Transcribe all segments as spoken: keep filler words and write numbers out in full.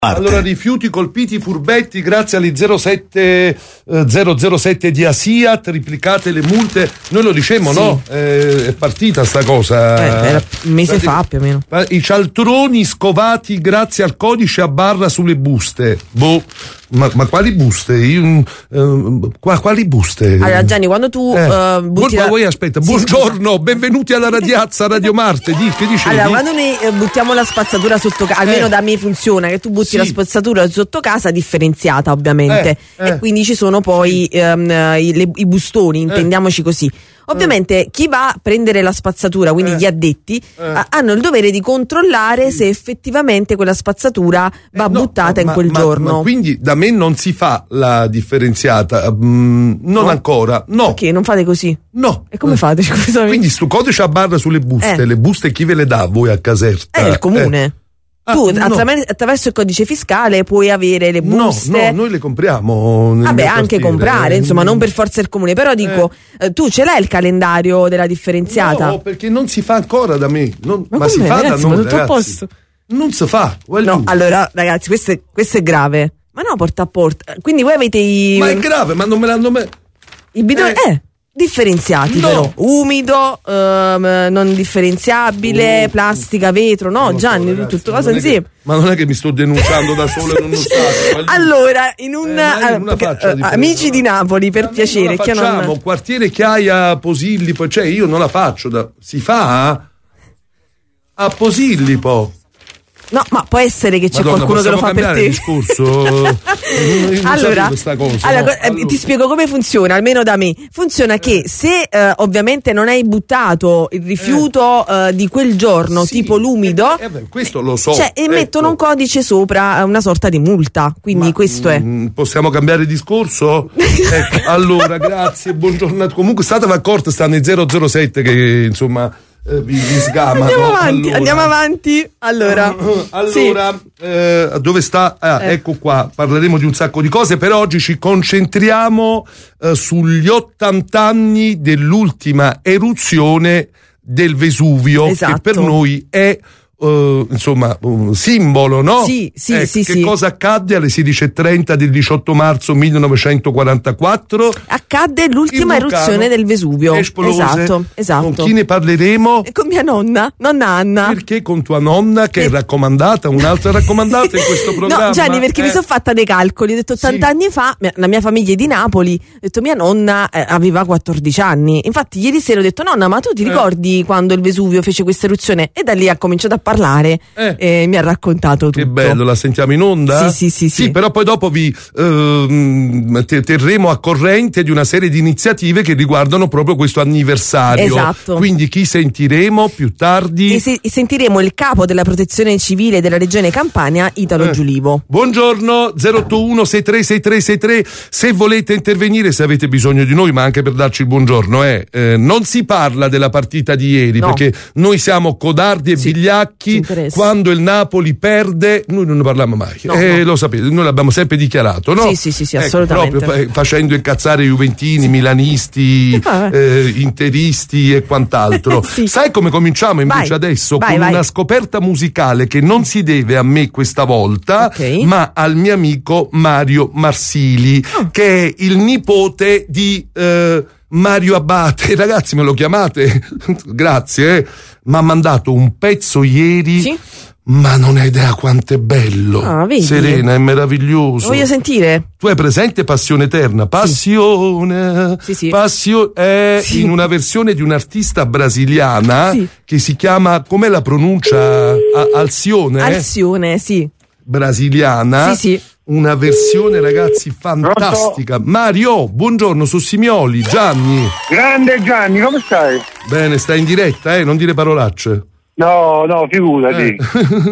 Allora, rifiuti colpiti, furbetti, grazie alle zero sette zero zero sette di Asia, triplicate le multe. Noi lo dicemmo, sì. no? Eh, è partita sta cosa. Eh, era un mese Prati- fa più o meno. I cialtroni scovati grazie al codice a barra sulle buste. Boh. Ma, ma quali buste? Io, uh, quali buste? Allora Gianni, quando tu eh. uh, butti Buon, la... voi aspetta, sì, buongiorno, scusa. benvenuti alla Radiazza Radio Marte. Di, che dicevi? Allora, quando noi eh, buttiamo la spazzatura sotto casa, almeno eh. da me funziona, che tu butti sì. la spazzatura sotto casa differenziata ovviamente, eh. Eh. e quindi ci sono poi sì. um, i, le, i bustoni, intendiamoci eh. così. Ovviamente chi va a prendere la spazzatura, quindi eh. gli addetti, eh. hanno il dovere di controllare sì. se effettivamente quella spazzatura va eh, no, buttata ma, in quel ma, giorno. Ma quindi da me non si fa la differenziata, mm, non no. ancora, no. Perché non fate così? No. E come fate? Scusami. Quindi sto codice a barra sulle buste, eh. le buste chi ve le dà voi a Caserta? È il comune. Eh. Ah, tu no. attraver- attraverso il codice fiscale puoi avere le buste. No, no, noi le compriamo. Vabbè, anche comprare, insomma, non per forza il comune. Però dico, eh. Eh, tu ce l'hai il calendario della differenziata? No, perché non si fa ancora da me. Non, ma ma si fa ragazzi, da noi, ma tutto ragazzi. a posto? Non si fa. No, giù. Allora, ragazzi, questo è, questo è grave. Ma no, porta a porta. Quindi voi avete i... Ma è grave, ma non me l'hanno mai... I bidoni... Eh. eh. Differenziati no. però umido, um, non differenziabile, oh, plastica, vetro, no Gianni, so, tutto cosa insieme. Ma non è che mi sto denunciando da solo in uno stato. Allora, in un eh, una perché, uh, amici di Napoli, per piacere, che facciamo, non... quartiere Chiaia Posillipo, cioè io non la faccio da... si fa a Posillipo. No, ma può essere che c'è Madonna, qualcuno che lo fa per te. Il discorso? allora, cosa, allora, no? allora, ti spiego come funziona, almeno da me. Funziona eh. che se eh, ovviamente non hai buttato il rifiuto eh. Eh, di quel giorno, sì. tipo l'umido, eh, eh, beh, questo lo so. Cioè, e ecco. mettono un codice sopra, una sorta di multa. Quindi ma, questo è. Mh, possiamo cambiare discorso? ecco, allora, grazie, buongiorno. Comunque statevi accorti, stanno i zero zero sette che insomma. Eh, vi, vi sgamano. Andiamo avanti, allora, andiamo avanti. Allora, uh, allora sì. eh, dove sta? Ah, eh. Ecco qua, parleremo di un sacco di cose. Per oggi ci concentriamo eh, sugli ottanta anni dell'ultima eruzione del Vesuvio, esatto. che per noi è Uh, insomma un simbolo, no? Sì, sì, eh, sì. Che sì. cosa accadde alle sedici e trenta del diciotto marzo millenovecentoquarantaquattro? Accadde l'ultima eruzione del Vesuvio. Esplose. Esatto, esatto. Con chi ne parleremo? Con mia nonna, nonna Anna. Perché con tua nonna che è raccomandata, un'altra raccomandata in questo programma? No, Gianni, perché eh. mi sono fatta dei calcoli. Ho detto ottanta sì. anni fa, la mia famiglia è di Napoli. Ho detto mia nonna eh, aveva quattordici anni. Infatti ieri sera ho detto nonna, ma tu ti ricordi eh. quando il Vesuvio fece questa eruzione? E da lì ha cominciato a parlare eh. e mi ha raccontato tutto. Che bello, la sentiamo in onda? Sì, sì, sì. Sì, sì però poi dopo vi ehm, terremo a corrente di una serie di iniziative che riguardano proprio questo anniversario. Esatto. Quindi chi sentiremo più tardi? E se, sentiremo il capo della protezione civile della regione Campania, Italo eh. Giulivo. Buongiorno, zero otto uno sei tre sei tre sei tre. Se volete intervenire, se avete bisogno di noi, ma anche per darci il buongiorno, eh, eh, non si parla della partita di ieri, no. perché noi siamo codardi e sì. vigliacchi. Quando il Napoli perde noi non ne parliamo mai, no, eh, no. lo sapete, noi l'abbiamo sempre dichiarato, no? Sì, sì, sì, sì ecco, assolutamente. Proprio facendo incazzare juventini, milanisti, eh, interisti e quant'altro. sì. Sai come cominciamo invece vai. adesso? Vai, con vai. una scoperta musicale che non si deve a me questa volta, okay. ma al mio amico Mario Marsili, oh. che è il nipote di eh, Mario Abate. Ragazzi, me lo chiamate? Grazie, eh. Mi ha mandato un pezzo ieri, sì? ma non hai idea quanto è bello. Ah, vedi? Serena, è meraviglioso. Lo voglio sentire. Tu hai presente Passione Eterna? Passione, sì, sì. Passio è sì. in una versione di un'artista brasiliana sì. che si chiama, com'è la pronuncia? Alcione? Alcione, sì. Brasiliana. Sì, sì. Una versione, ragazzi, fantastica. Pronto? Mario, buongiorno, su Simioli, Gianni. Grande Gianni, come stai? Bene, stai in diretta, eh? Non dire parolacce. No, no, figurati. Eh.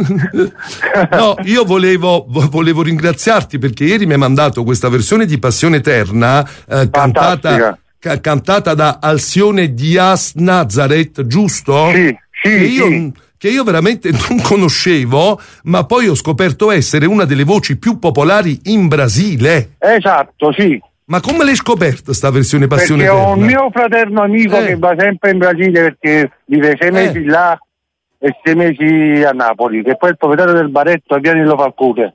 No, io volevo, volevo ringraziarti perché ieri mi hai mandato questa versione di Passione Eterna eh, cantata, ca- cantata da Alcione Diaz Nazaret, giusto? Sì, sì, che io, sì. Che io veramente non conoscevo, ma poi ho scoperto essere una delle voci più popolari in Brasile. Esatto, sì. Ma come l'hai scoperta sta versione Passione Perché Eterna? Perché ho un mio fraterno amico eh. che va sempre in Brasile perché vive sei mesi eh. là e sei mesi a Napoli, che poi è il proprietario del baretto a Via Nello Falcone.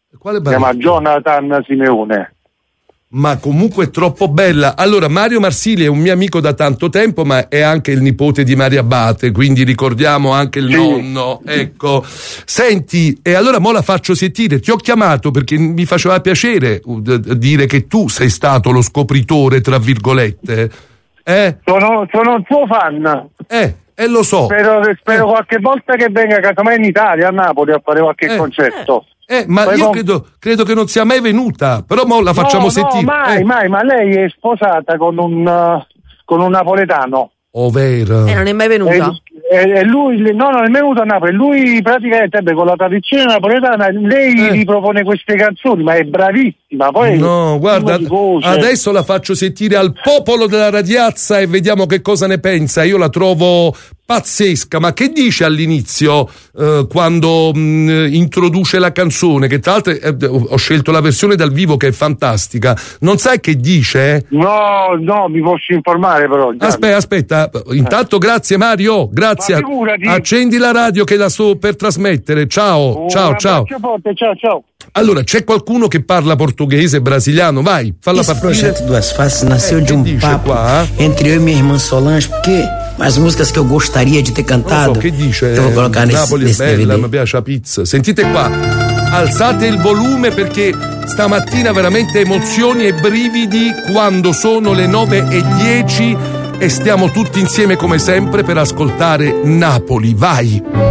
Quale si chiama Jonathan Simeone. Ma comunque è troppo bella. Allora, Mario Marsili è un mio amico da tanto tempo, ma è anche il nipote di Mario Abate, quindi ricordiamo anche il sì. nonno. Ecco, senti, e allora mo la faccio sentire. Ti ho chiamato perché mi faceva piacere dire che tu sei stato lo scopritore, tra virgolette. Eh? Sono, sono un tuo fan. Eh, e lo so. Spero, spero eh. qualche volta che venga casomai in Italia, a Napoli, a fare qualche eh. concerto. Eh, ma Poi io con... credo, credo che non sia mai venuta, però mo la facciamo no, sentire. No, mai, eh. mai, ma lei è sposata con un, uh, con un napoletano. Oh, vero. E non è mai venuta. E, e lui, no, non è mai venuto a Napoli. Lui praticamente con la tradizione napoletana, lei eh. ripropone queste canzoni, ma è bravissima. Poi no, guarda, adesso la faccio sentire al popolo della Radiazza e vediamo che cosa ne pensa. Io la trovo pazzesca, ma che dice all'inizio eh, quando mh, introduce la canzone, che tra l'altro eh, ho scelto la versione dal vivo che è fantastica, non sai che dice? No, no, mi posso informare però. Gianni. Aspetta, aspetta, intanto grazie Mario, grazie, accendi la radio che la sto per trasmettere, ciao, Un ciao, ciao. Forte, ciao, ciao. Allora, c'è qualcuno che parla portoghese, brasiliano? Vai, falla Esse partire. projeto Duas Faces nasceu Eh, de che um dice papo qua? entre eu e minha irmã Solange, porque as músicas que eu gostaria de ter Non cantado, so, che dice? eu vou colocar nesse, Napoli è nesse bella, D V mi D. piace la pizza. Sentite qua, alzate il volume perché stamattina veramente emozioni e brividi quando sono le nove e dieci e stiamo tutti insieme come sempre per ascoltare Napoli. Vai!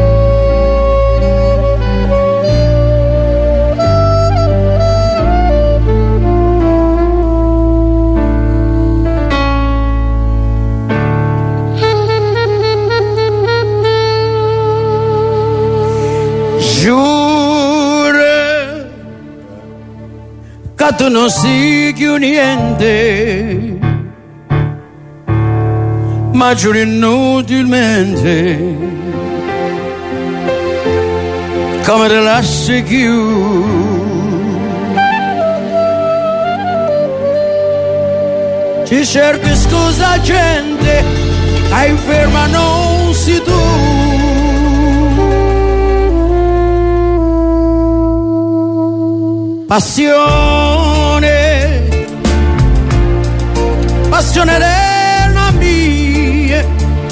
Giura che tu non segui niente, ma giuri inutilmente, come te lasci più. Ci cerchi scusa gente, hai ferma non sei tu. Passione, passione della mia,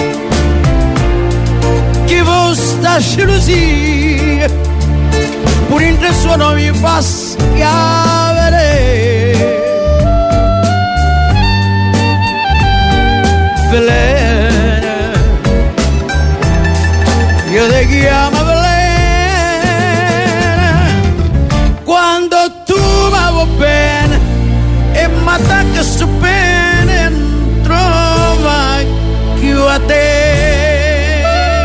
che vuoi sta gelosia, pure in te suono mi fa schiavere. Velena, io ti chiamo Velena. Bene e m'attacca su bene non trova più a te.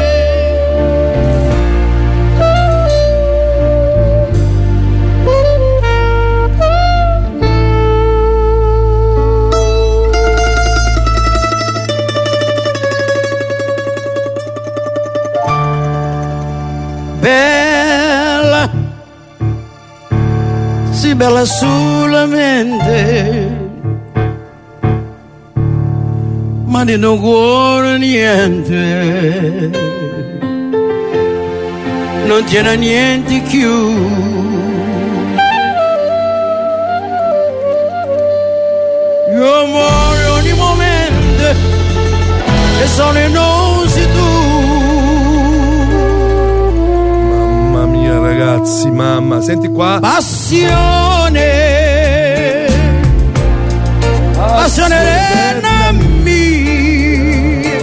Bella, sì, bella solamente, ma di non cuore niente, non tiene niente più. Io muoio ogni momento e sono in osi tu. Mamma mia ragazzi, mamma, senti qua. Passione, passione della mia,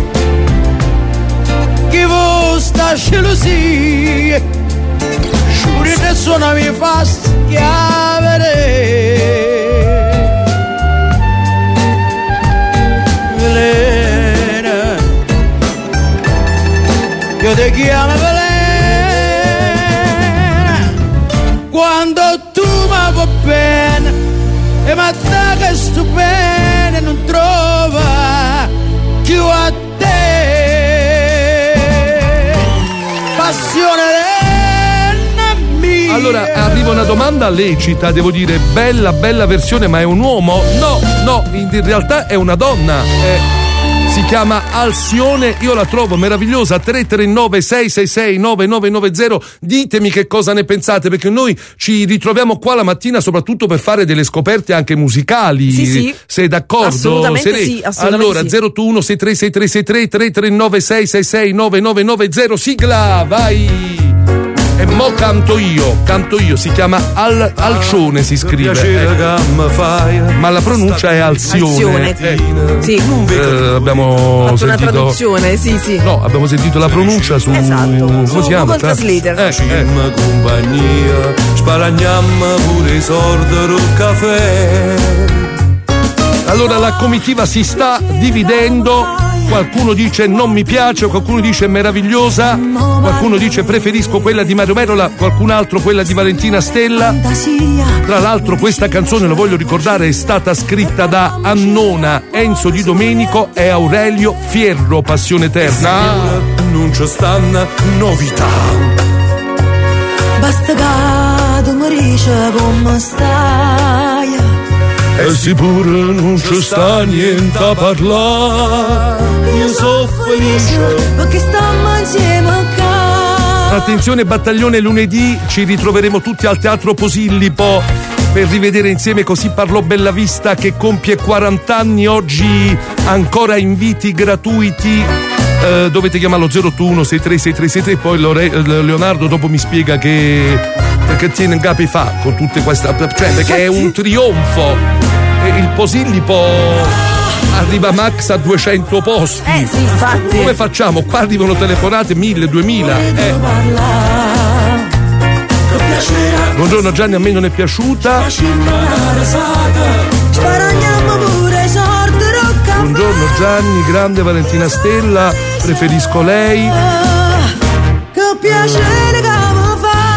che vuoi sta gelosia, pure te suona mi fa schiavere. Velena, io ti chiamo Velena. Quando tu mi va bene e mi attacca sto bene non trova più a te. Passione della mia. Allora arriva una domanda lecita, devo dire, bella bella versione, ma è un uomo? No, no, in realtà è una donna. È... si chiama Alsione, io la trovo meravigliosa. Tre tre nove sei sei sei nove nove nove zero, ditemi che cosa ne pensate, perché noi ci ritroviamo qua la mattina soprattutto per fare delle scoperte anche musicali. Sì, sì. Sei d'accordo? Assolutamente Sei... sì, assolutamente allora sì. zero otto uno sei tre sei tre sei tre tre tre nove sei sei sei nove nove nove zero, sigla, vai! E mo canto io, canto io, si chiama Al, Alcione, si scrive, ecco. Ma la pronuncia è Alsione. Alsione, eh. Sì. Eh, abbiamo Fatto sentito una traduzione, sì, sì. No, abbiamo sentito la pronuncia su esatto. come Su si chiama? Google Translator. Eh, eh. compagnia, sparagnamma pure i sordi del caffè. Allora la comitiva si sta dividendo. Qualcuno dice non mi piace, qualcuno dice meravigliosa, qualcuno dice preferisco quella di Mario Merola, qualcun altro quella di Valentina Stella. Tra l'altro questa canzone, lo voglio ricordare, è stata scritta da Annona, Enzo Di Domenico e Aurelio Fierro, Passione Eterna. Non ci stanno novità. Basta che tu mi dici come stai. E sicuro non ci sta niente a parlare. Io sono felice perché stiamo insieme qua. Attenzione battaglione, lunedì ci ritroveremo tutti al Teatro Posillipo per rivedere insieme Così parlò Bellavista, che compie quaranta anni oggi, ancora inviti gratuiti. Uh, dovete chiamarlo zero otto uno sei tre sei tre sei tre, poi Lore- Leonardo dopo mi spiega che perché tiene in capi fa con tutte queste, cioè perché è un trionfo, e il Posillipo arriva max a duecento posti. Eh sì, infatti. Come facciamo? Qua arrivano telefonate mille, duemila. Eh. Buongiorno Gianni, a me non è piaciuta. Buongiorno Gianni, grande Valentina Stella, preferisco lei. Che piacere che mi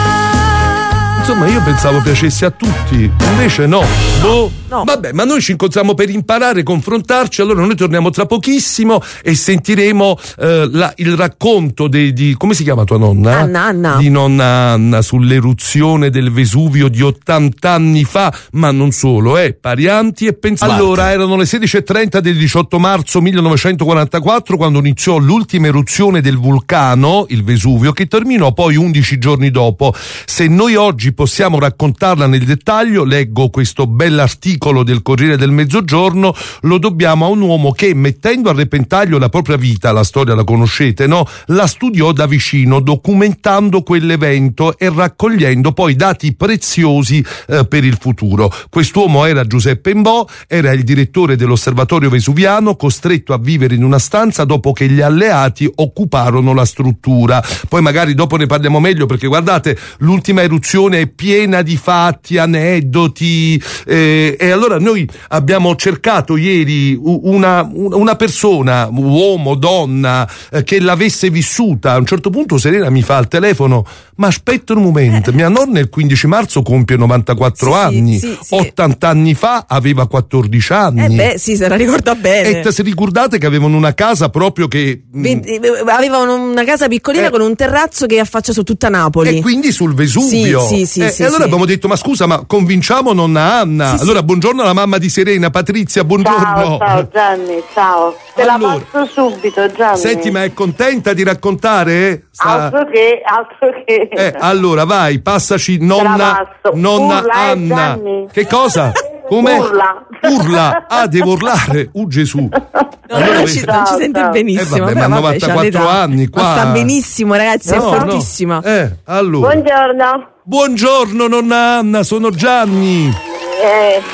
fa. Insomma, io pensavo piacesse a tutti, invece no. Boh. No. Vabbè, ma noi ci incontriamo per imparare, confrontarci. Allora noi torniamo tra pochissimo e sentiremo eh, la, il racconto de, di come si chiama tua nonna? Anna, Anna. Di nonna Anna sull'eruzione del Vesuvio di ottanta anni fa, ma non solo, eh, Parianti e Pensanti. Allora erano le sedici e trenta del diciotto marzo millenovecentoquarantaquattro quando iniziò l'ultima eruzione del vulcano, il Vesuvio, che terminò poi undici giorni dopo. Se noi oggi possiamo raccontarla nel dettaglio, leggo questo bell'articolo del Corriere del Mezzogiorno, lo dobbiamo a un uomo che, mettendo a repentaglio la propria vita, la storia la conoscete, no? La studiò da vicino, documentando quell'evento e raccogliendo poi dati preziosi eh, per il futuro. Quest'uomo era Giuseppe Imbò, era il direttore dell'Osservatorio Vesuviano, costretto a vivere in una stanza dopo che gli alleati occuparono la struttura. Poi magari dopo ne parliamo meglio, perché guardate, l'ultima eruzione è piena di fatti, aneddoti, eh, e allora noi abbiamo cercato ieri una, una persona, uomo, donna, eh, che l'avesse vissuta. A un certo punto Serena mi fa al telefono: ma aspetta un momento, eh. mia nonna il quindici marzo compie novantaquattro sì, anni, sì, sì. ottanta anni fa aveva quattordici anni. Eh beh, sì, se la ricorda bene. E se ricordate che avevano una casa proprio che... venti, avevano una casa piccolina eh. con un terrazzo che affaccia su tutta Napoli. E quindi sul Vesuvio. Sì, sì, sì, eh, sì, e allora sì. abbiamo detto: ma scusa, ma convinciamo nonna Anna. Sì, allora sì. buongiorno alla mamma di Serena, Patrizia, buongiorno. Ciao, ciao Gianni, ciao. Te Allora, la passo subito, Gianni. Senti, ma è contenta di raccontare? Sta- Altro che, altro che. Eh, allora vai, passaci nonna, passo. nonna Urla, eh, Anna. Gianni. Che cosa? Come? Urla. Urla. Ah, devo urlare. Uh, Gesù. No, Allora, non, ci, vedi- non ci sente ciao. benissimo. Eh, vabbè, però ma vabbè, c'ha novantaquattro l'età. anni qua. Ma sta benissimo, ragazzi, No, è no. fortissima. Eh, allora. Buongiorno. Buongiorno nonna Anna, sono Gianni. Eh,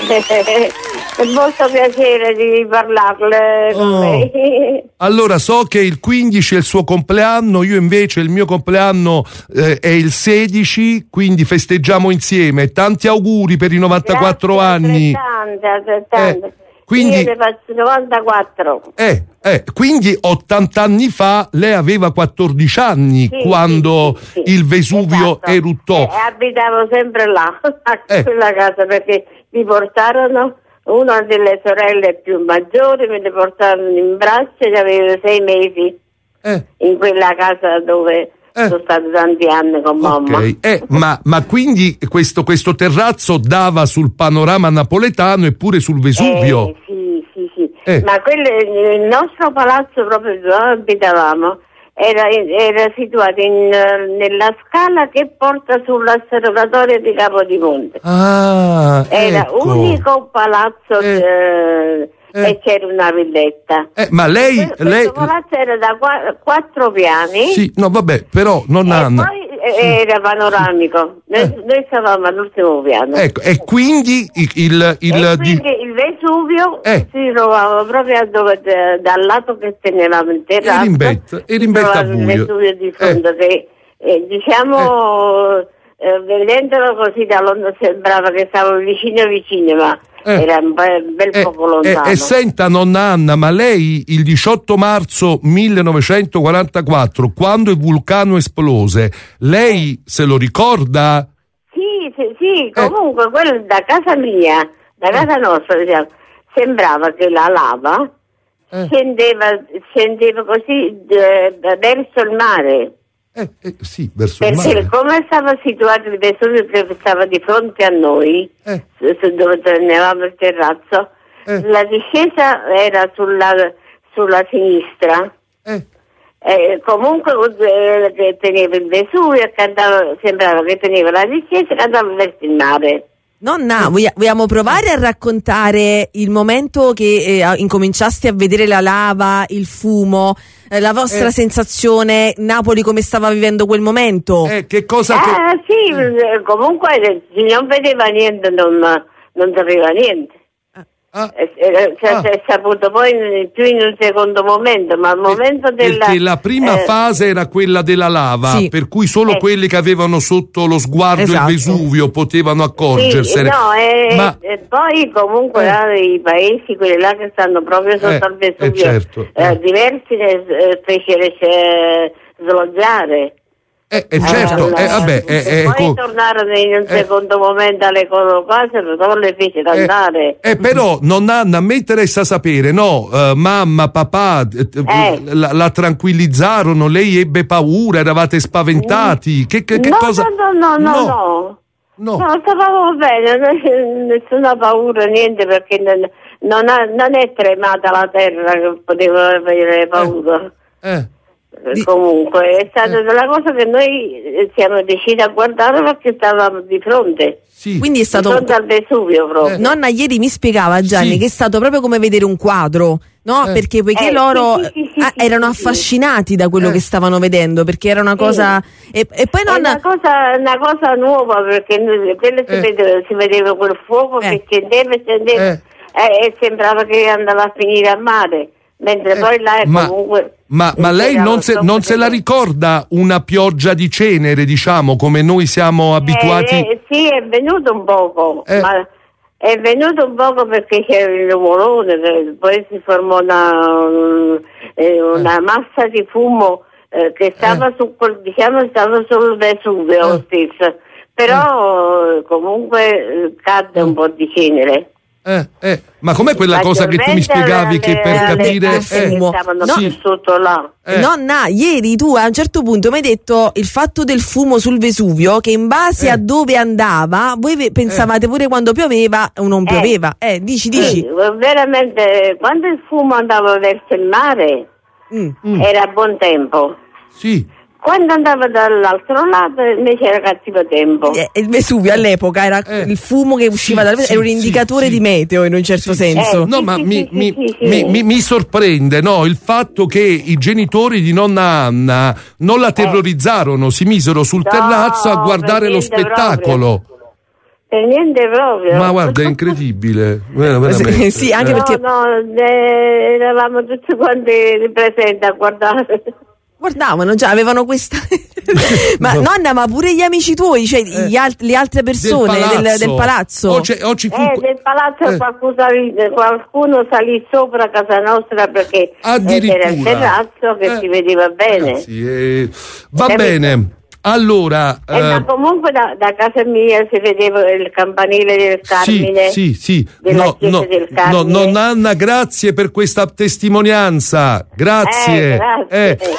è molto piacere di parlarle con Oh. lei. Allora, so che il quindici è il suo compleanno, io invece il mio compleanno eh, è il sedici, quindi festeggiamo insieme. Tanti auguri per i novantaquattro Grazie, anni. altrettante, altrettante. Eh, quindi- Io ne faccio novantaquattro. Eh, eh, quindi ottanta anni fa lei aveva quattordici anni Sì, quando sì, sì, sì. il Vesuvio Esatto. eruttò. E abitavo sempre là, a Eh. quella casa, perché mi portarono una delle sorelle più maggiori, me le portarono in braccio e avevo sei mesi Eh, in quella casa dove Eh. sono stato tanti anni con mamma. ok. Eh, ma, ma quindi questo, questo terrazzo dava sul panorama napoletano e pure sul Vesuvio. Eh, sì, sì, sì. Eh. Ma quello, il nostro palazzo proprio dove abitavamo era, era situato in, nella scala che porta sull'osservatorio di Capodimonte. Ah, era ecco. unico palazzo Eh. eh, Eh. e c'era una villetta. Eh, ma lei, Questo lei... palazzo era da qua- quattro piani. Sì, no, vabbè, però non E Anna. poi eh, era panoramico. Noi, Eh. noi stavamo all'ultimo piano. Ecco, e quindi il, il, il- e di- quindi il Vesuvio Eh. si trovava proprio dove, d- dal lato che tenevamo il terrazzo. Era in vetta- era in si vetta a trovava il buio. Vesuvio di fronte che eh, diciamo eh, vedendolo così da lontano sembrava che stavo vicino vicino, ma Eh. era un bel, bel Eh, poco eh, lontano. E senta, nonna Anna, ma lei il diciotto marzo millenovecentoquarantaquattro, quando il vulcano esplose, lei se lo ricorda? Sì, sì, sì, comunque quello da casa mia, da casa nostra, diciamo, sembrava che la lava Eh. scendeva, scendeva così eh, verso il mare. Eh, eh, sì, verso il Perché mare. come stava situato il Vesuvio che stava di fronte a noi, Eh. su- su dove tenevamo il terrazzo, Eh. la discesa era sulla, sulla sinistra. Eh. Eh, comunque eh, che teneva il Vesuvio, che andava, sembrava che teneva la discesa e andava verso il mare. Nonna, voglia- vogliamo provare a raccontare il momento che eh, incominciasti a vedere la lava, il fumo, eh, la vostra Eh. sensazione, Napoli come stava vivendo quel momento? Eh, che cosa che... Ah, sì, eh, comunque eh, se non vedeva niente, non, non sapeva niente. Ah, Eh, eh, cioè, Ah. si è saputo poi in- più in un secondo momento, ma al momento della... perché la prima eh, fase era quella della lava, Sì. per cui solo Eh. quelli che avevano sotto lo sguardo Esatto. il Vesuvio potevano Sì, accorgersene. no, e, Ma e poi comunque Eh. là i paesi, quelli là che stanno proprio sotto Eh, al Vesuvio, eh, certo. eh, Eh. diversi ne eh, fecero eh, sloggiare. eh, eh, certo, Allora, eh, vabbè, eh, e eh, poi ecco. tornarono in un Eh. secondo momento alle loro case, non le fecero Eh, andare. eh, però, nonna Anna, a me interessa sapere, no, eh, mamma, papà, eh, Eh. la, la tranquillizzarono, lei ebbe paura, eravate spaventati, che, che, che no, cosa? no, no, no, no, no. No. No, stavamo bene, non- nessuna paura, niente, perché non, non, ha- non è tremata la terra che poteva avere paura. Eh, Di- Comunque è stata la cosa che noi eh, siamo decisi a guardare perché stavamo di fronte, sì. Quindi è di stato... fronte al Vesuvio proprio. Nonna ieri mi spiegava, Gianni, Sì. che è stato proprio come vedere un quadro, no? Eh. Perché poiché Eh, loro sì, sì, sì, ah, sì, erano sì, sì. affascinati da quello Eh. che stavano vedendo, perché era una Sì. cosa... E, e poi È nonna... una cosa, una cosa nuova perché noi- quello si, Eh. vedeva, si vedeva quel fuoco Eh. che scendeva e scendeva Eh. eh, e sembrava che andava a finire a mare, mentre Eh, poi là è ma, comunque... ma, ma lei c'era non se, sopra non se la delle- ricorda una pioggia di cenere, diciamo, come noi siamo abituati? Eh, eh, sì, è venuto un poco, Eh. ma è venuto un poco perché c'era il nuvolone, che poi si formò una, eh, una massa di fumo eh, che stava su quel, diciamo, stava sul Vesuvio Eh. stesso, però eh, comunque eh, cadde un po' di cenere. Eh, eh, ma com'è quella cosa che tu mi spiegavi che per alle capire... case eh, che stavano No. più sotto là. eh, Nonna, ieri tu a un certo punto mi hai detto il fatto del fumo sul Vesuvio, che in base Eh. a dove andava, voi ve- pensavate pure quando pioveva o non Eh. pioveva. Eh, dici, dici. Sì, veramente, quando il fumo andava verso il mare Mm. Mm. era buon tempo. sì. Quando andava dall'altro lato invece era cattivo tempo. Eh, Il Vesuvio all'epoca era Eh. il fumo che usciva Sì, dal sì, era un sì, indicatore sì. di meteo in un certo Sì, senso. Eh. No, Sì, ma sì, mi, sì, mi- sì, sì. mi- mi- mi sorprende, no, il fatto che i genitori di nonna Anna non la terrorizzarono, si misero sul No, terrazzo a guardare per lo niente spettacolo. Per niente proprio. Ma guarda, è incredibile. Eh, veramente. Sì, sì, anche no, perché no, eh, eravamo tutti quanti presenti a guardare. guardavano già, avevano questa. Ma No. nonna, ma pure gli amici tuoi, cioè gli alt- le altre persone del, del palazzo. O, c'è- o ci fu- Eh, del palazzo Eh. qualcuno, salì, qualcuno salì sopra a casa nostra perché eh, Addirittura. c'era il terrazzo che Eh. si vedeva bene. Ragazzi, eh, va Capito? bene. Allora, Eh, ma eh, comunque da, da casa mia si vedeva il campanile del Carmine. sì, sì, sì. della No, chiesa no, del no, Carmine. nonna Anna, grazie per questa testimonianza. Grazie. Eh, grazie. Eh,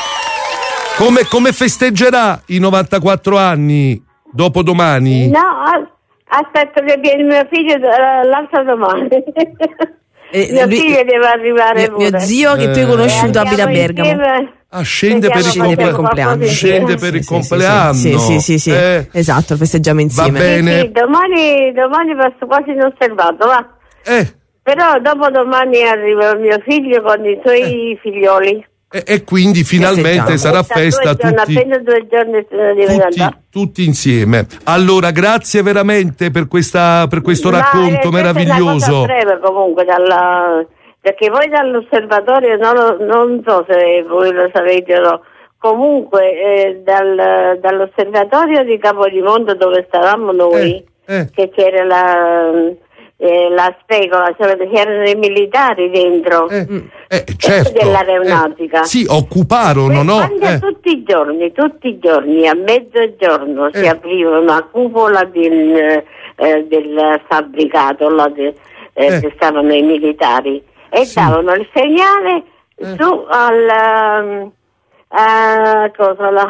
come, come festeggerà i novantaquattro anni dopo domani? No, a- aspetto che viene mio figlio eh, l'altro domani. Eh, mio lui- figlio deve arrivare mio, mio pure. zio che tu hai Eh. conosciuto abita a Andiamo Bergamo. insieme. Ah, scende per il, Vediamo comple- per il compleanno. Scende Sì, per il Sì, sì, compleanno. Sì, sì, sì, sì. Eh, Esatto, lo festeggiamo va insieme. bene. Sì, domani, domani passo quasi inosservato, va. Eh, Però dopo domani arriva mio figlio con i suoi figlioli. e, e quindi finalmente Festeggiamo. sarà Sta festa due giorni, tutti, appena due giorni se ne deve tutti, andare. tutti insieme. Allora, grazie veramente per, questa, per questo Ma, racconto eh, questa è una meraviglioso. cosa breve comunque, dalla, perché voi dall'osservatorio, non, lo- non so se voi lo sapete o no, comunque eh, dal, dall'osservatorio di Capodimonte dove stavamo noi, Eh, eh. che c'era la, eh, la specola, cioè c'erano i militari dentro. Eh, eh, certo. Dell'aeronautica. Eh, sì, occuparono, no? Quando Eh, tutti i giorni, tutti i giorni, a mezzogiorno si Eh. apriva una cupola del, eh, del fabbricato là de- eh, Eh. che stavano i militari e Sì. davano il segnale Eh. su al um, a cosa là.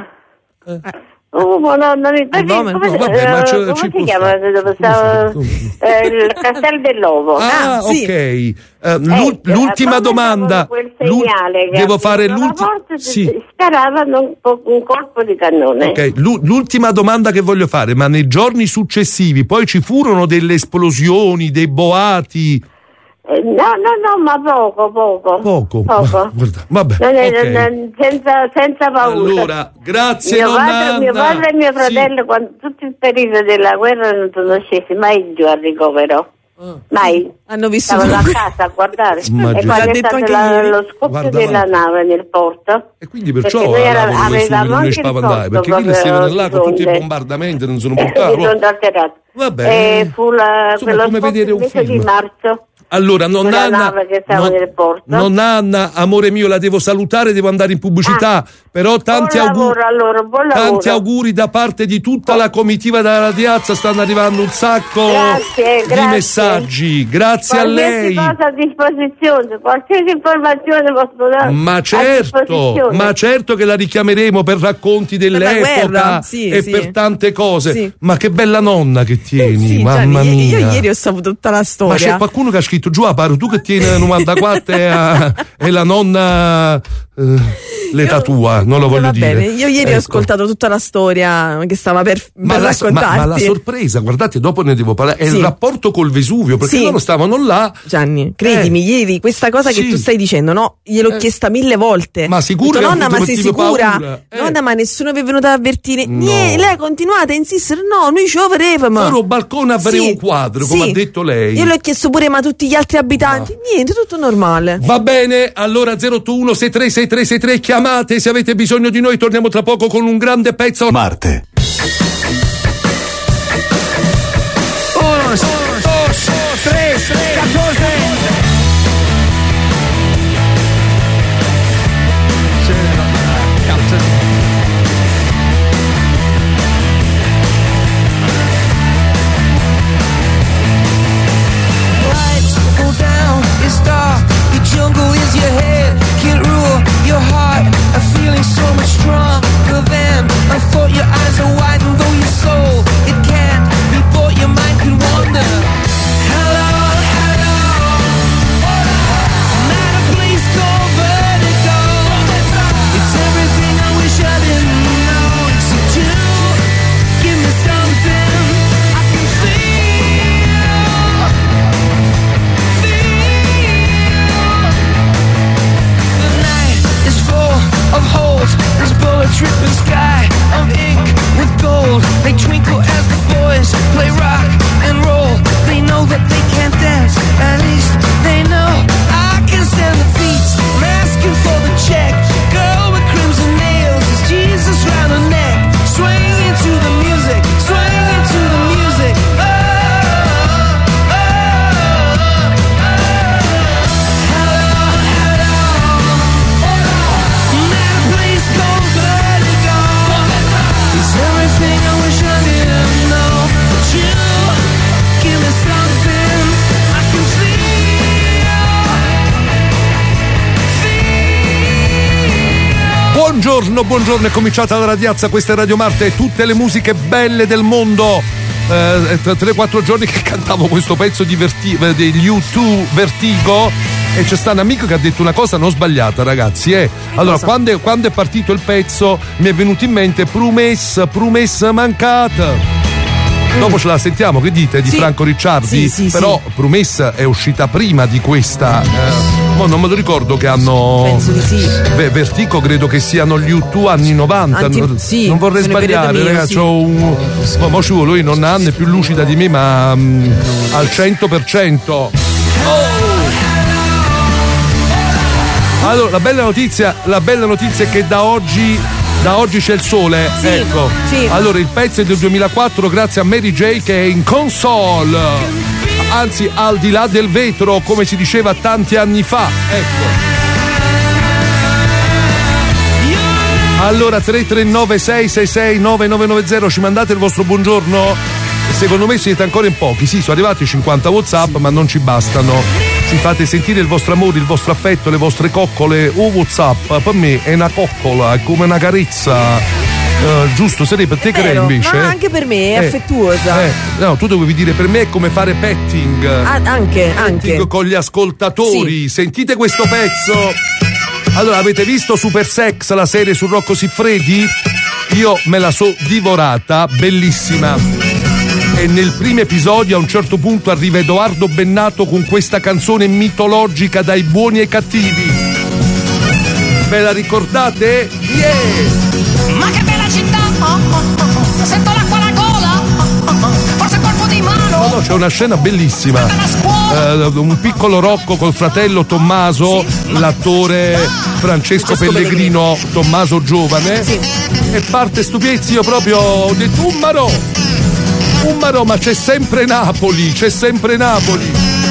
Oh, ma no, non mi perché, Vomito. come, No, vabbè, ma eh, ci- come ci si può chiama stare. dove Come stava si- eh, il Castel dell'Ovo? Ah, Ah, sì. ok. Eh, l'ul- Ecco, l'ultima come domanda. davano quel L'ul- segnale che devo fare aprirono la l'ultima. porta, Sì. sparavano un, po- un colpo di cannone. Ok, l'u- l'ultima domanda che voglio fare, ma nei giorni successivi poi ci furono delle esplosioni, dei boati? Eh, no, no, no, ma poco, poco. Poco? Poco. Guarda, vabbè, Non è- ok. non- senza, senza paura. Allora, grazie mio nonna padre, mio Anna. padre e mio Sì. fratello, quando, tutto il periodo della guerra non sono scesi mai giù al ricovero. Ah. Mai. Hanno vissuto Stavano a casa a guardare. Ma e già. quando L'ha è detto stato anche la- ieri. lo scoppio Guarda, della guarda. nave nel porto. E quindi perciò Perché noi era- avevamo avevamo non ne anche il spavandai, perché posto chi le stava proprio nell'acqua, tutti i fronte. bombardamenti non sono Mi portati. sono alterati. Vabbè. E fu la, Insomma, quello come scoppio vedere il un mese film. di marzo. Allora, nonna Quella Anna, nave che stava nel porto. nonna Anna, amore mio, la devo salutare, devo andare in pubblicità, però tanti buon auguri, lavoro, allora, buon tanti lavoro. auguri da parte di tutta la comitiva della Radiazza, stanno arrivando un sacco Grazie, di grazie. messaggi, grazie a lei. Qualsiasi cosa a disposizione, qualsiasi informazione posso dare. Ma a certo, disposizione. ma certo che la richiameremo per racconti la dell'epoca guerra, sì, e sì. per tante cose. Sì. Ma che bella nonna che tieni, Sì, mamma Gianni, mia. io, io ieri ho saputo tutta la Ma storia. c'è qualcuno che ha scritto giù a paro, tu che tieni novantaquattro e, a- e la nonna eh, l'età tua, non lo voglio Va dire. bene, io ieri ho Ecco. ascoltato tutta la storia che stava per, Ma per la, ma, raccontarti. ma la sorpresa, guardate, dopo ne devo parlare, è Sì. il rapporto col Vesuvio, perché Sì. loro stavano là. Gianni, credimi, Eh. ieri questa cosa Sì. che tu stai dicendo, no? Gliel'ho Eh. chiesta mille volte. Ma sicuro Ho detto, che ha nonna, avuto ma sei motivo sicura? paura? Eh. Nonna, ma nessuno vi è venuto ad avvertire? No. Niente, lei ha continuato a insistere, no, noi ce lo faremo. Loro balcone avrei un quadro, come ha detto lei. Io le ho chiesto pure, ma tutti gli altri abitanti? Niente, tutto normale. Va bene, allora zero otto uno sei tre sei tre sei tre, chiamate se avete bisogno di noi, torniamo tra poco con un grande pezzo. Marte. Uno, dos, tres, catorce. Lights go down, it's dark, the jungle is your head, can't rule your heart, a feeling so much stronger than I thought. Your eyes are wide and though your soul, it can't be bought, your mind can wander. Hello, hello, not a place called vertigo. It's everything I wish I didn't know, except you give me something I can feel. The night is full of holes. There's bullets ripping sky of ink with gold. They twinkle as the boys play rock and roll. They know that they can't dance. At least they know I can stand the beats. I'm asking for the check. Girl with crimson nails is Jesus round her neck. Swing into the music. Swing into the music. Oh, oh, oh, oh. Hello, hello. Not a place called vertigo. It's everything I wish I didn't know. But you give me something I can feel. Buongiorno, buongiorno, è cominciata la Radiazza, questa è Radio Marte e tutte le musiche belle del mondo eh, tre quattro giorni che cantavo questo pezzo di Verti- degli U due Vertigo, e c'è sta un amico che ha detto una cosa non sbagliata, ragazzi, eh. Allora, quando è, quando è partito il pezzo mi è venuto in mente promessa, promessa mancata. Dopo ce la sentiamo, che dite, di sì. Franco Ricciardi? Sì, sì, però sì. Promessa è uscita prima di questa. Eh, mo non me lo ricordo che hanno. Penso di sì. Beh, Vertigo credo che siano gli U due anni novanta. Anti... non, sì, non vorrei sbagliare, ragazzi. Sì. Un... Oh, mo ci vuole, lui non ha anni più lucida di me, ma um, al cento per cento. Oh! Allora, la bella notizia, la bella notizia è che da oggi. Da oggi c'è il sole, sì, ecco. Sì. Allora, il pezzo è del duemilaquattro grazie a Mary J che è in console. Anzi, al di là del vetro, come si diceva tanti anni fa. Ecco. Allora, tre tre nove sei sei sei nove nove nove zero, ci mandate il vostro buongiorno? Secondo me siete ancora in pochi. Sì, sono arrivati cinquanta WhatsApp, sì. Ma non ci bastano. Ci fate sentire il vostro amore, il vostro affetto, le vostre coccole. O WhatsApp per me è una coccola, è come una carezza. Uh, giusto, Sere, per te che invece? Ma anche per me è eh, affettuosa. Eh, no, tu dovevi dire per me è come fare petting. Ah, anche, petting anche. Con gli ascoltatori. Sì. Sentite questo pezzo. Allora, avete visto Super Sex, la serie su Rocco Siffredi? Io me la so divorata, bellissima. E nel primo episodio a un certo punto arriva Edoardo Bennato con questa canzone mitologica Dai buoni ai cattivi. Ve la ricordate? Yeah! Ma che bella città! Oh, oh, oh. Sento l'acqua alla gola! Oh, oh. Forse colpo di mano! No, no, c'è una scena bellissima. Uh, un piccolo Rocco col fratello Tommaso, sì, l'attore Francesco, Francesco Pellegrino, Pellegrino, Tommaso giovane, sì. E parte stupiezzi, io proprio ho detto un marò! Un marò, ma c'è sempre Napoli, c'è sempre Napoli.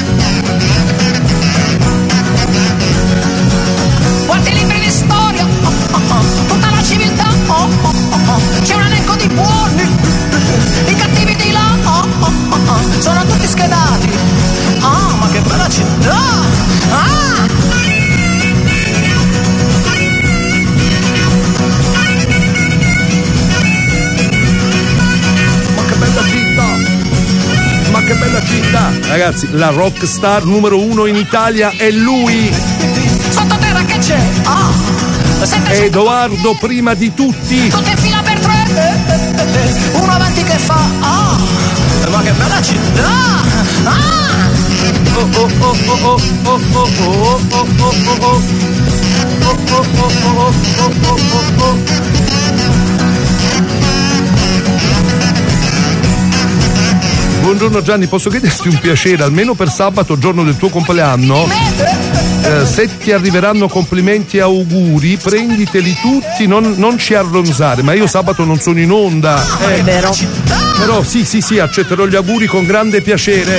Quanti libri di storia, oh, oh, oh. Tutta la civiltà, oh, oh, oh. C'è un elenco di buoni, i cattivi di là, oh, oh, oh. Sono tutti schedati. Ah, ma che bella città! Ah! Che bella città! Ragazzi, la rockstar numero uno in Italia è lui! Sottoterra che c'è? Ah! Edoardo prima di tutti! Tutti in fila per tre! Uno avanti che fa! Ah! Ma che bella città! Ah! Oh oh oh oh oh oh oh oh oh oh oh oh oh oh oh oh. Buongiorno Gianni, posso chiederti un piacere, almeno per sabato, giorno del tuo compleanno? Eh, se ti arriveranno complimenti e auguri, prenditeli tutti, non, non ci arronzare, ma io sabato non sono in onda. Eh, è vero. Però sì, sì, sì, accetterò gli auguri con grande piacere.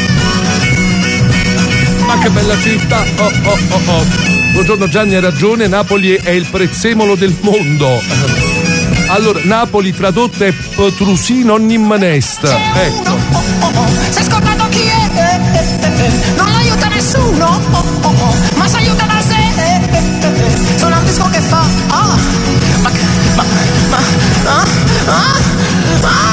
Ma che bella città! Oh, oh, oh, oh. Buongiorno Gianni, hai ragione, Napoli è il prezzemolo del mondo. Allora, Napoli tradotto è Petrusino Nimmanest. Ecco. Oh, oh, oh. Si è scordato chi è? Non l'aiuta nessuno, oh, oh, oh. Ma si aiuta da sé. Sono un disco che fa. Ah, ma, ma, ma, ah, ah, ah.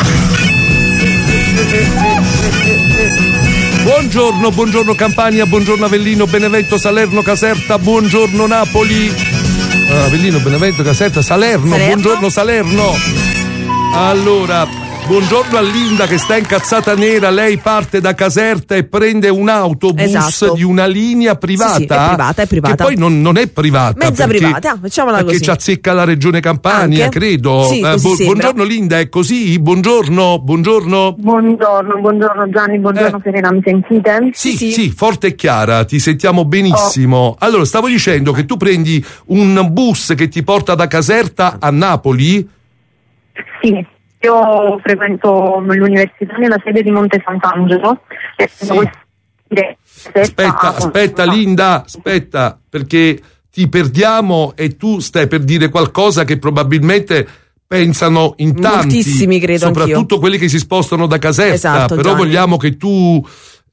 Buongiorno, buongiorno Campania, buongiorno Avellino, Benevento, Salerno, Caserta, buongiorno Napoli. Uh, Avellino, Benevento, Caserta, Salerno, Salerno, buongiorno Salerno. Allora, buongiorno a Linda che sta incazzata nera, lei parte da Caserta e prende un autobus, esatto, di una linea privata. Sì, sì, è privata, è privata. Che poi non, non è privata. Mezza perché, privata, facciamola perché così. Perché ci azzecca la regione Campania, anche? Credo. Sì, eh, bu- buongiorno Linda, è così? Buongiorno, buongiorno. Buongiorno, buongiorno Gianni, buongiorno eh. Serena, mi sentite? Sì, sì, sì, forte e chiara, ti sentiamo benissimo. Oh. Allora, stavo dicendo che tu prendi un bus che ti porta da Caserta a Napoli? Sì. Io frequento l'università nella sede di Monte Sant'Angelo. Sì. Aspetta, aspetta Linda, aspetta, perché ti perdiamo e tu stai per dire qualcosa che probabilmente pensano in tanti. Moltissimi, credo, soprattutto anch'io. Quelli che si spostano da Caserta, esatto, però Gianni. Vogliamo che tu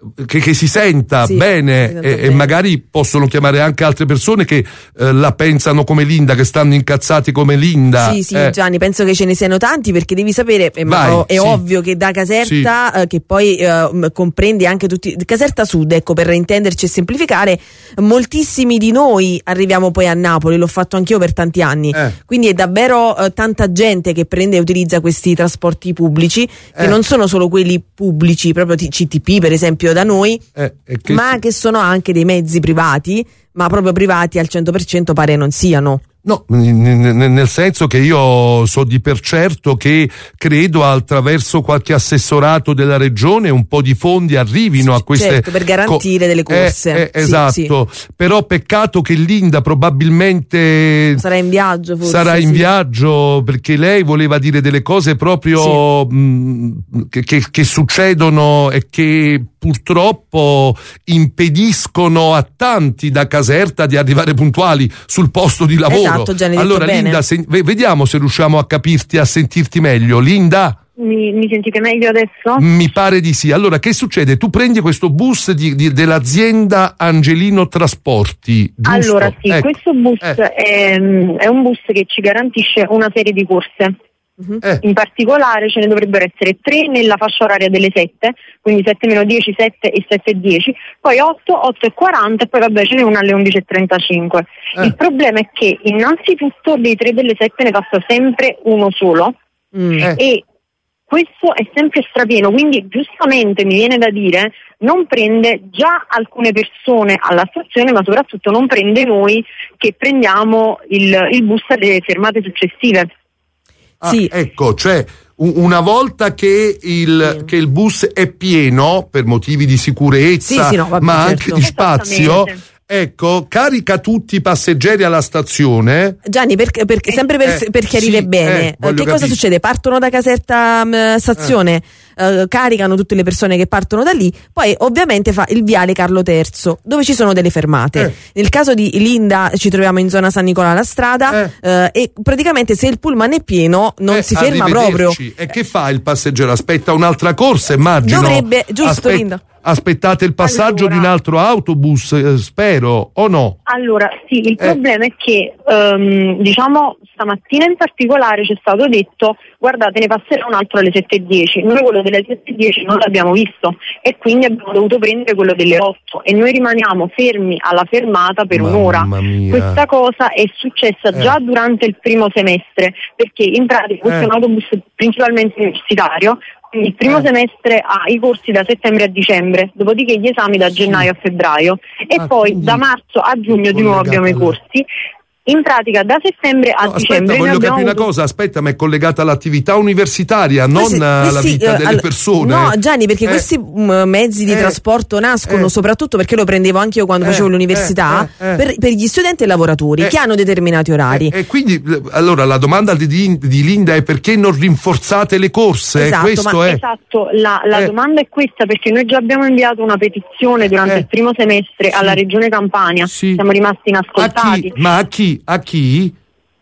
che, che si senta sì, bene, si e, bene. e magari possono chiamare anche altre persone che eh, la pensano come Linda, che stanno incazzati come Linda. Sì, sì, eh. Gianni, penso che ce ne siano tanti, perché devi sapere, eh, ma Vai, è sì. ovvio che da Caserta, Sì. eh, che poi eh, comprende anche tutti, Caserta Sud, ecco, per intenderci e semplificare, moltissimi di noi arriviamo poi a Napoli, l'ho fatto anch'io per tanti anni, Eh. quindi è davvero eh, tanta gente che prende e utilizza questi trasporti pubblici, che Eh. non sono solo quelli pubblici, proprio T- C T P per esempio da noi, Eh, e che ma si- che sono anche dei mezzi privati, ma proprio privati al cento per cento pare non siano. No, n- n- nel senso che io so di per certo che credo attraverso qualche assessorato della regione un po' di fondi arrivino a queste certo, per garantire co- delle corse. Eh, eh, Sì, esatto, però peccato che Linda probabilmente Sarà in viaggio forse. sarà in sì. viaggio, perché lei voleva dire delle cose proprio mh, che, che, che succedono e che purtroppo impediscono a tanti da Caserta di arrivare puntuali sul posto di lavoro. Esatto, Gianni, detto allora bene. Linda, se- ve- vediamo se riusciamo a capirti, a sentirti meglio. Linda? Mi, mi sentite meglio adesso? Mi pare di sì. Allora, che succede? Tu prendi questo bus di, di- dell'azienda Angelino Trasporti, giusto? Allora sì, Ecco. questo bus Eh. è, è un bus che ci garantisce una serie di corse. Eh. In particolare ce ne dovrebbero essere tre nella fascia oraria delle sette, quindi sette meno dieci, sette e sette e dieci, poi otto, otto e quaranta e poi vabbè ce n'è una alle undici e trentacinque. Eh. Il problema è che innanzitutto dei tre delle sette ne passa sempre uno solo Mm. Eh. e questo è sempre strapieno, quindi giustamente mi viene da dire non prende già alcune persone alla stazione, ma soprattutto non prende noi che prendiamo il, il bus alle fermate successive. Ah, Sì. ecco, cioè u- una volta che il, Sì. che il bus è pieno per motivi di sicurezza, Sì, sì, no, vabbè, ma certo. anche di spazio, Esattamente. ecco, carica tutti i passeggeri alla stazione. Gianni, perché, perché- Eh, sempre per, eh, per chiarire sì, bene, eh, eh, voglio che cosa capire. succede? Partono da Caserta mh, stazione, eh, caricano tutte le persone che partono da lì, poi ovviamente fa il viale Carlo terzo, dove ci sono delle fermate. Eh. Nel caso di Linda ci troviamo in zona San Nicola la Strada, eh, e praticamente se il pullman è pieno non Eh, si ferma proprio. arrivederci. E che fa il passeggero? Aspetta un'altra corsa, immagino. Dovrebbe, giusto, Aspet- Linda? Aspettate il passaggio Allora. di un altro autobus, eh, spero, o no? Allora, sì, il Eh. problema è che, ehm, diciamo, stamattina in particolare ci è stato detto, guardate, ne passerà un altro alle sette e dieci. Noi quello delle sette e dieci non l'abbiamo visto e quindi abbiamo dovuto prendere quello delle otto e noi rimaniamo fermi alla fermata per Mamma un'ora. mia. Questa cosa è successa Eh. già durante il primo semestre, perché in pratica questo Eh. è un autobus principalmente universitario. Quindi il primo Eh. semestre ha i corsi da settembre a dicembre, dopodiché gli esami da gennaio a febbraio e Ah, poi quindi da marzo a giugno di nuovo abbiamo i collegata corsi. In pratica da settembre a No, aspetta, dicembre noi voglio abbiamo capire una avuto- cosa, aspetta, ma è collegata all'attività universitaria, non Questi- alla questi, vita eh, delle all- persone. No, Gianni, perché Eh. questi mh, mezzi di Eh. trasporto nascono Eh. soprattutto perché lo prendevo anche io quando Eh. facevo l'università, Eh. Eh. Per, per gli studenti e lavoratori Eh. che hanno determinati orari. E, e quindi, eh, allora, la domanda di, di Linda è perché non rinforzate le corse? Esatto, Questo ma- è. Esatto, la, la Eh. domanda è questa perché noi già abbiamo inviato una petizione durante Eh. il primo semestre Sì. alla Regione Campania, Sì. siamo rimasti A inascoltati chi? Ma a chi? A chi?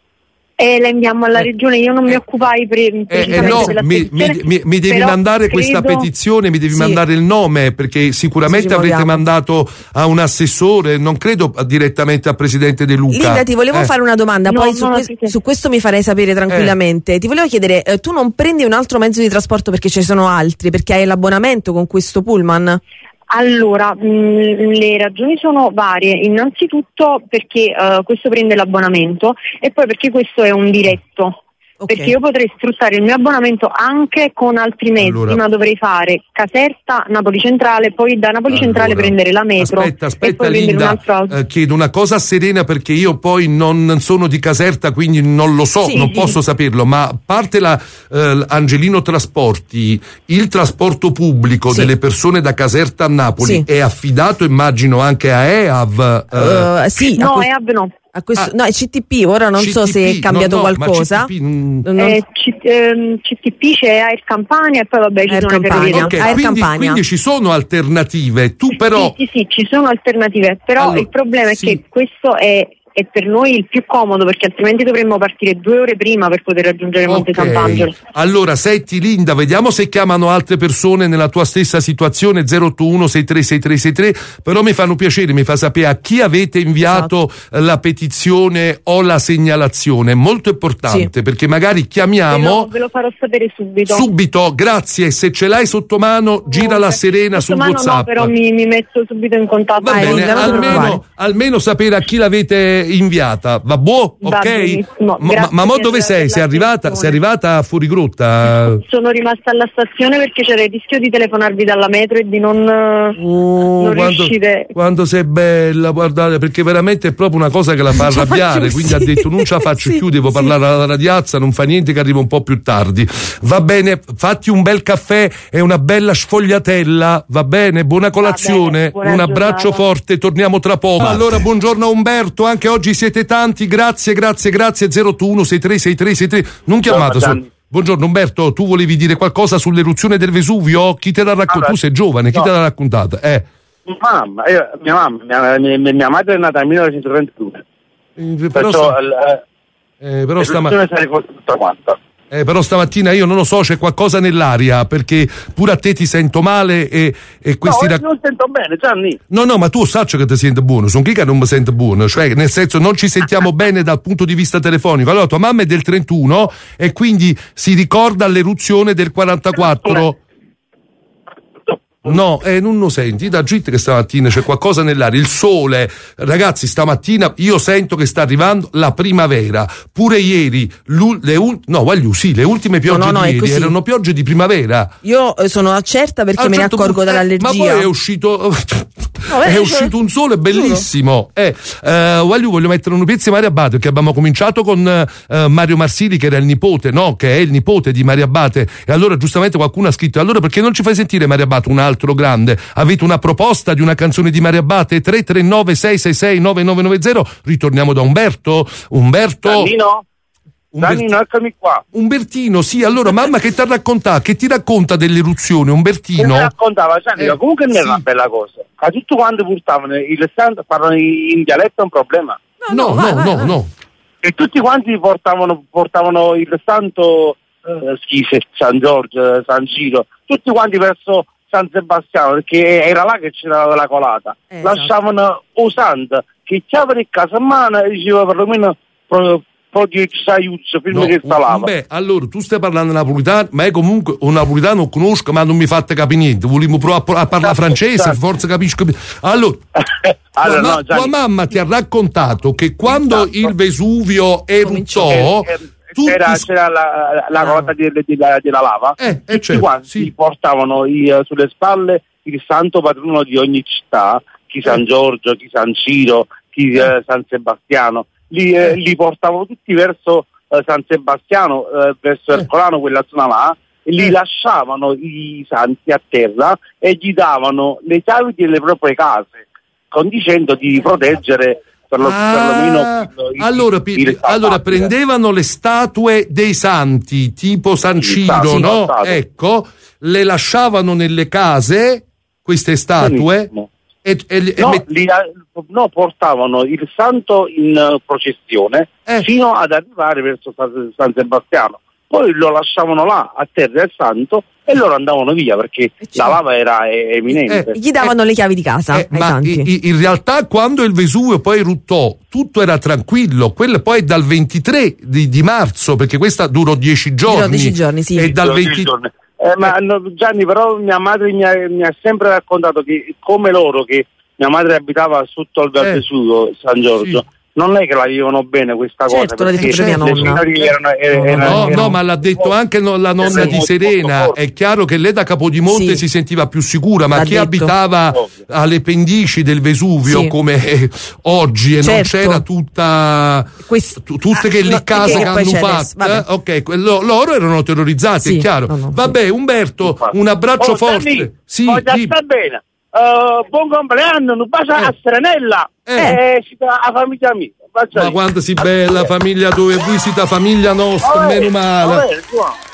e la inviamo alla Eh. Regione, io non mi Eh. occupai pre- Eh, eh, precisamente no, della mi, petizione, mi- mi- mi devi però mandare questa credo- petizione, mi devi Sì. mandare il nome, perché sicuramente Sì, ci avrete muoviamo. mandato a un assessore, non credo direttamente al presidente De Luca. Linda, ti volevo Eh. fare una domanda, No, poi no, su, no, que- sì, sì. su questo mi farei sapere tranquillamente. Ti volevo chiedere, eh, tu non prendi un altro mezzo di trasporto perché ci sono altri, perché hai l'abbonamento con questo pullman? Allora, mh, le ragioni sono varie, innanzitutto perché eh, questo prende l'abbonamento e poi perché questo è un diretto. Ok. Perché io potrei sfruttare il mio abbonamento anche con altri mezzi, Allora- ma dovrei fare Caserta, Napoli Centrale, poi da Napoli Centrale Allora, prendere la metro Aspetta, e aspetta, poi prendere un Linda, altro auto. eh, chiedo una cosa serena perché io poi non, non sono di Caserta, quindi non lo so, Sì, non sì. posso saperlo, ma a parte la eh, Angelino Trasporti, il trasporto pubblico Sì. delle persone da Caserta a Napoli Sì. è affidato, immagino, anche a E A V. eh, Eh, sì, a No, questo- E A B no. a questo- ah. no, è C T P, ora non so se è C T P, cambiato no, no, ma qualcosa. C T P, mm. Non- Eh, C- ehm, C T P c'è Air Campania e poi vabbè ci Air sono le Campania. ferrovie. Ok, Air quindi, Campania. quindi ci sono alternative, tu però... Sì, sì, sì, ci sono alternative, però Allora, il problema sì. è che questo è è per noi il più comodo, perché altrimenti dovremmo partire due ore prima per poter raggiungere Monte Okay. Sant'Angelo. Allora, senti Linda, vediamo se chiamano altre persone nella tua stessa situazione, zero otto uno sei tre sei tre sei tre, però mi fanno piacere, mi fa sapere a chi avete inviato Esatto. la petizione o la segnalazione, molto importante, Sì. perché magari Ve chiamiamo lo, ve lo farò sapere subito. subito, grazie, se ce l'hai sotto mano girala a Serena Sotto sul mano WhatsApp. no, però mi, mi metto subito in contatto. Va Vai, bene, Linda, non ti almeno, preoccupare. almeno sapere a chi l'avete inviata, va buono? Va Ok? benissimo, Ma, grazie ma mo per- dove per sei? Sei arrivata, l'attenzione. sei arrivata a Fuorigrotta? Sono rimasta alla stazione perché c'era il rischio di telefonarvi dalla metro e di non, Oh, non quando, riuscire. quando sei bella, guardate, perché veramente è proprio una cosa che la fa Non ce la arrabbiare, faccio, quindi sì. ha detto non ce la faccio Sì, più, devo sì. parlare alla radiazza, non fa niente che arriva un po' più tardi. Va bene, fatti un bel caffè e una bella sfogliatella, va bene? Buona colazione, bene, buona un abbraccio giornata. forte, torniamo tra poco. Allora, buongiorno a Umberto, anche oggi siete tanti, grazie, grazie, grazie, zero otto uno sei tre sei tre sei tre, non chiamate Buongiorno, solo. Gianni. Buongiorno Umberto, tu volevi dire qualcosa sull'eruzione del Vesuvio? Chi te l'ha raccontato? Allora, tu sei giovane, chi no. te l'ha raccontata? Eh. Mamma, io, mia mamma, mia, mia, mia madre è nata nel millenovecentotrentadue. Eh, Però, Perciò sta- l- eh, però, stama- l'evoluzione sarà tutta quanta. eh, però stamattina io non lo so, c'è qualcosa nell'aria, perché pure a te ti sento male e, e questi... No, rac- io non sento bene, Gianni. No, no, ma tu sacci che ti senti buono, sono chi che non mi sente buono, cioè nel senso non ci sentiamo bene dal punto di vista telefonico. Allora tua mamma è del trentuno e quindi si ricorda l'eruzione del quarantaquattro. No, eh, non lo senti, da Git che stamattina c'è qualcosa nell'aria, il sole, ragazzi, stamattina io sento che sta arrivando la primavera, pure ieri, l'ul- le ul- no, voglio, sì, le ultime piogge No, no, no, di è ieri così. erano piogge di primavera. Io eh, sono certa perché A un me ne certo accorgo punto- eh, dall'allergia. ma poi è uscito Vabbè, è cioè, uscito un sole bellissimo. Eh, eh, voglio, voglio mettere un pezzo di Mario Abate, perché abbiamo cominciato con eh, Mario Marsili, che era il nipote, no? Che è il nipote di Mario Abate. E allora giustamente qualcuno ha scritto: allora perché non ci fai sentire Mario Abate, un altro grande? Avete una proposta di una canzone di Mario Abate? tre tre nove sei sei sei nove nove nove zero. Ritorniamo da Umberto. Umberto. Giannino? Umberti- Giannino, eccomi qua. Umbertino, sì, allora mamma che ti ha raccontato, che ti racconta dell'eruzione, Che Umbertino? mi raccontava Gianni, Eh, comunque non era sì. una bella cosa. Ma tutti quanti portavano il santo, parlano in dialetto è un problema. No, no, no, no. E tutti quanti portavano, portavano il santo eh, schifo, San Giorgio, San Giro, tutti quanti verso San Sebastiano, perché era là che c'era la colata. Eh, Lasciavano o santo che chiavano in casa a mano e diceva perlomeno pro- proprio ci aiuto prima No, che salava. beh, allora tu stai parlando napolitano, ma io comunque un napolitano lo conosco, ma non mi fate capire niente. Volevo provare a, a parlare Certo, francese, certo. forse capisco. Allora, Allora, tua, ma- no, Gianni, tua mamma ti ha raccontato che quando Esatto. il Vesuvio eruttò, eh, eh, tutti c'era, s- c'era la, la colata di- di- della della lava, Eh, eh, tutti certo, quanti sì. portavano i- eh, sulle spalle il santo patrono di ogni città, chi San Giorgio, chi San Ciro, chi eh, San Sebastiano, li, eh, li portavano tutti verso eh, San Sebastiano, eh, verso Ercolano, quella zona là, e li lasciavano i santi a terra e gli davano le chiavi delle proprie case, con dicendo di proteggere per lo, Ah, perlomeno il- allora, il- pi- il allora salvabile. prendevano le statue dei santi tipo San Sì, Ciro, sì, no? stato. Ecco, le lasciavano nelle case queste statue Benissimo. e, e- e No, met- li- no, portavano il santo in eh, processione Eh. fino ad arrivare verso San, San Sebastiano. Poi lo lasciavano là a terra del santo e loro andavano via perché la lava era eh, eminente. Eh, Gli davano le chiavi di casa Eh, ai ma santi. i- i- in realtà quando il Vesuvio poi eruttò tutto era tranquillo, quello poi è dal ventitré di, di marzo, perché questa durò dieci giorni. Durò dieci giorni, sì. E dal Giorni, venti giorni. Eh, ma no, Gianni, però mia madre mi ha, mi ha sempre raccontato che come loro, che mia madre abitava sotto al Eh. Vesuvio, San Giorgio, Sì. non è che la vivevano bene questa Certo, cosa, l'ha detto perché pure mia le nonna. signori erano, erano, erano, No, erano- no, ma l'ha detto anche no- la nonna Molto, di molto Serena. forte. È chiaro che lei da Capodimonte Sì. si sentiva più sicura, ma L'ha chi detto. abitava Ovvio. alle pendici del Vesuvio Sì. come eh, oggi e non Certo. c'era tutta Quest- tu- tutte che Ah, lì no, case che che poi hanno c'è fatto, adesso, vabbè. eh? Ok, quello- loro erano terrorizzati, Sì, è chiaro. no, no, Vabbè, Umberto, Infatti. un abbraccio Oh, forte. Gianni, Sì, oh, già dimmi. sta bene. Eh, buon compleanno, un bacio Eh. a Serenella Eh. e si dà a famiglia mia. Un bacio Ma lì. quanto si bella famiglia dove visita famiglia nostra, Va bene, meno va male. bene, tu va.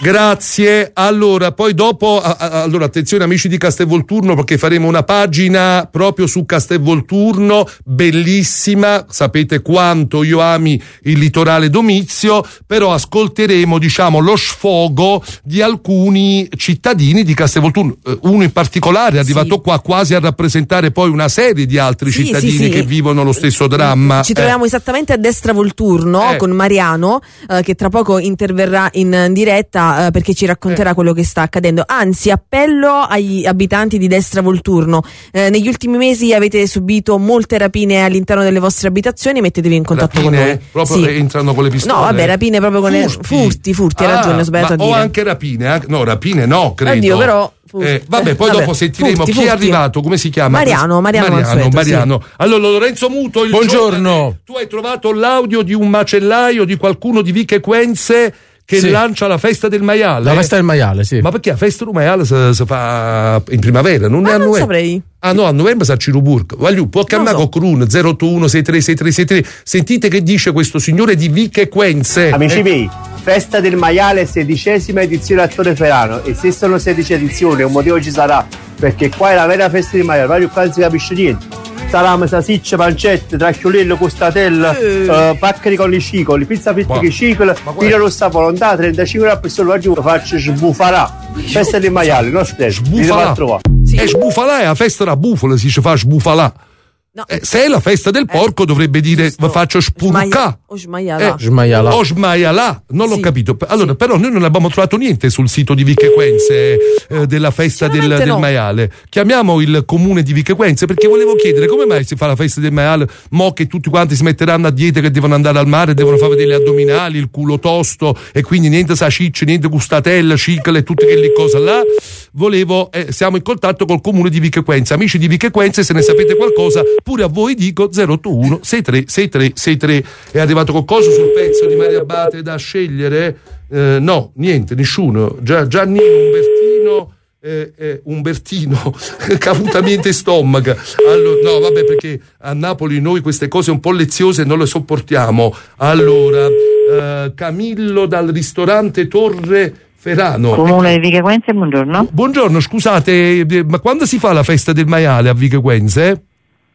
Grazie. Allora, poi dopo, a, a, allora attenzione amici di Castelvolturno, perché faremo una pagina proprio su Castelvolturno, bellissima, sapete quanto io ami il litorale Domizio, però ascolteremo, diciamo, lo sfogo di alcuni cittadini di Castelvolturno, uno in particolare è arrivato sì. qua quasi a rappresentare poi una serie di altri sì, cittadini sì, sì. che vivono lo stesso dramma. Ci troviamo eh. esattamente a destra Volturno eh. con Mariano, eh, che tra poco interverrà in diretta perché ci racconterà eh. quello che sta accadendo. Anzi, appello agli abitanti di Destra Volturno, eh, negli ultimi mesi avete subito molte rapine all'interno delle vostre abitazioni, mettetevi in contatto rapine, con noi. Proprio sì. entrano con le pistole? No, vabbè, rapine proprio con furti. le furti, furti, hai ah, ragione, ho sbagliato a dire. O anche rapine, anche, no, rapine no, credo. Oddio, però Eh, vabbè, poi vabbè, dopo sentiremo furti, chi furti. è arrivato, come si chiama? Mariano, Mariano, Mariano, Mansueto, Mariano. Sì. Allora, Lorenzo Muto, il buongiorno. Giorno, tu hai trovato l'audio di un macellaio, di qualcuno di Vico Equense che sì. lancia la festa del maiale. La festa del maiale, sì. Ma perché la festa del maiale si, si fa in primavera, non ah, è a non novembre? saprei. Ah no, a novembre sa Ciruburg. Voglio, può chiamare so. con un zero otto uno sei tre sei tre sei tre. Sentite che dice questo signore di Vico Equense. Amici eh. miei, festa del maiale, sedicesima edizione a Torre Ferrano. E se sono sedici edizioni, un motivo ci sarà, perché qua è la vera festa del maiale, voglio qua non si capisce niente. Salame, salsicce, pancette, tracchiolello, costatella, eh. uh, paccheri con i scicoli, pizza fritta che scicoli, pino rossa volontà, trentacinque euro per solo oggi faccio sbufarà. Festa del maiale, non stesso. Sbufalà. Sì. E sbufalà è la festa della bufala, si fa sbufalà. No. Eh, se è la festa del porco eh. dovrebbe dire Questo. faccio spurcà o smaialà eh, smaialà. o smaialà non sì. l'ho capito allora sì. però noi non abbiamo trovato niente sul sito di Vico Equense eh, della festa del, del no. maiale. Chiamiamo il comune di Vico Equense perché volevo chiedere come mai si fa la festa del maiale mo che tutti quanti si metteranno a dieta che devono andare al mare, devono fare vedere gli addominali, il culo tosto e quindi niente sacicce, niente gustatella, cicle e tutte quelle cose là. Volevo eh, siamo in contatto col comune di Vico Equense. Amici di Vico Equense, se ne sapete qualcosa pure a voi dico zero otto uno sei tre sei tre sei tre. È arrivato qualcosa sul pezzo di Maria Abate da scegliere? Eh, no, niente, nessuno. Gia, Giannino Umbertino eh, eh, Umbertino cavutamente stomaca. Allora, no, vabbè, perché a Napoli noi queste cose un po' leziose non le sopportiamo. Allora, eh, Camillo dal ristorante Torre Ferrano. Comune di Vico Equense, buongiorno. Buongiorno, scusate, ma quando si fa la festa del maiale a Vico Equense?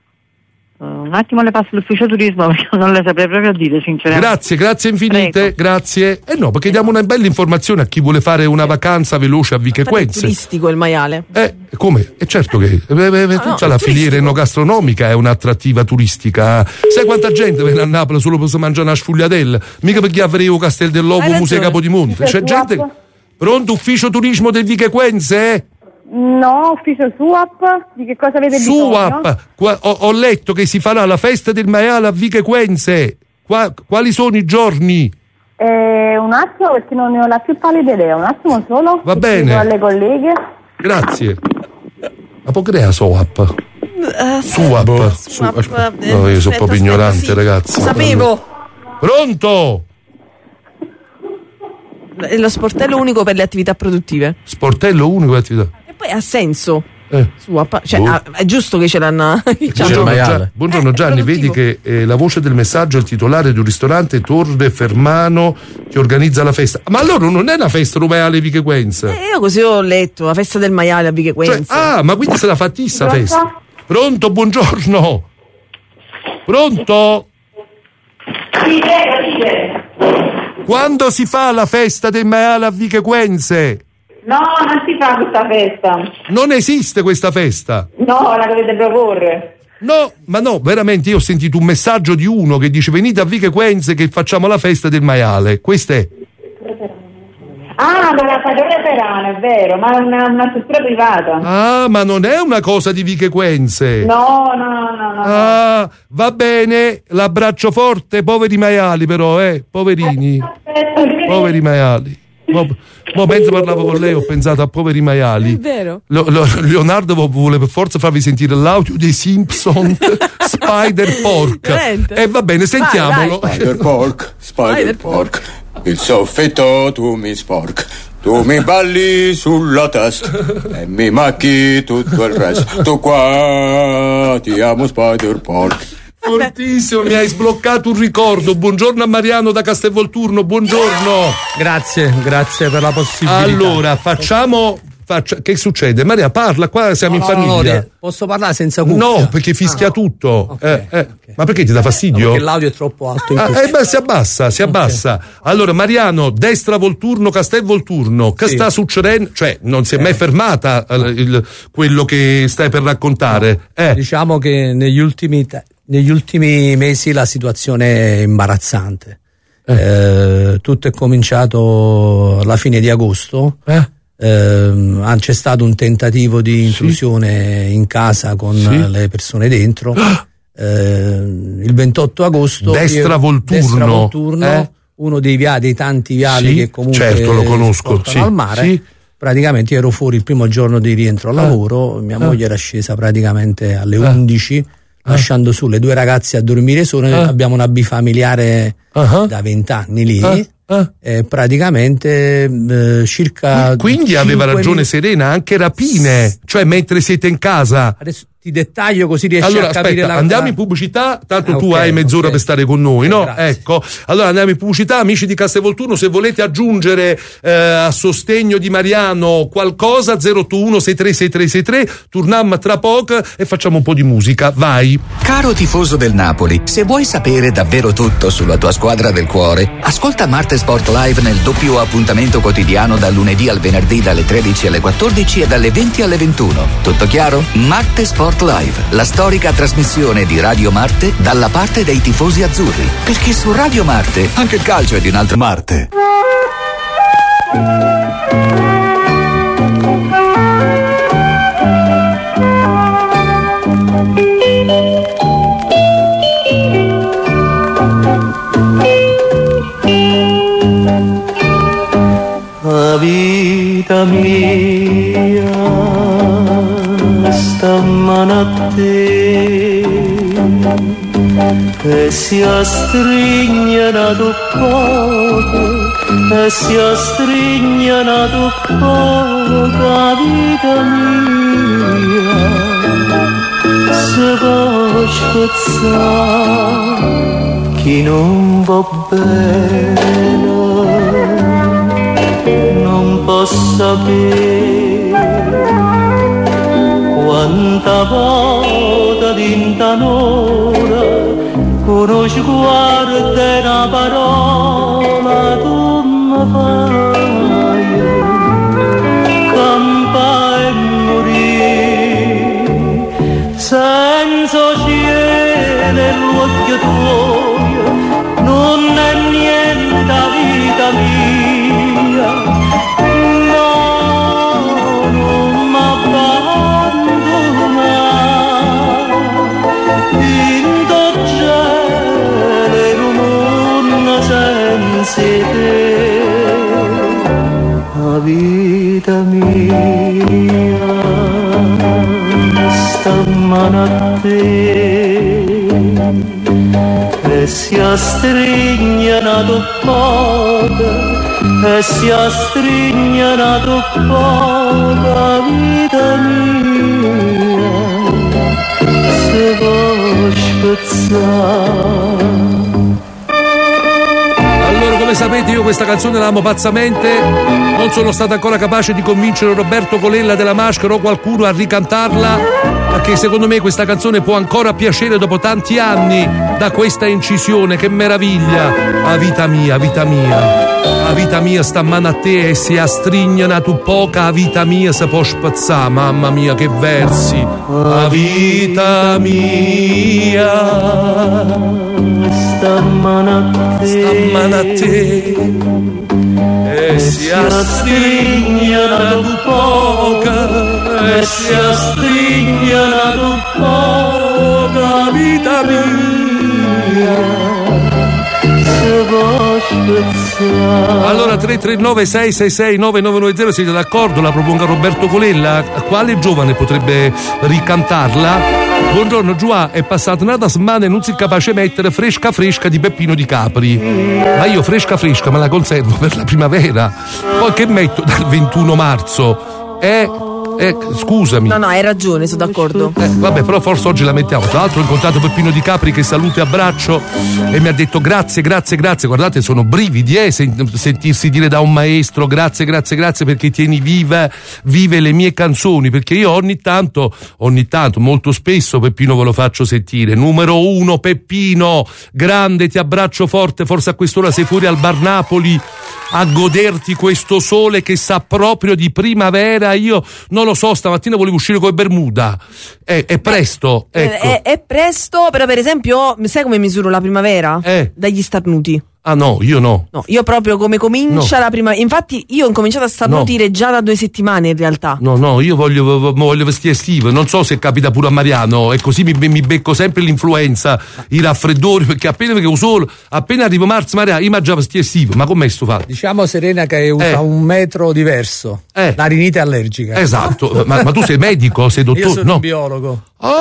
Un attimo le passo l'ufficio turismo perché non le saprei proprio dire sinceramente. Grazie, grazie infinite, Prego. grazie. Eh no, perché diamo una bella informazione a chi vuole fare una vacanza veloce a Vico Equense. È turistico il maiale. Eh, come? È certo che eh, eh, no, tutta no, la filiera enogastronomica è un'attrattiva turistica. Sai quanta gente viene a Napoli solo per mangiare una sfugliatella? Mica perché avremo Castel del Lobo, Museo Capodimonte. C'è gente. Pronto, ufficio turismo del Vico Equense? No, ufficio SUAP, di che cosa avete bisogno? SUAP, Qua, ho, ho letto che si farà la festa del maiale a Vico Equense. Qua, quali sono i giorni? Eh, un attimo perché non ne ho la più pallida idea, un attimo solo. Va bene. Alle colleghe. Grazie. Ma può creare SUAP? Uh, SUAP. SUAP. SUAP. No, io sono proprio ignorante, sì. ragazzi. Sapevo. Pronto? Lo sportello unico per le attività produttive. Sportello unico per le attività. E poi ha senso. Eh. Cioè, oh. ah, è giusto che ce l'hanno. Buongiorno, Gian, buongiorno Gianni, eh, vedi che eh, la voce del messaggio è il titolare di un ristorante Torre Fermano che organizza la festa. Ma allora non è una festa maiale Vico Equense? Eh, io così ho letto, la festa del maiale a Vico Equense. Cioè, ah, ma quindi se la fattissa festa. Pronto, buongiorno. Pronto? Sì, prego, sì. Quando si fa la festa del maiale a Vico Equense? No, non si fa questa festa. Non esiste questa festa? No, la dovete proporre. No, ma no, veramente io ho sentito un messaggio di uno che dice venite a Vico Equense che facciamo la festa del maiale. Questa è. Ah, per la Torre Ferrano, è vero, ma è una, una struttura privata. Ah, ma non è una cosa di Vico Equense. No, no, no, no. Ah, va bene, l'abbraccio forte, poveri maiali però, eh, poverini. Poveri maiali. Mo, mo mentre parlavo con lei ho pensato a poveri maiali. È vero. Lo, lo, Leonardo vuole per forza farvi sentire l'audio dei Simpson Spider Pork. E eh, va bene, sentiamolo. Vai, Spider Pork, Spider, Spider Pork. Il soffitto tu mi sporc, tu mi balli sulla testa e mi macchi tutto il resto. Tu qua ti amo Spider Pork. Fortissimo, mi hai sbloccato un ricordo. Buongiorno a Mariano da Castelvolturno, buongiorno. Grazie, grazie per la possibilità. Allora, facciamo... Faccia, che succede? Maria, parla, qua siamo no, in famiglia. No, no, posso parlare senza cuffia? No, perché fischia ah, tutto. Okay, eh, eh. Okay. Ma perché ti dà fastidio? No, perché l'audio è troppo alto in ah, eh beh, si abbassa, si abbassa. Okay. Allora, Mariano, destra Volturno, Castel Volturno, che sì. sta succedendo? Cioè, non si è eh. mai fermata no. il, quello che stai per raccontare. No. Eh. Diciamo che negli ultimi, negli ultimi mesi la situazione è imbarazzante. Eh. Eh, tutto è cominciato alla fine di agosto. Eh. Eh, c'è stato un tentativo di intrusione sì. in casa con sì. le persone dentro. Eh, il ventotto agosto destra io, Volturno, destra Volturno eh? uno dei viali, dei tanti viali sì, che comunque certo, lo conosco, sì, al mare. Sì. Praticamente ero fuori il primo giorno di rientro al eh. lavoro, mia eh. moglie era scesa praticamente alle eh. undici, eh. lasciando su le due ragazze a dormire sole. Eh. Abbiamo una bifamiliare uh-huh. da vent'anni lì. Eh. Ah. Eh, praticamente eh, circa quindi aveva ragione mil... Serena, anche rapine, cioè mentre siete in casa. Adesso ti dettaglio così riesci allora, a capire aspetta, la... andiamo in pubblicità, tanto ah, tu okay, hai mezz'ora okay. per stare con noi, no? Grazie. Ecco, allora andiamo in pubblicità, amici di Castelvolturno, se volete aggiungere eh, a sostegno di Mariano qualcosa, zero otto uno sei tre sei tre sei tre, torniamo tra poco e facciamo un po' di musica, vai. Caro tifoso del Napoli, se vuoi sapere davvero tutto sulla tua squadra del cuore, ascolta Marte Sport Live nel doppio appuntamento quotidiano dal lunedì al venerdì dalle tredici alle quattordici e dalle venti alle ventuno. Tutto chiaro? Marte Sport Live, la storica trasmissione di Radio Marte dalla parte dei tifosi azzurri. Perché su Radio Marte anche il calcio è di un altro Marte. La vita mia stamane a te e si astrignano tu poco e si astrignano tu poco la vita mia se può spezzare chi non va bene non posso sapere quanta volta d'intanora con uno sguardo e una parola tu mi fai campare e morire senza cielo e l'occhio tuo non è niente la vita mia. No, non m'abbandona in cielo in un mondo senza te. La vita mia stamane a te e si astrignano tu poco e si astrignano tu poco la vita mia se vuoi spezzare. Allora, come sapete, io questa canzone la amo pazzamente, non sono stato ancora capace di convincere Roberto Colella della Maschera o qualcuno a ricantarla, perché secondo me questa canzone può ancora piacere dopo tanti anni da questa incisione, che meraviglia. A vita mia, vita mia, a vita mia sta mano a te e si astrignana tu poca, a vita mia se può spazzare, mamma mia che versi. A vita mia sta mano a te, sta mano a te e si astrignana tu poca e si astrignana tu poca, vita mia. Allora tre tre nove sei sei sei nove nove nove zero, siete d'accordo? La proponga Roberto Colella. Quale giovane potrebbe ricantarla? Buongiorno Giua, è passata una settimana e non si è capace mettere Fresca Fresca di Peppino Di Capri. Ma io Fresca Fresca me la conservo per la primavera. Poi che metto dal ventuno marzo? Eh? Eh, scusami. No, no, hai ragione, sono d'accordo. Eh, vabbè, però forse oggi la mettiamo. Tra l'altro ho incontrato Peppino Di Capri, che saluto e abbraccio, e mi ha detto grazie, grazie, grazie. Guardate, sono brividi, eh, sentirsi dire da un maestro grazie, grazie, grazie, perché tieni viva, vive le mie canzoni, perché io ogni tanto, ogni tanto, molto spesso Peppino ve lo faccio sentire. Numero uno, Peppino, grande, ti abbraccio forte, forse a quest'ora sei fuori al Bar Napoli a goderti questo sole che sa proprio di primavera. Io non lo so, stamattina volevo uscire con le Bermuda, è, è presto, eh, ecco. è, è presto, però per esempio sai come misuro la primavera? Eh. Dagli starnuti. Ah no, io no. No, io proprio come comincia No. la prima. Infatti io ho cominciato a starnutire già da due settimane in realtà. No, no, io voglio, voglio vestire estivo. Non so se capita pure a Mariano, e così mi, mi becco sempre l'influenza, i raffreddori, perché appena che solo, appena arrivo marzo, Mariano, io mangiavo vestire estivo. Ma com'è sto fatto? Diciamo, Serena, che usa Eh. un metro diverso. Eh. La rinite allergica. Esatto, ma, ma tu sei medico, sei dottore? Io sono No. un biologo.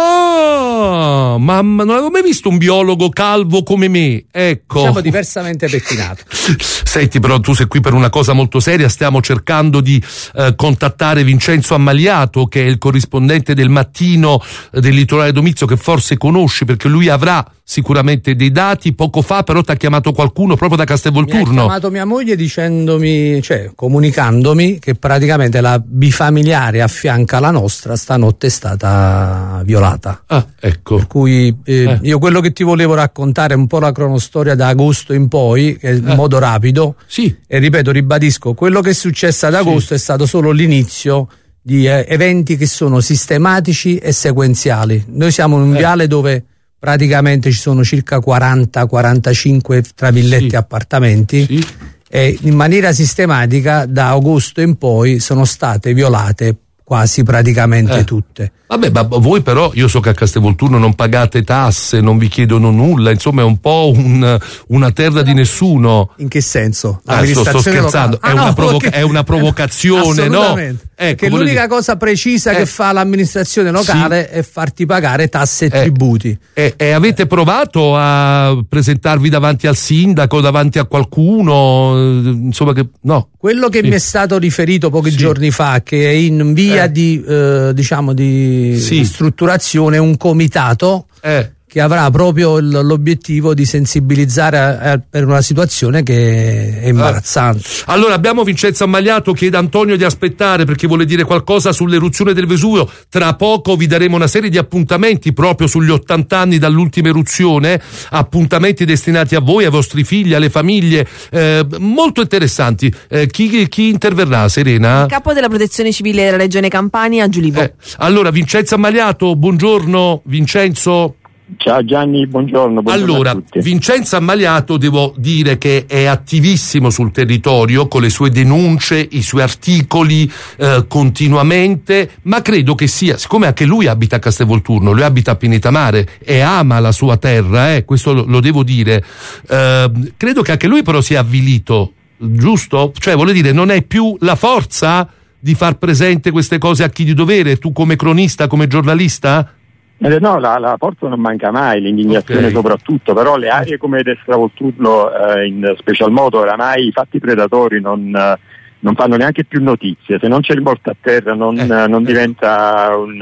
Ah, ma, ma non avevo mai visto un biologo calvo come me, ecco. Diciamo diversamente pettinato. Senti, però tu sei qui per una cosa molto seria. Stiamo cercando di eh, contattare Vincenzo Ammaliato, che è il corrispondente del Mattino eh, del Litorale Domizio, che forse conosci, perché lui avrà sicuramente dei dati. Poco fa però ti ha chiamato qualcuno proprio da Mi ha Castelvolturno. chiamato mia moglie dicendomi, cioè comunicandomi che praticamente la bifamiliare a fianco alla nostra stanotte è stata violata. Ah, ecco. Per cui eh, Eh. io quello che ti volevo raccontare è un po' la cronostoria da agosto in poi, che è in modo rapido. Sì. E ripeto, ribadisco, quello che è successo ad agosto è stato solo l'inizio di eh, eventi che sono sistematici e sequenziali. Noi siamo in un Eh. viale dove praticamente ci sono circa quaranta quarantacinque tra villette Sì. e appartamenti, Sì. e in maniera sistematica da agosto in poi sono state violate quasi praticamente Eh. tutte. Vabbè, ma voi però, io so che a Castelvolturno non pagate tasse, non vi chiedono nulla, insomma è un po' un, una terra di nessuno. In che senso? Ah, sto, sto scherzando, locale. è, Ah, una no, provoca- ok. è una provocazione, no? Assolutamente. Ecco, che voglio l'unica dire- cosa precisa Eh. che fa l'amministrazione locale è farti pagare tasse e Eh. tributi. E, e avete provato a presentarvi davanti al sindaco, davanti a qualcuno, eh, insomma che no. Quello che Sì. mi è stato riferito pochi Sì. giorni fa, che è in via Eh. di eh, diciamo di Sì. strutturazione un comitato Eh. che avrà proprio il- l'obiettivo di sensibilizzare eh, per una situazione che è imbarazzante. Allora abbiamo Vincenzo Ammaliato, chiede a Antonio di aspettare perché vuole dire qualcosa sull'eruzione del Vesuvio. Tra poco vi daremo una serie di appuntamenti proprio sugli ottanta anni dall'ultima eruzione, appuntamenti destinati a voi, ai vostri figli, alle famiglie, eh, molto interessanti. Eh, chi, chi interverrà, Serena? Il capo della protezione civile della regione Campania, Giulivo. Eh, allora Vincenzo Ammaliato, buongiorno Vincenzo. Ciao Gianni, buongiorno, buongiorno Allora, a tutti. Vincenzo Ammaliato devo dire che è attivissimo sul territorio con le sue denunce, i suoi articoli eh, continuamente, ma credo che sia, siccome anche lui abita a Castelvolturno, lui abita a Pinetamare e ama la sua terra, eh, questo lo, lo devo dire, eh, credo che anche lui però sia avvilito, giusto? Cioè, vuole dire, non è più la forza di far presente queste cose a chi di dovere, tu come cronista, come giornalista? Eh, no, la, la forza non manca mai, l'indignazione Ok. soprattutto, però le aree come Destravolturno, eh, in special modo, oramai i fatti predatori non, eh, non fanno neanche più notizie. Se non c'è il morto a terra non, eh, non diventa un,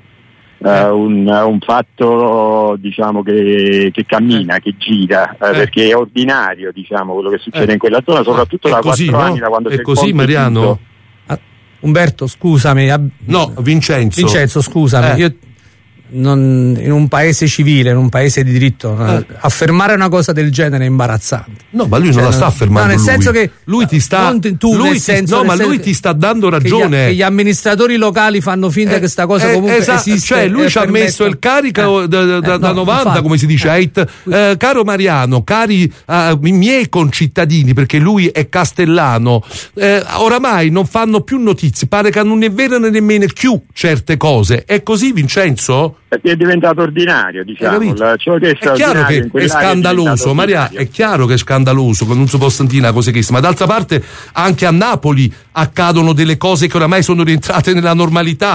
eh, eh, un, un fatto, diciamo, che, che cammina, che gira, eh, Eh. perché è ordinario, diciamo, quello che succede Eh. in quella zona, soprattutto È da così, quattro no? anni, da quando È c'è il così, ponte Mariano? chiuso. Ah, Umberto, scusami. ab- No, Vincenzo. Vincenzo, scusami. Eh. Io non- in un paese civile, in un paese di diritto, Eh. affermare una cosa del genere è imbarazzante. No, ma lui non Cioè, la sta no, affermando. no, nel lui. senso che lui ti sta. non ti- tu, lui nel ti- senso- no, nel ma senso lui che- ti sta dando Che gli, ragione. che gli amministratori locali fanno finta Eh, che sta cosa eh, comunque esatto, esiste. cioè lui e ci ha permette- messo il carico Eh, da, da- eh, da no, novanta, infatti. come si dice, hate. Eh, caro Mariano, cari eh, i miei concittadini, perché lui è castellano, eh, oramai non fanno più notizie, pare che non ne vedano nemmeno più certe cose. È così, Vincenzo? Perché è diventato ordinario, diciamo. capito? La- ciò che è, È chiaro straordinario che in è quell'area scandaloso, diventato Maria, ordinario. è chiaro che è scandaloso, che non si può sentire una cosa che ma d'altra parte anche a Napoli accadono delle cose che oramai sono rientrate nella normalità.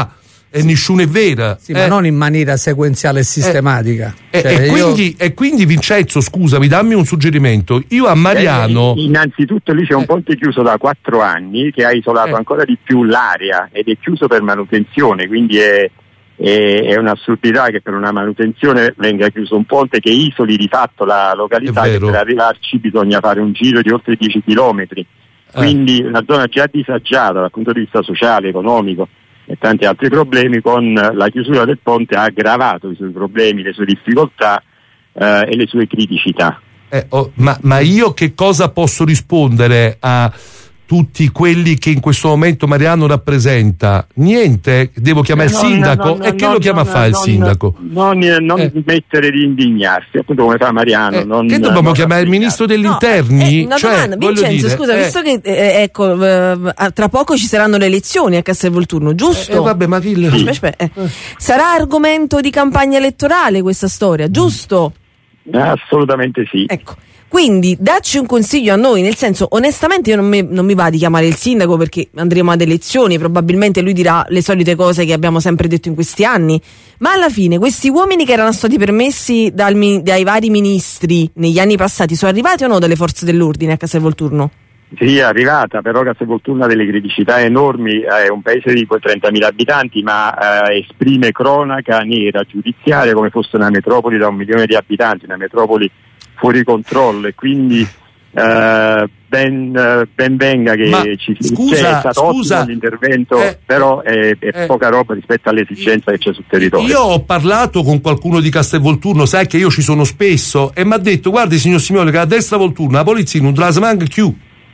e nessuno è vera. Sì, eh. ma non in maniera sequenziale e sistematica. Eh, cioè, e, io... quindi, e quindi Vincenzo, scusami, dammi un suggerimento. Io a Mariano... Eh, innanzitutto lì c'è un ponte chiuso da quattro anni che ha isolato Eh. ancora di più l'area ed è chiuso per manutenzione, quindi è, è, è un'assurdità che per una manutenzione venga chiuso un ponte che isoli di fatto la località, che per arrivarci bisogna fare un giro di oltre dieci chilometri. Quindi una zona già disagiata dal punto di vista sociale, economico e tanti altri problemi, con la chiusura del ponte ha aggravato i suoi problemi, le sue difficoltà eh, e le sue criticità. Eh, oh, ma, ma io che cosa posso rispondere a tutti quelli che in questo momento Mariano rappresenta? Niente? Devo chiamare il No, sindaco? no, no, e che no, lo chiama no, a fare il non- sindaco? Non, eh, non Eh. smettere di indignarsi, appunto come fa Mariano. non, Che dobbiamo non chiamare il ministro degli No, interni? eh, una Cioè, domanda, voglio Vincenzo, dire, scusa, eh, visto che eh, ecco, eh, tra poco ci saranno le elezioni a Castelvolturno, giusto? Eh, eh, vabbè, ma chi le- Aspetta, aspetta, eh. Sarà argomento di campagna elettorale questa storia, giusto? Assolutamente sì. Ecco. Quindi dacci un consiglio a noi, nel senso, onestamente io non mi, non mi va di chiamare il sindaco perché andremo ad elezioni, probabilmente lui dirà le solite cose che abbiamo sempre detto in questi anni, ma alla fine questi uomini che erano stati permessi dal, mi- dai vari ministri negli anni passati sono arrivati o no dalle forze dell'ordine a Castelvolturno? Sì, è arrivata, però Castelvolturno ha delle criticità enormi, è un paese di quei trentamila abitanti, ma eh, esprime cronaca nera giudiziaria come fosse una metropoli da un milione di abitanti, una metropoli fuori controllo, e quindi eh, ben, eh, ben venga che Ma, ci scusa, c'è stato scusa, ottimo l'intervento, eh, però è, è eh, poca roba rispetto all'esigenza che c'è sul territorio. Io ho parlato con qualcuno di Castelvolturno, sai che io ci sono spesso, e mi ha detto: guardi signor Simeone, che a destra Volturno la polizia non te la manca più.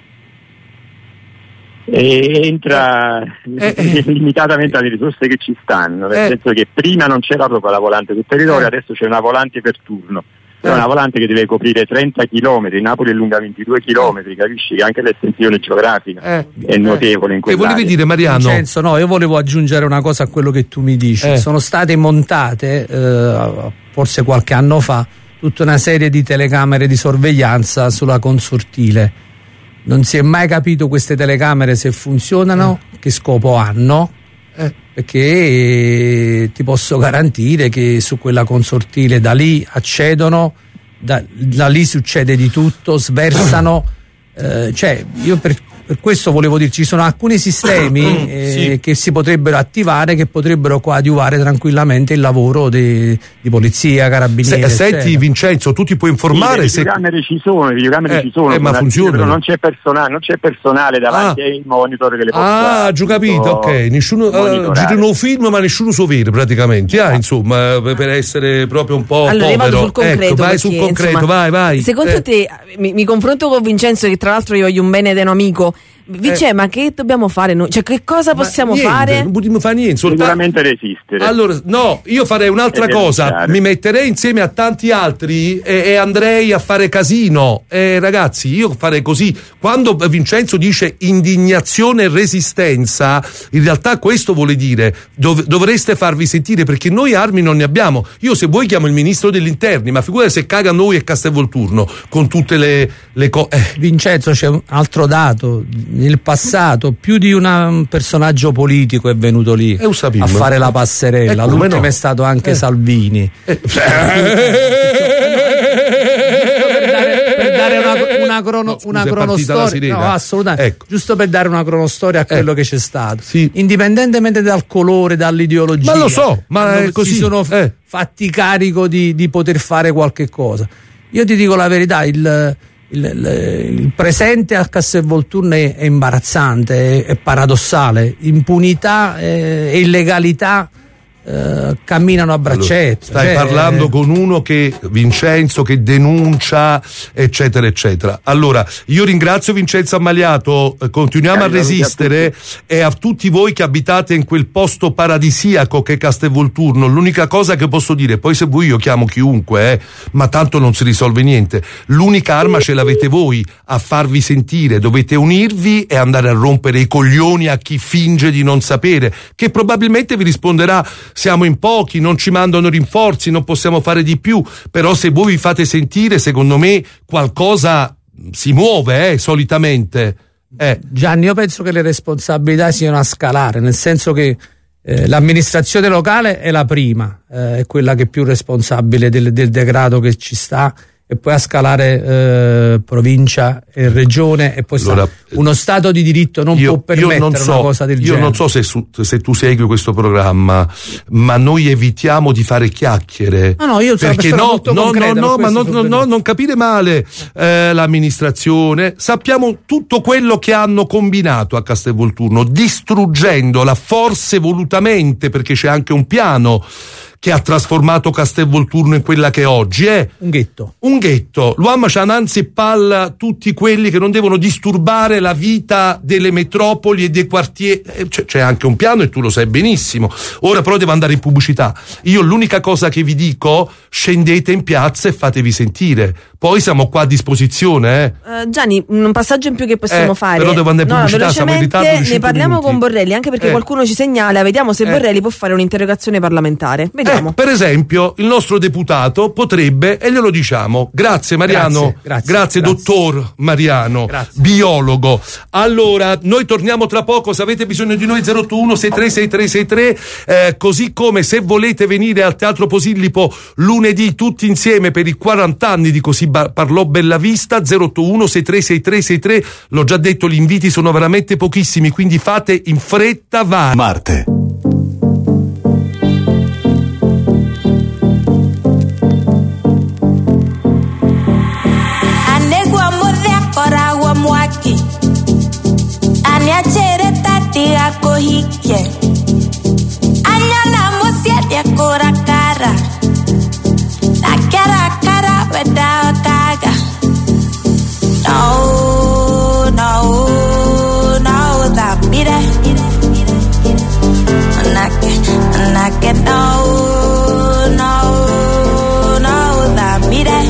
E entra eh, limitatamente alle risorse che ci stanno, nel Eh. senso che prima non c'era proprio la volante sul territorio, adesso c'è una volante per turno. È una volante che deve coprire trenta chilometri, Napoli è lunga ventidue chilometri, capisci che anche l'estensione geografica Eh. è notevole in Che quell'area. volevi dire, Mariano? Vincenzo, no, io volevo aggiungere una cosa a quello che tu mi dici. Eh. Sono state montate, eh, forse qualche anno fa, tutta una serie di telecamere di sorveglianza sulla consortile. Non si è mai capito queste telecamere se funzionano, eh. che scopo hanno, eh. perché eh, ti posso garantire che su quella consortile da lì accedono, da, da lì succede di tutto, sversano, eh, cioè io per, per questo volevo dire, ci sono alcuni sistemi eh, Sì. che si potrebbero attivare, che potrebbero coadiuvare tranquillamente il lavoro di, di polizia, carabinieri. Se, senti eccetera. Vincenzo, tu ti puoi informare Sì, se... le videocamere ci sono, le videocamere Eh, ci sono, eh, ma una- funzionano? però non c'è personale, non c'è personale davanti Ah. ai monitor che le possa Ah, già capito, ok. Nessuno uh, monitorare. girano un film, ma nessuno so vero praticamente. Ah, insomma, per per essere proprio un po' Allora io vado povero. sul concreto, Ecco, vai perché, sul concreto, insomma, vai, vai. Secondo Eh. te, mi, mi confronto con Vincenzo, che tra l'altro io voglio un bene da un amico. Vince, Eh. ma che dobbiamo fare noi? Cioè, che cosa Ma possiamo niente, fare? Non possiamo fare niente, soltanto... Sicuramente resistere. Allora, no, io farei un'altra E cosa, denunciare. mi metterei insieme a tanti altri e, e andrei a fare casino. Eh, ragazzi, io farei così. Quando Vincenzo dice indignazione e resistenza, in realtà questo vuole dire dov- dovreste farvi sentire, perché noi armi non ne abbiamo. Io se vuoi chiamo il ministro degli interni, ma figurati se caga noi e Castelvolturno con tutte le, le cose. Eh. Vincenzo, c'è un altro dato: nel passato più di una, un personaggio politico è venuto lì Eh, lo sapevo. a fare la passerella, Eh, come l'ultimo no? è stato anche Eh. Salvini. Eh. Per dare una, una, crono, No, scusa, una è partita la cronostoria, sirena. no, assolutamente, Ecco. giusto per dare una cronostoria a quello che c'è stato, Sì. indipendentemente dal colore, dall'ideologia. Ma lo so, ma hanno- è così. si sono Eh. fatti carico di, di poter fare qualche cosa. Io ti dico la verità, il, il, il- il presente a Castelvolturno è, è imbarazzante, è, è paradossale. Impunità eh, e illegalità eh, camminano a braccetto. Stai Cioè, parlando con uno che, Vincenzo, che denuncia, eccetera, eccetera. Allora, io ringrazio Vincenzo Ammaliato, eh, continuiamo a Cari saluti a resistere, e a tutti voi che abitate in quel posto paradisiaco che è Castelvolturno. L'unica cosa che posso dire, poi se vuoi io chiamo chiunque, eh, ma tanto non si risolve niente. L'unica arma ce l'avete voi, a farvi sentire. Dovete unirvi e andare a rompere i coglioni a chi finge di non sapere, che probabilmente vi risponderà: siamo in pochi, non ci mandano rinforzi, non possiamo fare di più. Però se voi vi fate sentire, secondo me qualcosa si muove, eh, solitamente. Eh. Gianni, io penso che le responsabilità siano a scalare, nel senso che Eh, l'amministrazione locale è la prima, eh, è quella che è più responsabile del, del degrado che ci sta, e poi a scalare eh, provincia e regione, e poi allora, sta. Uno Stato di diritto non io, può permettere io non so, una cosa del io genere. Io non so se, su, se tu segui questo programma, ma noi evitiamo di fare chiacchiere. No, no, io sono perché no, molto no, concreta, no, no, ma non, no, no, non capire male. Eh, l'amministrazione, sappiamo tutto quello che hanno combinato a Castelvolturno, distruggendola forse volutamente, perché c'è anche un piano che ha trasformato Castelvolturno in quella che oggi è. Un ghetto. Un ghetto. L'uomo c'ha innanzi e palla tutti quelli che non devono disturbare la vita delle metropoli e dei quartieri. C'è, c'è anche un piano e tu lo sai benissimo. Ora però devo andare in pubblicità. Io l'unica cosa che vi dico, scendete in piazza e fatevi sentire. Poi siamo qua a disposizione. Eh. Uh, Gianni, un passaggio in più che possiamo eh, fare. Però devo andare in pubblicità, no, siamo in ritardo di ne parliamo minuti. con Borrelli, anche perché eh. qualcuno ci segnala, vediamo se eh. Borrelli può fare un'interrogazione parlamentare. Vediamo. Eh, per esempio, il nostro deputato potrebbe, e glielo diciamo, grazie Mariano, grazie, grazie, grazie, grazie. dottor Mariano, grazie. Biologo. Allora, noi torniamo tra poco, se avete bisogno di noi zero otto uno sei tre sei tre sei tre, eh, così come se volete venire al Teatro Posillipo lunedì tutti insieme per i quaranta anni di Così parlò Bellavista, zero otto uno sei tre sei tre sei tre, l'ho già detto, gli inviti sono veramente pochissimi, quindi fate in fretta, va. Marte. Aniachere tati akohike Anyana musiete akora kara Nakara kara weda kaga No, no, no, da mire Anake, anake, no, no, no, da mire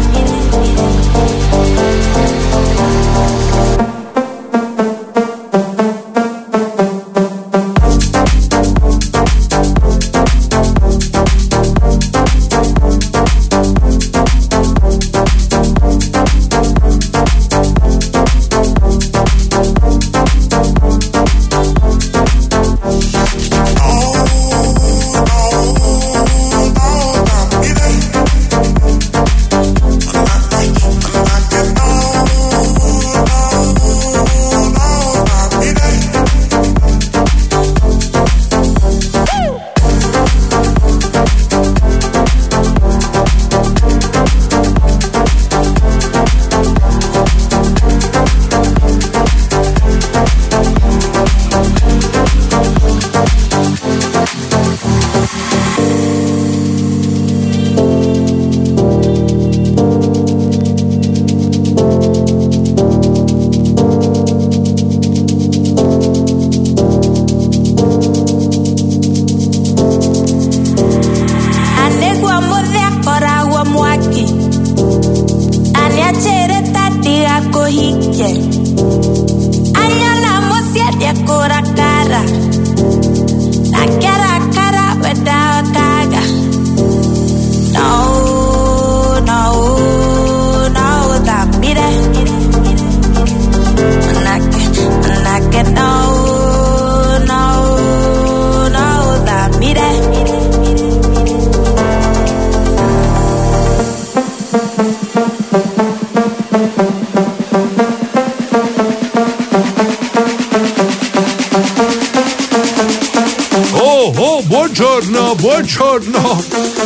Buongiorno.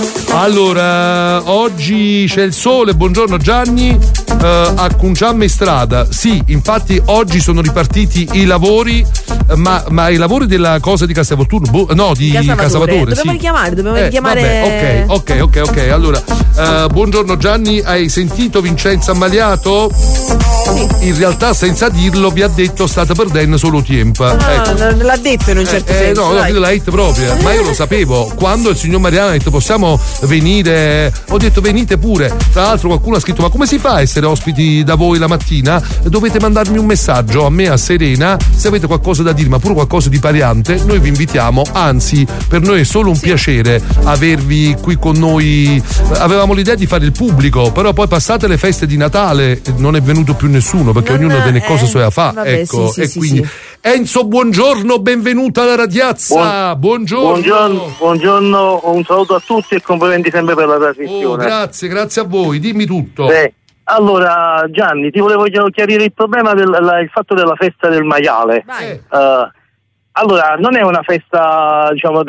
Allora, oggi c'è il sole, buongiorno Gianni, uh, a Cunciamme Strada. Sì, infatti oggi sono ripartiti i lavori, ma, ma i lavori della cosa di Castelvolturno, bu- no, di Casavatore. Dobbiamo sì. richiamare, dobbiamo eh, richiamare. Vabbè, ok, ok, ok, ok. Allora, uh, buongiorno Gianni, hai sentito Vincenzo Ammaliato? Sì. In realtà, senza dirlo, vi ha detto state perdendo solo tempo. No, ecco. no, non l'ha detto in un certo eh, senso. Eh, no, no, l'ha detto proprio, ma io lo sapevo. Quando il signor Mariano ha detto possiamo venire, ho detto venite pure. Tra l'altro qualcuno ha scritto ma come si fa a essere ospiti da voi la mattina? Dovete mandarmi un messaggio a me, a Serena, se avete qualcosa da dire, ma pure qualcosa di pariante, noi vi invitiamo, anzi per noi è solo un sì. piacere avervi qui con noi. Avevamo l'idea di fare il pubblico, però poi passate le feste di Natale non è venuto più nessuno perché non, ognuno deve cose sue a fa, vabbè, ecco, sì, sì, e sì, quindi sì. Enzo, buongiorno, benvenuto alla Radiazza. Buon, buongiorno. buongiorno. Buongiorno, un saluto a tutti e complimenti sempre per la trasmissione. Oh, grazie, grazie a voi, dimmi tutto. Sì. Allora, Gianni, ti volevo chiarire il problema del la, il fatto della festa del maiale. Uh, allora, non è una festa, diciamo,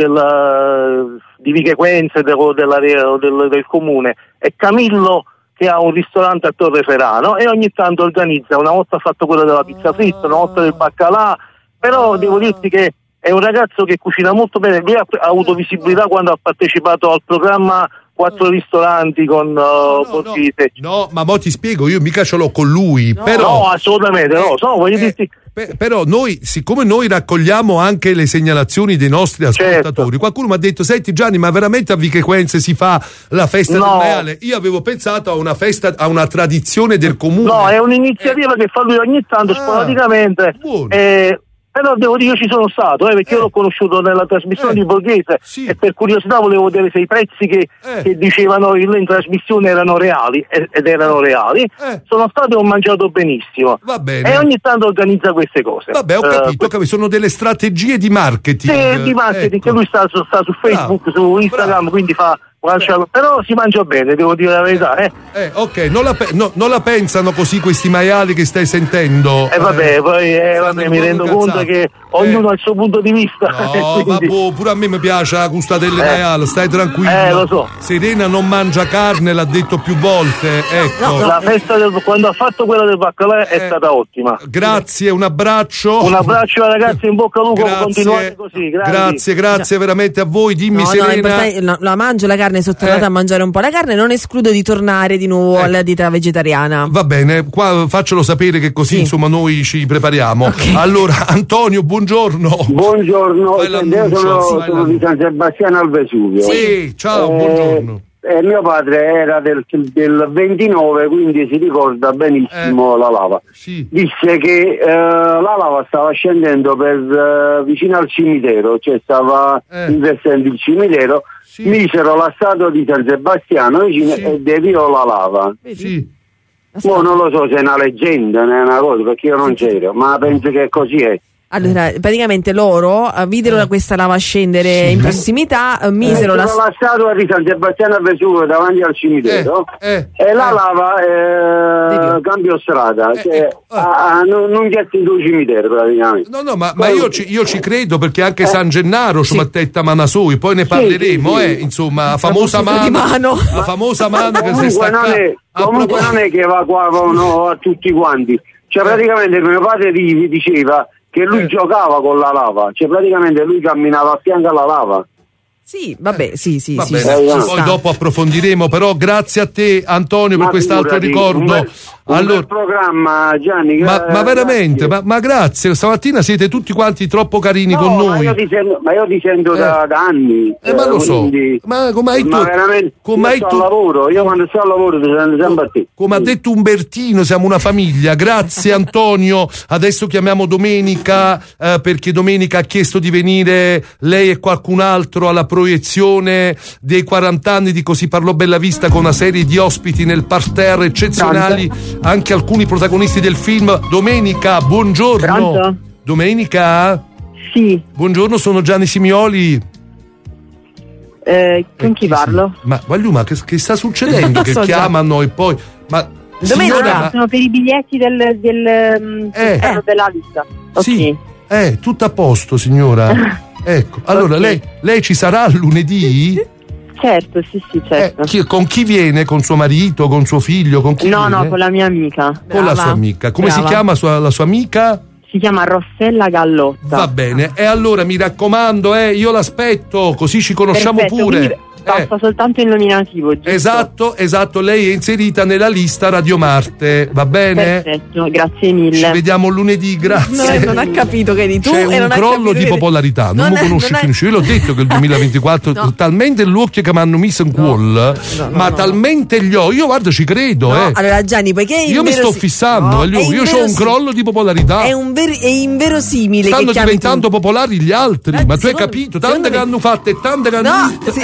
del, di Vichequenze o del, del, del comune, è Camillo che ha un ristorante a Torre Ferrano e ogni tanto organizza, una volta ha fatto quella della pizza fritta, una volta del baccalà, però devo dirti che è un ragazzo che cucina molto bene, lui ha, ha avuto visibilità quando ha partecipato al programma Quattro ristoranti con uh, no, Borghese. No, no, ma mo ti spiego, io mica ce l'ho con lui, no, però... No, assolutamente, no, so, voglio eh, dirti... Pe- però noi, siccome noi raccogliamo anche le segnalazioni dei nostri ascoltatori, certo. Qualcuno mi ha detto, senti Gianni, ma veramente a Vichequenze si fa la festa no. del maiale? Io avevo pensato a una festa, a una tradizione del comune. No, è un'iniziativa eh. che fa lui ogni tanto, ah, sporadicamente. Eh, però devo dire, io ci sono stato, eh, perché eh. io l'ho conosciuto nella trasmissione eh. di Borghese sì. e per curiosità volevo vedere se i prezzi che, eh. che dicevano in, in trasmissione erano reali, ed erano reali. Eh. Sono stato e ho mangiato benissimo. Va bene. E ogni tanto organizza queste cose. Vabbè, ho capito, uh, che sono delle strategie di marketing. Sì, di marketing, ecco. Che lui sta, sta su Facebook, bravo, su Instagram, bravo. Quindi fa... Però si mangia bene, devo dire la verità. Eh, eh ok, non la, pe- no, non la pensano così questi maiali che stai sentendo. Eh vabbè, eh, poi eh, vabbè, mi rendo cazzato. Conto che ognuno eh. ha il suo punto di vista. No, quindi... vabbè, pure a me mi piace la gustatella eh. maiale, stai tranquillo. Eh, lo so. Serena non mangia carne, l'ha detto più volte. Ecco. No, la festa del, quando ha fatto quella del baccalà eh. è stata ottima. Grazie, un abbraccio. Un abbraccio ragazzi, in bocca al lupo, continuate così. Grazie, grazie, grazie veramente a voi. Dimmi, no, Serena. No, la mangio la carne, sono tornata eh. a mangiare un po' la carne, non escludo di tornare di nuovo eh. alla dieta vegetariana. Va bene, qua faccelo sapere che così sì. insomma noi ci prepariamo. Okay. Allora, Antonio, buongiorno. Buongiorno, io sono, sono di San Sebastiano al Vesuvio. Sì, ciao, eh, buongiorno. Eh, mio padre era del, del ventinove, quindi si ricorda benissimo eh, la lava. Sì. Disse che eh, la lava stava scendendo per eh, vicino al cimitero, cioè stava eh. investendo il cimitero. Sì. Misero la statua di San Sebastiano vicino sì. e deviò la lava. Sì. Mo non lo so se è una leggenda, non è una cosa, perché io non c'ero, ma penso che così è. Allora, praticamente loro uh, videro eh. questa lava scendere sì. in prossimità, uh, misero la... la statua di San Sebastiano a Vesuvio davanti al cimitero eh. Eh. e la lava eh, cambiò strada, eh. cioè, eh. Ah, non, non getti in due cimiteri praticamente. No, no, ma, ma io, ci, io ci credo, perché anche eh. San Gennaro ci sì. mattetta Manasoi, poi ne parleremo, sì, sì, sì. eh, insomma, la famosa mano, mano, la famosa mano che si è staccata. Comunque non è che evacuavano a tutti quanti, cioè praticamente mio padre diceva che lui eh. giocava con la lava, cioè praticamente lui camminava a fianco alla lava. Sì, vabbè, sì, sì, Va sì. Bene. sì Poi sta. Dopo approfondiremo, però grazie a te Antonio ma per quest'altro ricordo. Un bel, un allora, bel programma, Gianni. Ma, ma veramente, ma, ma grazie, stamattina siete tutti quanti troppo carini no, con noi. Ma io ti sento, ma io ti sento eh. da, da anni. Eh, ma lo so. Quindi, ma come hai tu? Ma veramente, come io hai sto tu? al lavoro, io quando sto al lavoro ti sento sempre a te. Come ha detto Umbertino, siamo una famiglia. Grazie Antonio. Adesso chiamiamo Domenica eh, perché Domenica ha chiesto di venire lei e qualcun altro alla proiezione dei quaranta anni di Così parlò Bellavista, con una serie di ospiti nel parterre eccezionali, Pronto? Anche alcuni protagonisti del film. Domenica, buongiorno. Pronto? Domenica? Sì. Buongiorno, sono Gianni Simioli. Eh, con eh, chi, chi parlo? Si... Ma voglio, ma che, che sta succedendo? Che so chiamano già. E poi... Ma Domenica, ma... sono per i biglietti del, del, eh. eh. della lista. Okay. Sì, eh, tutto a posto signora. Ecco, allora okay. lei, lei ci sarà lunedì? Certo, sì, sì, certo. Eh, chi, con chi viene? Con suo marito, con suo figlio? Con chi no, viene? no, con la mia amica. Con Brava. la sua amica. Come Brava. si chiama sua, la sua amica? Si chiama Rossella Gallotta. Va bene, e allora mi raccomando, eh, io l'aspetto, così ci conosciamo Perfetto, pure. Quindi... Basta eh. soltanto il nominativo, giusto? Esatto, esatto, lei è inserita nella lista Radio Marte, va bene? Perfetto, grazie mille. Ci vediamo lunedì, grazie. No, non ha capito che eri tu. C'è e un non crollo di popolarità, non, non lo conosci più nessuno. Io l'ho detto che il duemilaventiquattro no. talmente l'occhio che mi hanno messo in cuol, no. no, no, ma no, talmente gli ho, io guarda ci credo. No, eh. Allora Gianni, poiché io mi sto fissando, no, io, io ho un crollo di popolarità. È, un ver- è inverosimile. Stanno che diventando tu. popolari gli altri, eh, ma tu secondo, hai capito? Tante che me... hanno fatte e tante che hanno no, visto. Sì, eh. calma.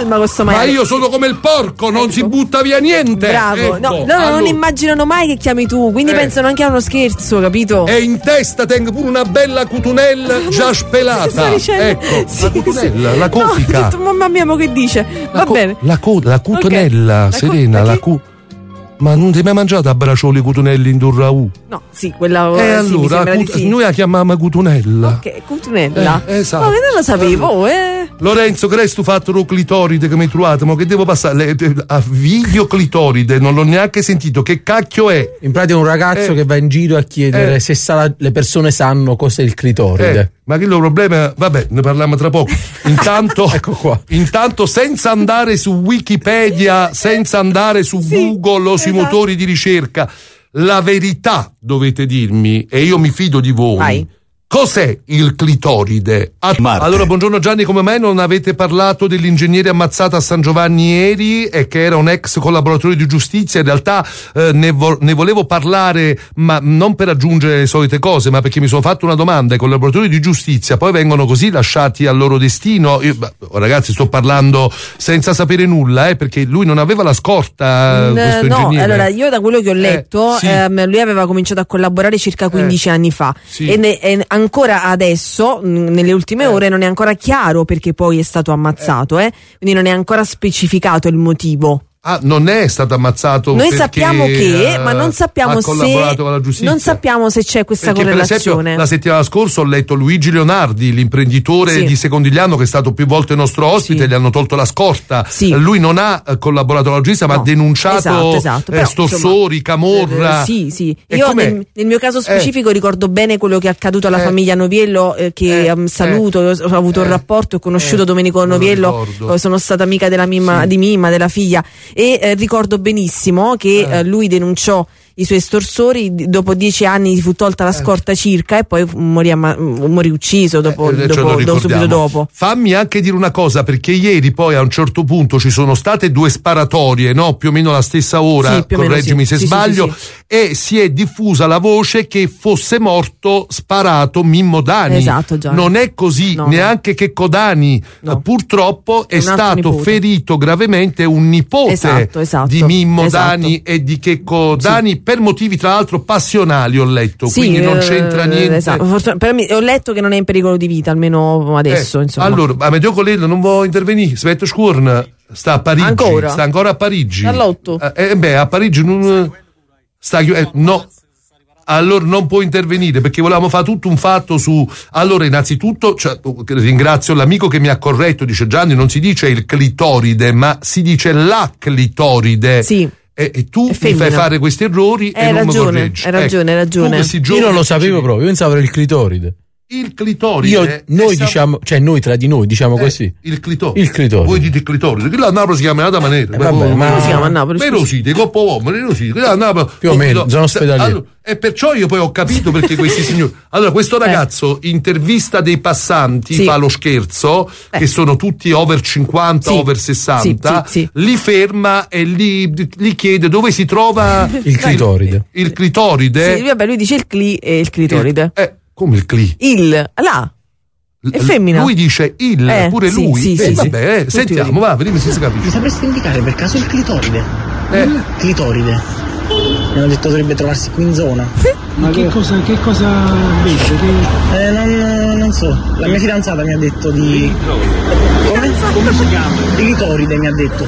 calma con sto maiale. Ma io sono come il porco, non ecco. si butta via niente. Bravo. Ecco. No, loro allora. non immaginano mai che chiami tu, quindi eh. pensano anche a uno scherzo, capito? E in testa tengo pure una bella cutunella già spelata. Ecco, sì, la cutunella, sì. la cofica. No, mamma mia, ma che dice? Va la co- bene. La, co- la cutunella, okay. Serena, la, co- la cu- Ma non ti hai mai mangiato a braccioli cutunelli in Durraù? No, sì, quella E sì, allora, cut- sì. noi la chiamiamo cutunella. Ok, cutunella. Eh, esatto. Ma non lo sapevo, eh. Lorenzo, che tu fatto lo clitoride che mi hai trovato, ma che devo passare a video clitoride, non l'ho neanche sentito, che cacchio è? In pratica è un ragazzo eh. che va in giro a chiedere eh. se sa, le persone sanno cos'è il clitoride. Eh. Ma che il problema, vabbè, ne parliamo tra poco. Intanto, ecco qua. Intanto, senza andare su Wikipedia, senza andare su sì, Google o sui esatto. motori di ricerca, la verità dovete dirmi, e io mi fido di voi. Vai. Cos'è il clitoride? Ah, allora, buongiorno Gianni, come mai non avete parlato dell'ingegnere ammazzato a San Giovanni ieri e che era un ex collaboratore di giustizia? In realtà eh, ne, vo- ne volevo parlare, ma non per aggiungere le solite cose, ma perché mi sono fatto una domanda. I collaboratori di giustizia poi vengono così lasciati al loro destino? Io, beh, ragazzi, sto parlando senza sapere nulla, eh, perché lui non aveva la scorta, mm, questo no, ingegnere. Allora, io da quello che ho letto, eh, sì. ehm, lui aveva cominciato a collaborare circa quindici eh, anni fa sì. e, ne, e ancora adesso, nelle ultime eh. ore, non è ancora chiaro perché poi è stato ammazzato, eh. quindi non è ancora specificato il motivo. Ah, non è stato ammazzato. Noi perché, sappiamo che, uh, ma non sappiamo ha collaborato se con la giustizia. non sappiamo se c'è questa perché, correlazione. Per esempio, la settimana scorsa ho letto Luigi Leonardi, l'imprenditore sì. di Secondigliano che è stato più volte nostro ospite, sì. gli hanno tolto la scorta. Sì. Lui non ha collaborato con la giustizia, no. ma ha denunciato esatto, esatto. Però, storsori, insomma, camorra. Eh, sì, sì. Io nel, nel mio caso specifico eh. ricordo bene quello che è accaduto alla eh. famiglia Noviello, eh, che eh. um, saluto, eh. ho avuto eh. un rapporto, ho conosciuto eh. Domenico Noviello, sono stata amica della Mimma, sì. di Mimma, della figlia, e eh, ricordo benissimo che eh. Eh, lui denunciò i suoi estorsori, dopo dieci anni gli fu tolta la scorta circa e poi morì, amma- morì ucciso dopo, eh, dopo, dopo subito dopo. Fammi anche dire una cosa, perché ieri poi a un certo punto ci sono state due sparatorie, no? Più o meno alla stessa ora, sì, correggimi sì. se sì, sbaglio, sì, sì, sì. e si è diffusa la voce che fosse morto sparato Mimmo Dani. Esatto, Gianni. Non è così, no, neanche no. Checco Dani, no. purtroppo è, è stato nipote. ferito gravemente un nipote esatto, esatto, di Mimmo esatto. Dani e di Checco sì. Dani, per motivi tra l'altro passionali, ho letto, sì, quindi non c'entra niente. Esatto. Per me, ho letto che non è in pericolo di vita, almeno adesso. Eh, insomma. Allora, ma Medeo Colello non vuole intervenire. Svetto Scorn sta a Parigi, ancora? sta ancora a Parigi. Dall'otto. Eh, beh, a Parigi non sta eh, no. Allora non può intervenire perché volevamo fare tutto un fatto su. Allora, innanzitutto, cioè, ringrazio l'amico che mi ha corretto, dice Gianni, non si dice il clitoride, ma si dice la clitoride. Sì. E, e tu mi fai fare questi errori hai e non ragione, mi correggi. Hai ragione, hai ragione. Io non lo sapevo proprio, io pensavo era il clitoride. Il clitoride. Io, noi sta... diciamo, cioè noi tra di noi diciamo eh, così. Il clitoride. Il clitoride. Voi dite il clitoride. Che là a Napoli si chiama in un'altra maniera. Eh, vabbè, ma come si chiama a Napoli? Però sì, dei coppo uomo, però sì. Là a Napoli. Più o meno, zona ospedaliera. Allora, e perciò io poi ho capito perché questi signori. Allora, questo ragazzo eh. intervista dei passanti, sì. fa lo scherzo, eh. che sono tutti over cinquanta, sì. over sessanta, sì, sì, sì. li ferma e li, li chiede dove si trova il clitoride. Il, il clitoride. Sì, vabbè, lui dice il cli e il clitoride. Eh, come il cli? Il, là. È femmina. Lui dice il, eh, pure sì, lui. Sì, eh, sì, vabbè, sì. eh, sentiamo, va, vediamo se si capisce. Mi sapresti indicare per caso il clitoride? Eh. Clitoride. Mi hanno detto dovrebbe trovarsi qui in zona. Ma che cosa, che cosa dice? Che... Eh, non, non so. La mia fidanzata mi ha detto di. Come? Come si chiama? Di clitoride mi ha detto.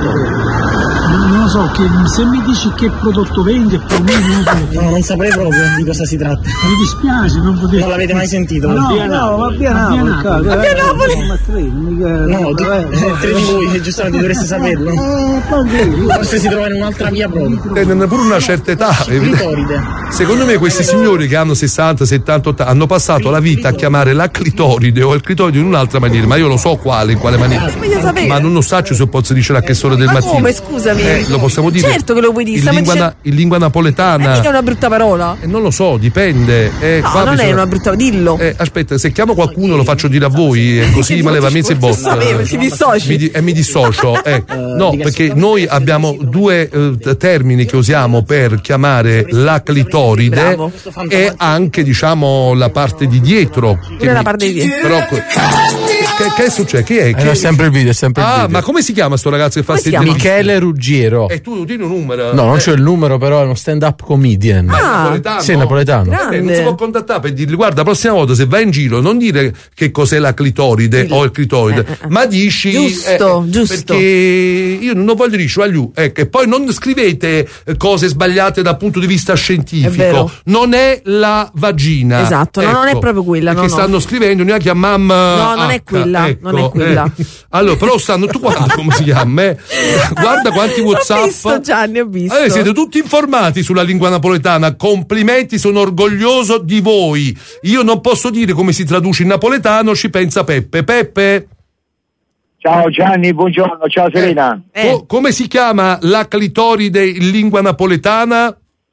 Non lo so, che, se mi dici che prodotto vende più o meno. No, non saprei proprio di cosa si tratta. Mi dispiace, non potevo. Non l'avete mai sentito? No, via no, ma via Napoli. Ma via Napoli! No, tu, eh, tre di voi, giustamente dovreste saperlo. Forse si trova in un'altra via proprio. Hanno pure una certa età. Clitoride. Secondo me questi signori che hanno sessanta, settanta, ottanta hanno passato la vita a chiamare la clitoride o il clitoride in un'altra maniera, ma io lo so quale, in quale maniera. Ma non lo saccio se posso dire a che ora del ma mattino. Come, scusami? Eh, lo possiamo dire? Certo che lo puoi dire. In lingua, dice... in lingua napoletana. Ma mica è una brutta parola. Eh, non lo so, dipende. Eh, no, qua non bisogna... è una brutta, dillo. Eh, aspetta, se chiamo qualcuno lo faccio dire a voi e così me leva mezzo e botta. Ti dissoci. Mi di- e mi dissocio. Eh. No, perché noi abbiamo due eh, termini che usiamo per chiamare la clitoride. Bravo. E anche, diciamo, la parte di dietro. Pure la parte di dietro. Però, che, che succede? Chi è? Chi è sempre il video, è sempre ah, il video. ma come si chiama sto ragazzo che fa si chiama? Michele Ruggiero. E tu tieni un numero? No, non eh. c'ho il numero, però è uno stand-up comedian. Ah, è napoletano? Sì, è napoletano. Vabbè, non si può contattare per dirgli: guarda, la prossima volta se vai in giro non dire che cos'è la clitoride il... o il clitoride, eh, eh. ma dici giusto, eh, giusto. Perché io non voglio dire voglio, ecco, e poi non scrivete cose sbagliate dal punto di vista scientifico. È non è la vagina. Esatto, ecco, no, non è proprio quella. Perché no, stanno no. scrivendo neanche a mamma. No, non H, è quella. Ecco, non è quella. Eh. Allora, però stanno tu guarda come si chiama? Eh? Guarda quanti WhatsApp. Ho visto, Gianni, ho visto. Allora, siete tutti informati sulla lingua napoletana. Complimenti, sono orgoglioso di voi. Io non posso dire come si traduce in napoletano, ci pensa Peppe. Peppe. Ciao Gianni, buongiorno, ciao Serena. Eh. Co- come si chiama la clitoride in lingua napoletana?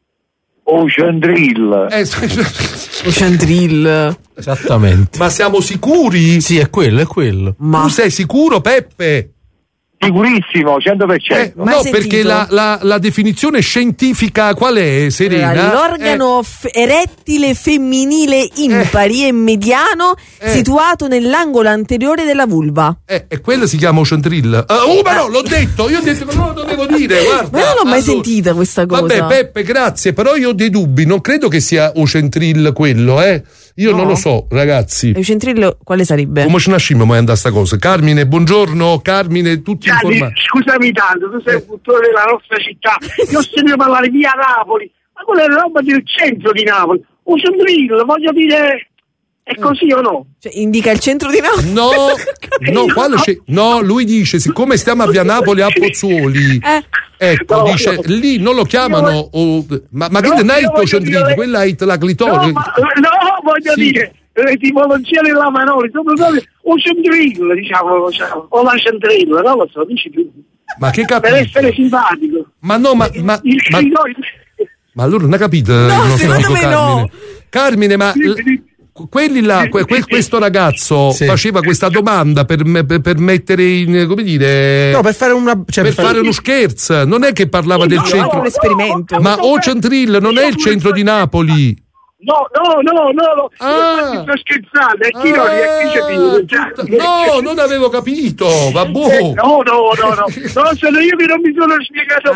Ocean Drill. Eh, Ocean Drill. Esattamente. Ma siamo sicuri? Sì, è quello, è quello. Ma... Tu sei sicuro, Peppe? Sicurissimo, cento per cento. Eh, no, perché la, la, la definizione scientifica qual è, Serena? L'organo eh. f- erettile femminile impari eh. e mediano eh. situato nell'angolo anteriore della vulva. Eh, e quello si chiama Ocean Drill. Uh, oh, ma no, l'ho detto, io ho detto che non lo dovevo dire, guarda. Ma io non l'ho mai allora, sentita questa cosa. Vabbè, Peppe, grazie, però io ho dei dubbi, non credo che sia Ocean Drill quello, eh. Io no. non lo so, ragazzi. E Ocean Drill quale sarebbe? Come ce nascimo mai andare a sta cosa? Carmine, buongiorno, Carmine, tutti Gianni, informati. Scusami tanto, tu sei un cultore della nostra città. Io ho sentito parlare via Napoli, ma quella è roba del centro di Napoli. Ocean Drill, voglio dire, è così o no? Cioè, indica il centro di Napoli? No, no, quale c'è? No, lui dice, siccome stiamo a via Napoli a Pozzuoli, eh. ecco, no, dice, no. lì non lo chiamano, io, oh, ma, ma no, che non è il Ocean Drill, quella è la clitoride. No, ma, no, voglio sì. dire, l'etimologia della Manoli, soprattutto Ocean Drill, diciamo, o l'Ocean Drill, non lo so, dici tu. Ma che capito? Per essere simpatico. Ma no, ma... ma, il, ma, il, ma allora non ha capito no, il nostro amico Carmine. No. Carmine, ma... quelli là, que, que, questo ragazzo sì. faceva questa domanda per, per, per mettere in, come dire, no, per fare una, cioè per, per fare uno scherzo, non è che parlava del no, centro, un esperimento. Ma Ocean Drill non è il centro di Napoli. No, no, no, no, no. Ah, sto scherzando, è chi non è chi No, non avevo capito, vabbè. Eh, no, no, no, no, no, sono io che non mi sono spiegato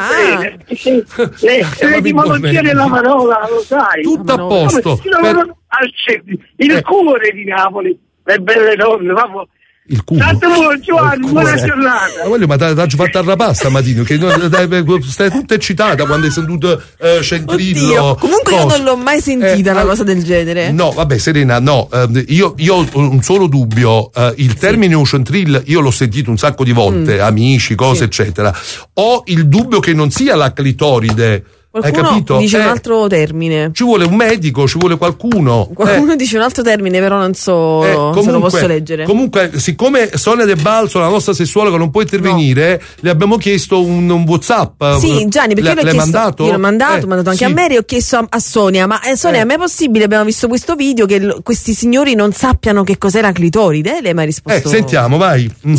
ah. bene. L'etimologia della parola, lo sai. Tutto a posto. Per... Il eh. cuore di Napoli, le belle donne, proprio. Il culo. Tanto buon Giovanni, buona giornata. Ma voglio, ma ti ho fatto arrapare stamattina, che stai tutta eccitata quando hai sentito uh, Centrillo. Oddio. Comunque cosa. Io non l'ho mai sentita eh, una cosa del genere. No, vabbè, Serena, no, uh, io, io ho un solo dubbio, uh, il termine sì. Ocean Drill io l'ho sentito un sacco di volte, mm. amici, cose, sì. eccetera. Ho il dubbio che non sia la clitoride. Qualcuno Hai capito? dice eh, un altro termine. Ci vuole un medico, ci vuole qualcuno. Qualcuno eh. dice un altro termine, però non so eh, comunque, se lo posso leggere. Comunque, siccome Sonia De Balzo, la nostra sessuologa, non può intervenire, no. le abbiamo chiesto un, un WhatsApp. Sì, Gianni, perché le, io l'ho chiesto, mandato? Io l'ho mandato, eh, ho mandato anche sì. a Mary, ho chiesto a, a Sonia, ma eh, Sonia, eh. è mai possibile, abbiamo visto questo video, che l- questi signori non sappiano che cos'è la clitoride? Lei mi ha risposto. Eh, sentiamo, vai. Mm.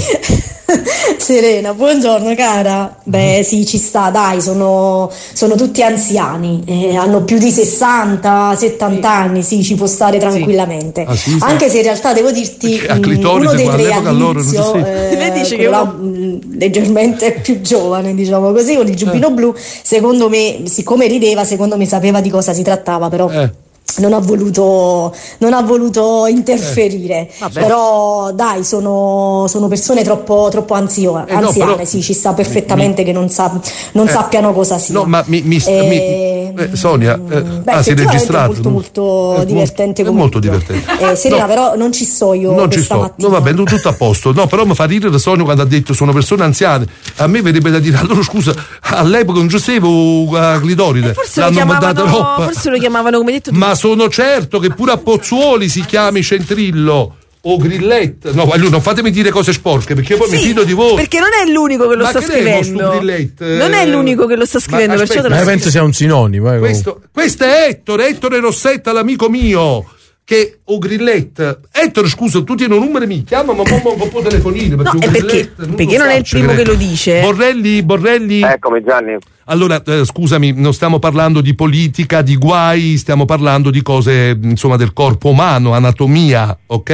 Serena, buongiorno cara. Beh sì, ci sta, dai, sono, sono tutti anziani, eh, hanno più di sessanta settanta anni, sì, ci può stare tranquillamente. Sì. Ah, sì, sì. Anche se in realtà devo dirti mh, uno dei tre all'inizio, eh, lei dice che là, mh, leggermente più giovane, diciamo così, con il giubbino eh. blu, secondo me, siccome rideva, secondo me sapeva di cosa si trattava, però eh. non ha voluto non ha voluto interferire, eh, però dai, sono, sono persone troppo troppo anzio, eh, anziane, no, però, sì, ci sta perfettamente mi, che non, sa, non eh, sappiano cosa sia. No, ma mi, mi, eh, mi eh, Sonia, eh, beh, ah, si è registrato. Molto molto è divertente, molto, è molto divertente. Eh, Serena, no, però non ci sto io non ci sto. mattina. No, vabbè, tutto a posto. No, però mi fa ridere Sonia quando ha detto sono persone anziane. A me verrebbe da dire, allora scusa, all'epoca non c'avevo la clitoride, forse l'hanno lo mandata troppa. Forse lo chiamavano come detto tu. Ma sono certo che pure a Pozzuoli si chiami Centrillo o Grillette. No, non fatemi dire cose sporche, perché poi sì, mi fido di voi. Perché non è l'unico che lo ma sta che scrivendo. Non è l'unico che lo sta scrivendo, ma perciò aspetta, te lo ma penso sia un sinonimo. Eh, questo, questo è Ettore, Ettore Rossetta, l'amico mio, che o Grillette. Ettore, scusa, tu tieni un numero e mi chiama, ma un po' telefonino. Perché, no, è perché, non perché non è il primo che lo dice. Borrelli, Borrelli. Eccomi, Gianni. Allora, eh, scusami, non stiamo parlando di politica, di guai, stiamo parlando di cose, insomma, del corpo umano, anatomia, ok?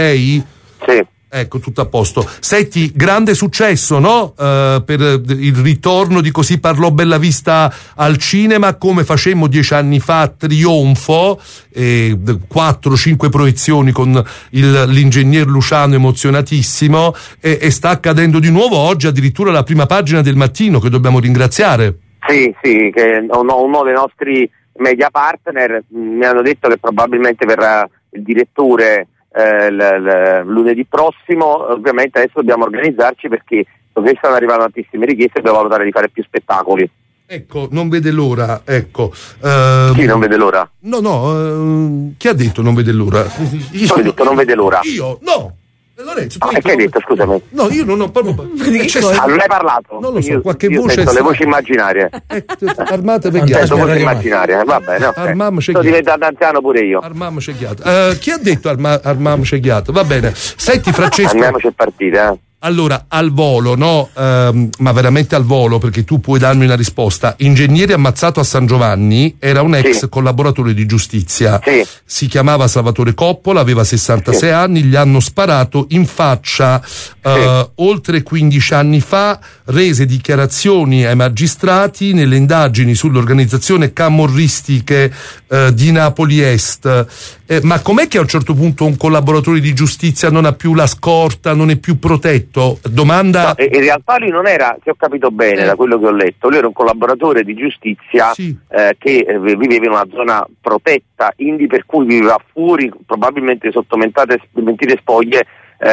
Sì. Ecco, tutto a posto. Senti, grande successo, no? Uh, per il ritorno di Così parlò Bellavista al cinema, come facemmo dieci anni fa, trionfo, eh, quattro cinque proiezioni con il, l'ingegner Luciano emozionatissimo, e, e sta accadendo di nuovo oggi, addirittura la prima pagina del Mattino, che dobbiamo ringraziare. Sì, sì, che uno, uno dei nostri media partner mi hanno detto che probabilmente verrà il direttore Eh, l- l- lunedì prossimo. Ovviamente adesso dobbiamo organizzarci perché dove stanno arrivando tantissime richieste e dobbiamo valutare di fare più spettacoli. Ecco, non vede l'ora, ecco. Uh, Chi non vede l'ora? No, no, uh, chi ha detto non vede l'ora? Io ho detto non vede l'ora. Io? No! Lorenzo, tu no, e che hai detto, scusami? No, io non ho proprio. Ah, non hai parlato? Non lo so, io, qualche io voce. Sento le voci immaginarie. Armate per Sento voci immaginarie, va bene. Okay. Sto diventando anziano pure io. Armam Ceghiato. Uh, chi ha detto Arma- Armam Ceghiato? Va bene. Senti, Francesco. Andiamoci a partire, eh. Allora, al volo, no? Um, ma veramente al volo, perché tu puoi darmi una risposta. Ingegnere ammazzato a San Giovanni era un ex sì. collaboratore di giustizia. Sì. Si chiamava Salvatore Coppola, aveva sessantasei sì. anni, gli hanno sparato in faccia uh, sì. oltre quindici anni fa, rese dichiarazioni ai magistrati nelle indagini sulle organizzazioni camorristiche uh, di Napoli Est. Eh, ma com'è che a un certo punto un collaboratore di giustizia non ha più la scorta, non è più protetto? Domanda. No, in realtà lui non era, se ho capito bene eh. da quello che ho letto, lui era un collaboratore di giustizia sì. eh, che eh, viveva in una zona protetta, indi per cui viveva fuori, probabilmente sotto mentate, mentite spoglie,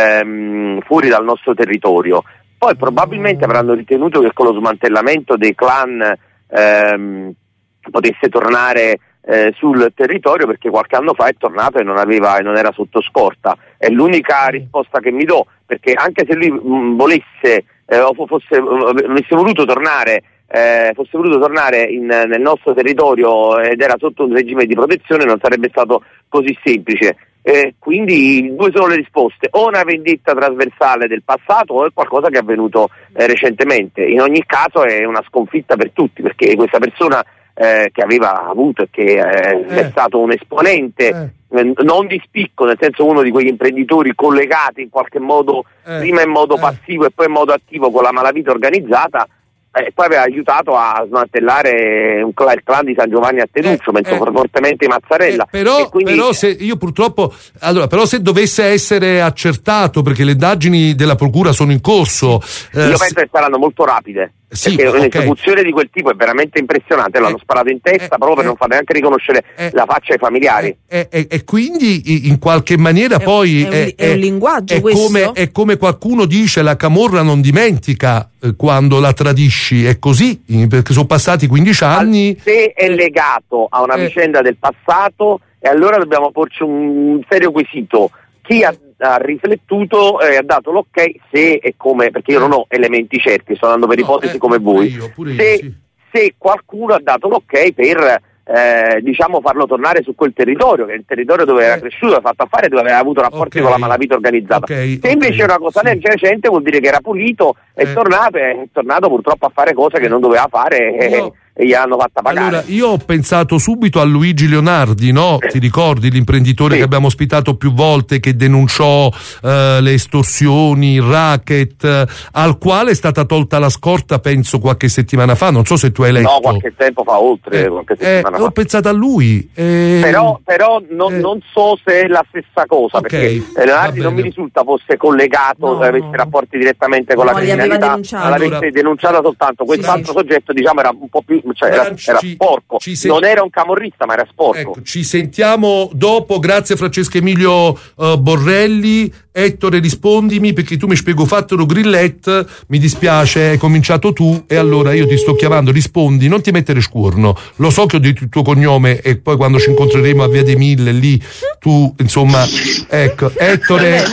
ehm, fuori dal nostro territorio. Poi probabilmente avranno ritenuto che con lo smantellamento dei clan ehm, potesse tornare Eh, sul territorio, perché qualche anno fa è tornato e non aveva e non era sotto scorta. È l'unica risposta che mi do, perché anche se lui mh, volesse eh, o fosse avesse voluto tornare eh, fosse voluto tornare in, nel nostro territorio ed era sotto un regime di protezione, non sarebbe stato così semplice. Eh, quindi due sono le risposte: o una vendetta trasversale del passato o è qualcosa che è avvenuto eh, recentemente. In ogni caso è una sconfitta per tutti, perché questa persona Eh, che aveva avuto e che eh, eh. è stato un esponente eh. non di spicco, nel senso uno di quegli imprenditori collegati in qualche modo eh. prima in modo eh. passivo e poi in modo attivo con la malavita organizzata, e eh, poi aveva aiutato a smantellare un cl- il clan di San Giovanni a Tenuccio, eh, penso eh, fortemente Mazzarella. Eh, però, quindi... però se io purtroppo allora però se dovesse essere accertato, perché le indagini della procura sono in corso, eh, io penso se... che saranno molto rapide. Sì, perché okay. un'esecuzione di quel tipo è veramente impressionante, l'hanno eh, sparato in testa eh, proprio per eh, non far neanche riconoscere eh, la faccia ai familiari. E eh, eh, quindi in qualche maniera è, poi è, un, è un linguaggio è questo? Come, è come qualcuno dice, la camorra non dimentica eh, quando la tradisci, è così, perché sono passati quindici anni. Se è legato a una eh, vicenda del passato, e allora dobbiamo porci un serio quesito: chi ha ha riflettuto e eh, ha dato l'ok, se e come, perché io non ho elementi certi, sto andando per no, ipotesi eh, come voi, io, se, io, sì. se qualcuno ha dato l'ok per eh, diciamo farlo tornare su quel territorio, che è il territorio dove era cresciuto, aveva fatto affari, dove aveva avuto rapporti okay. con la malavita organizzata. Okay, se invece okay, è una cosa sì. recente, vuol dire che era pulito, è eh. tornato è tornato purtroppo a fare cose che non doveva fare e, e gli hanno fatta pagare. Allora, io ho pensato subito a Luigi Leonardi, no? Ti ricordi l'imprenditore sì. che abbiamo ospitato più volte, che denunciò eh, le estorsioni, il racket, eh, al quale è stata tolta la scorta, penso qualche settimana fa, non so se tu hai letto. No, qualche tempo fa, oltre eh, qualche settimana eh, fa. Ho pensato a lui. Eh, però però non, eh, non so se è la stessa cosa, okay, perché Leonardi non mi risulta fosse collegato, no, avesse rapporti direttamente con no, la criminalità, l'avesse allora, denunciata soltanto. Quest'altro sì, soggetto, diciamo, era un po' più, cioè era, era ci, sporco, ci sen- non era un camorrista ma era sporco. Ecco, ci sentiamo dopo, grazie Francesco Emilio uh, Borrelli. Ettore, rispondimi, perché tu mi spiego fatto Grillette, mi dispiace, hai cominciato tu e allora io ti sto chiamando, rispondi, non ti mettere scuorno, lo so che ho detto il tuo cognome e poi quando ci incontreremo a Via dei Mille lì tu insomma, ecco, Ettore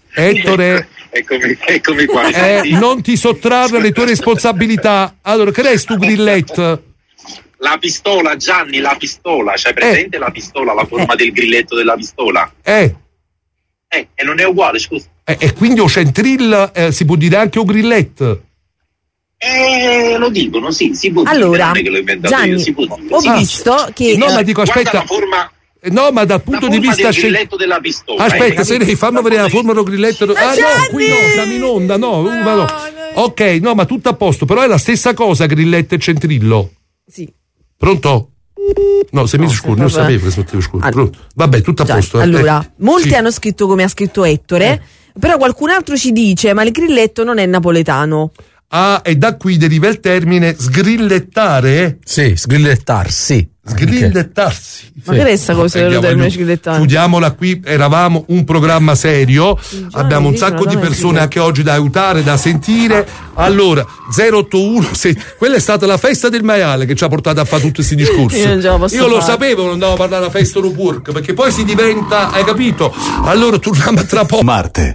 Ettore Eccomi, eccomi qua. Eh, non ti sottrarre alle tue responsabilità. Allora, che resti tu Grillette? la pistola, Gianni, la pistola, c'hai presente eh. la pistola, la forma eh. del grilletto della pistola? Eh. Eh, e non è uguale, scusa. Eh, e quindi o centrill eh, si può dire anche o grilletto? Eh, lo dicono, sì, si può allora, dire, non è che l'ho inventato Gianni, io, si può dire. ho Sì. visto che... No, ma dico, aspetta... La forma... No, ma dal punto la di vista del grilletto della pistola. Aspetta, eh, se ne fammi vedere la forma del grilletto. Ah, no, qui no, siamo in onda, no, no, no. Ok, no, ma tutto a posto, però è la stessa cosa grilletto e centrillo. Sì. Pronto? No, se mi no, scuro, non sapevo che smettevo scuro. Allora, vabbè, tutto a già, posto. Eh. Allora, molti sì. hanno scritto come ha scritto Ettore, eh. però qualcun altro ci dice, ma il grilletto non è napoletano. Ah, e da qui deriva il termine sgrillettare? Sì, sgrillettarsi. Sgrillettarsi. Ma che resta cosa del termine sgrillettare? Chiudiamola qui, eravamo un programma serio, abbiamo un sacco di persone anche oggi da aiutare, da sentire. Allora, zero otto uno sei, quella è stata la festa del maiale che ci ha portato a fare tutti questi discorsi. Io, non ce la posso Io lo fare. sapevo, non andavo a parlare alla festa Rupurk, perché poi si diventa, hai capito? Allora torniamo tra poco. Marte.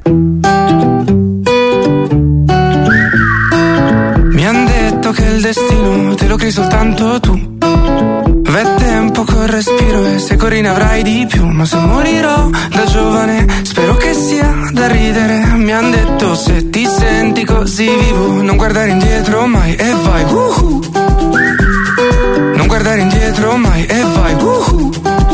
Mi han detto che il destino te lo crei soltanto tu. V'è tempo col respiro e se corri ne avrai di più. Ma se morirò da giovane spero che sia da ridere. Mi han detto se ti senti così vivo non guardare indietro mai e vai uh-huh. Non guardare indietro mai e vai uh-huh.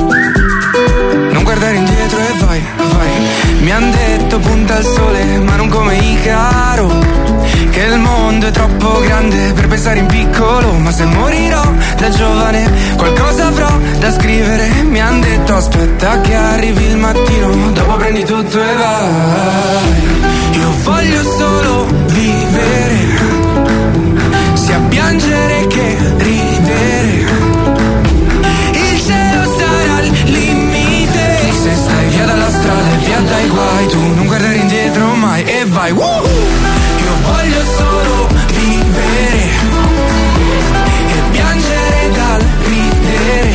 Non guardare indietro e vai, vai. Mi han detto punta al sole ma non come Icaro, che il mondo è troppo grande per pensare in piccolo. Ma se morirò da giovane qualcosa avrò da scrivere. Mi han detto aspetta che arrivi il mattino, dopo prendi tutto e vai. Io voglio solo vivere, sia piangere che ridere. Il cielo sarà il limite, se stai via dalla strada e via dai guai. Tu non guardare indietro mai e vai uh! Voglio solo vivere e piangere dal ridere.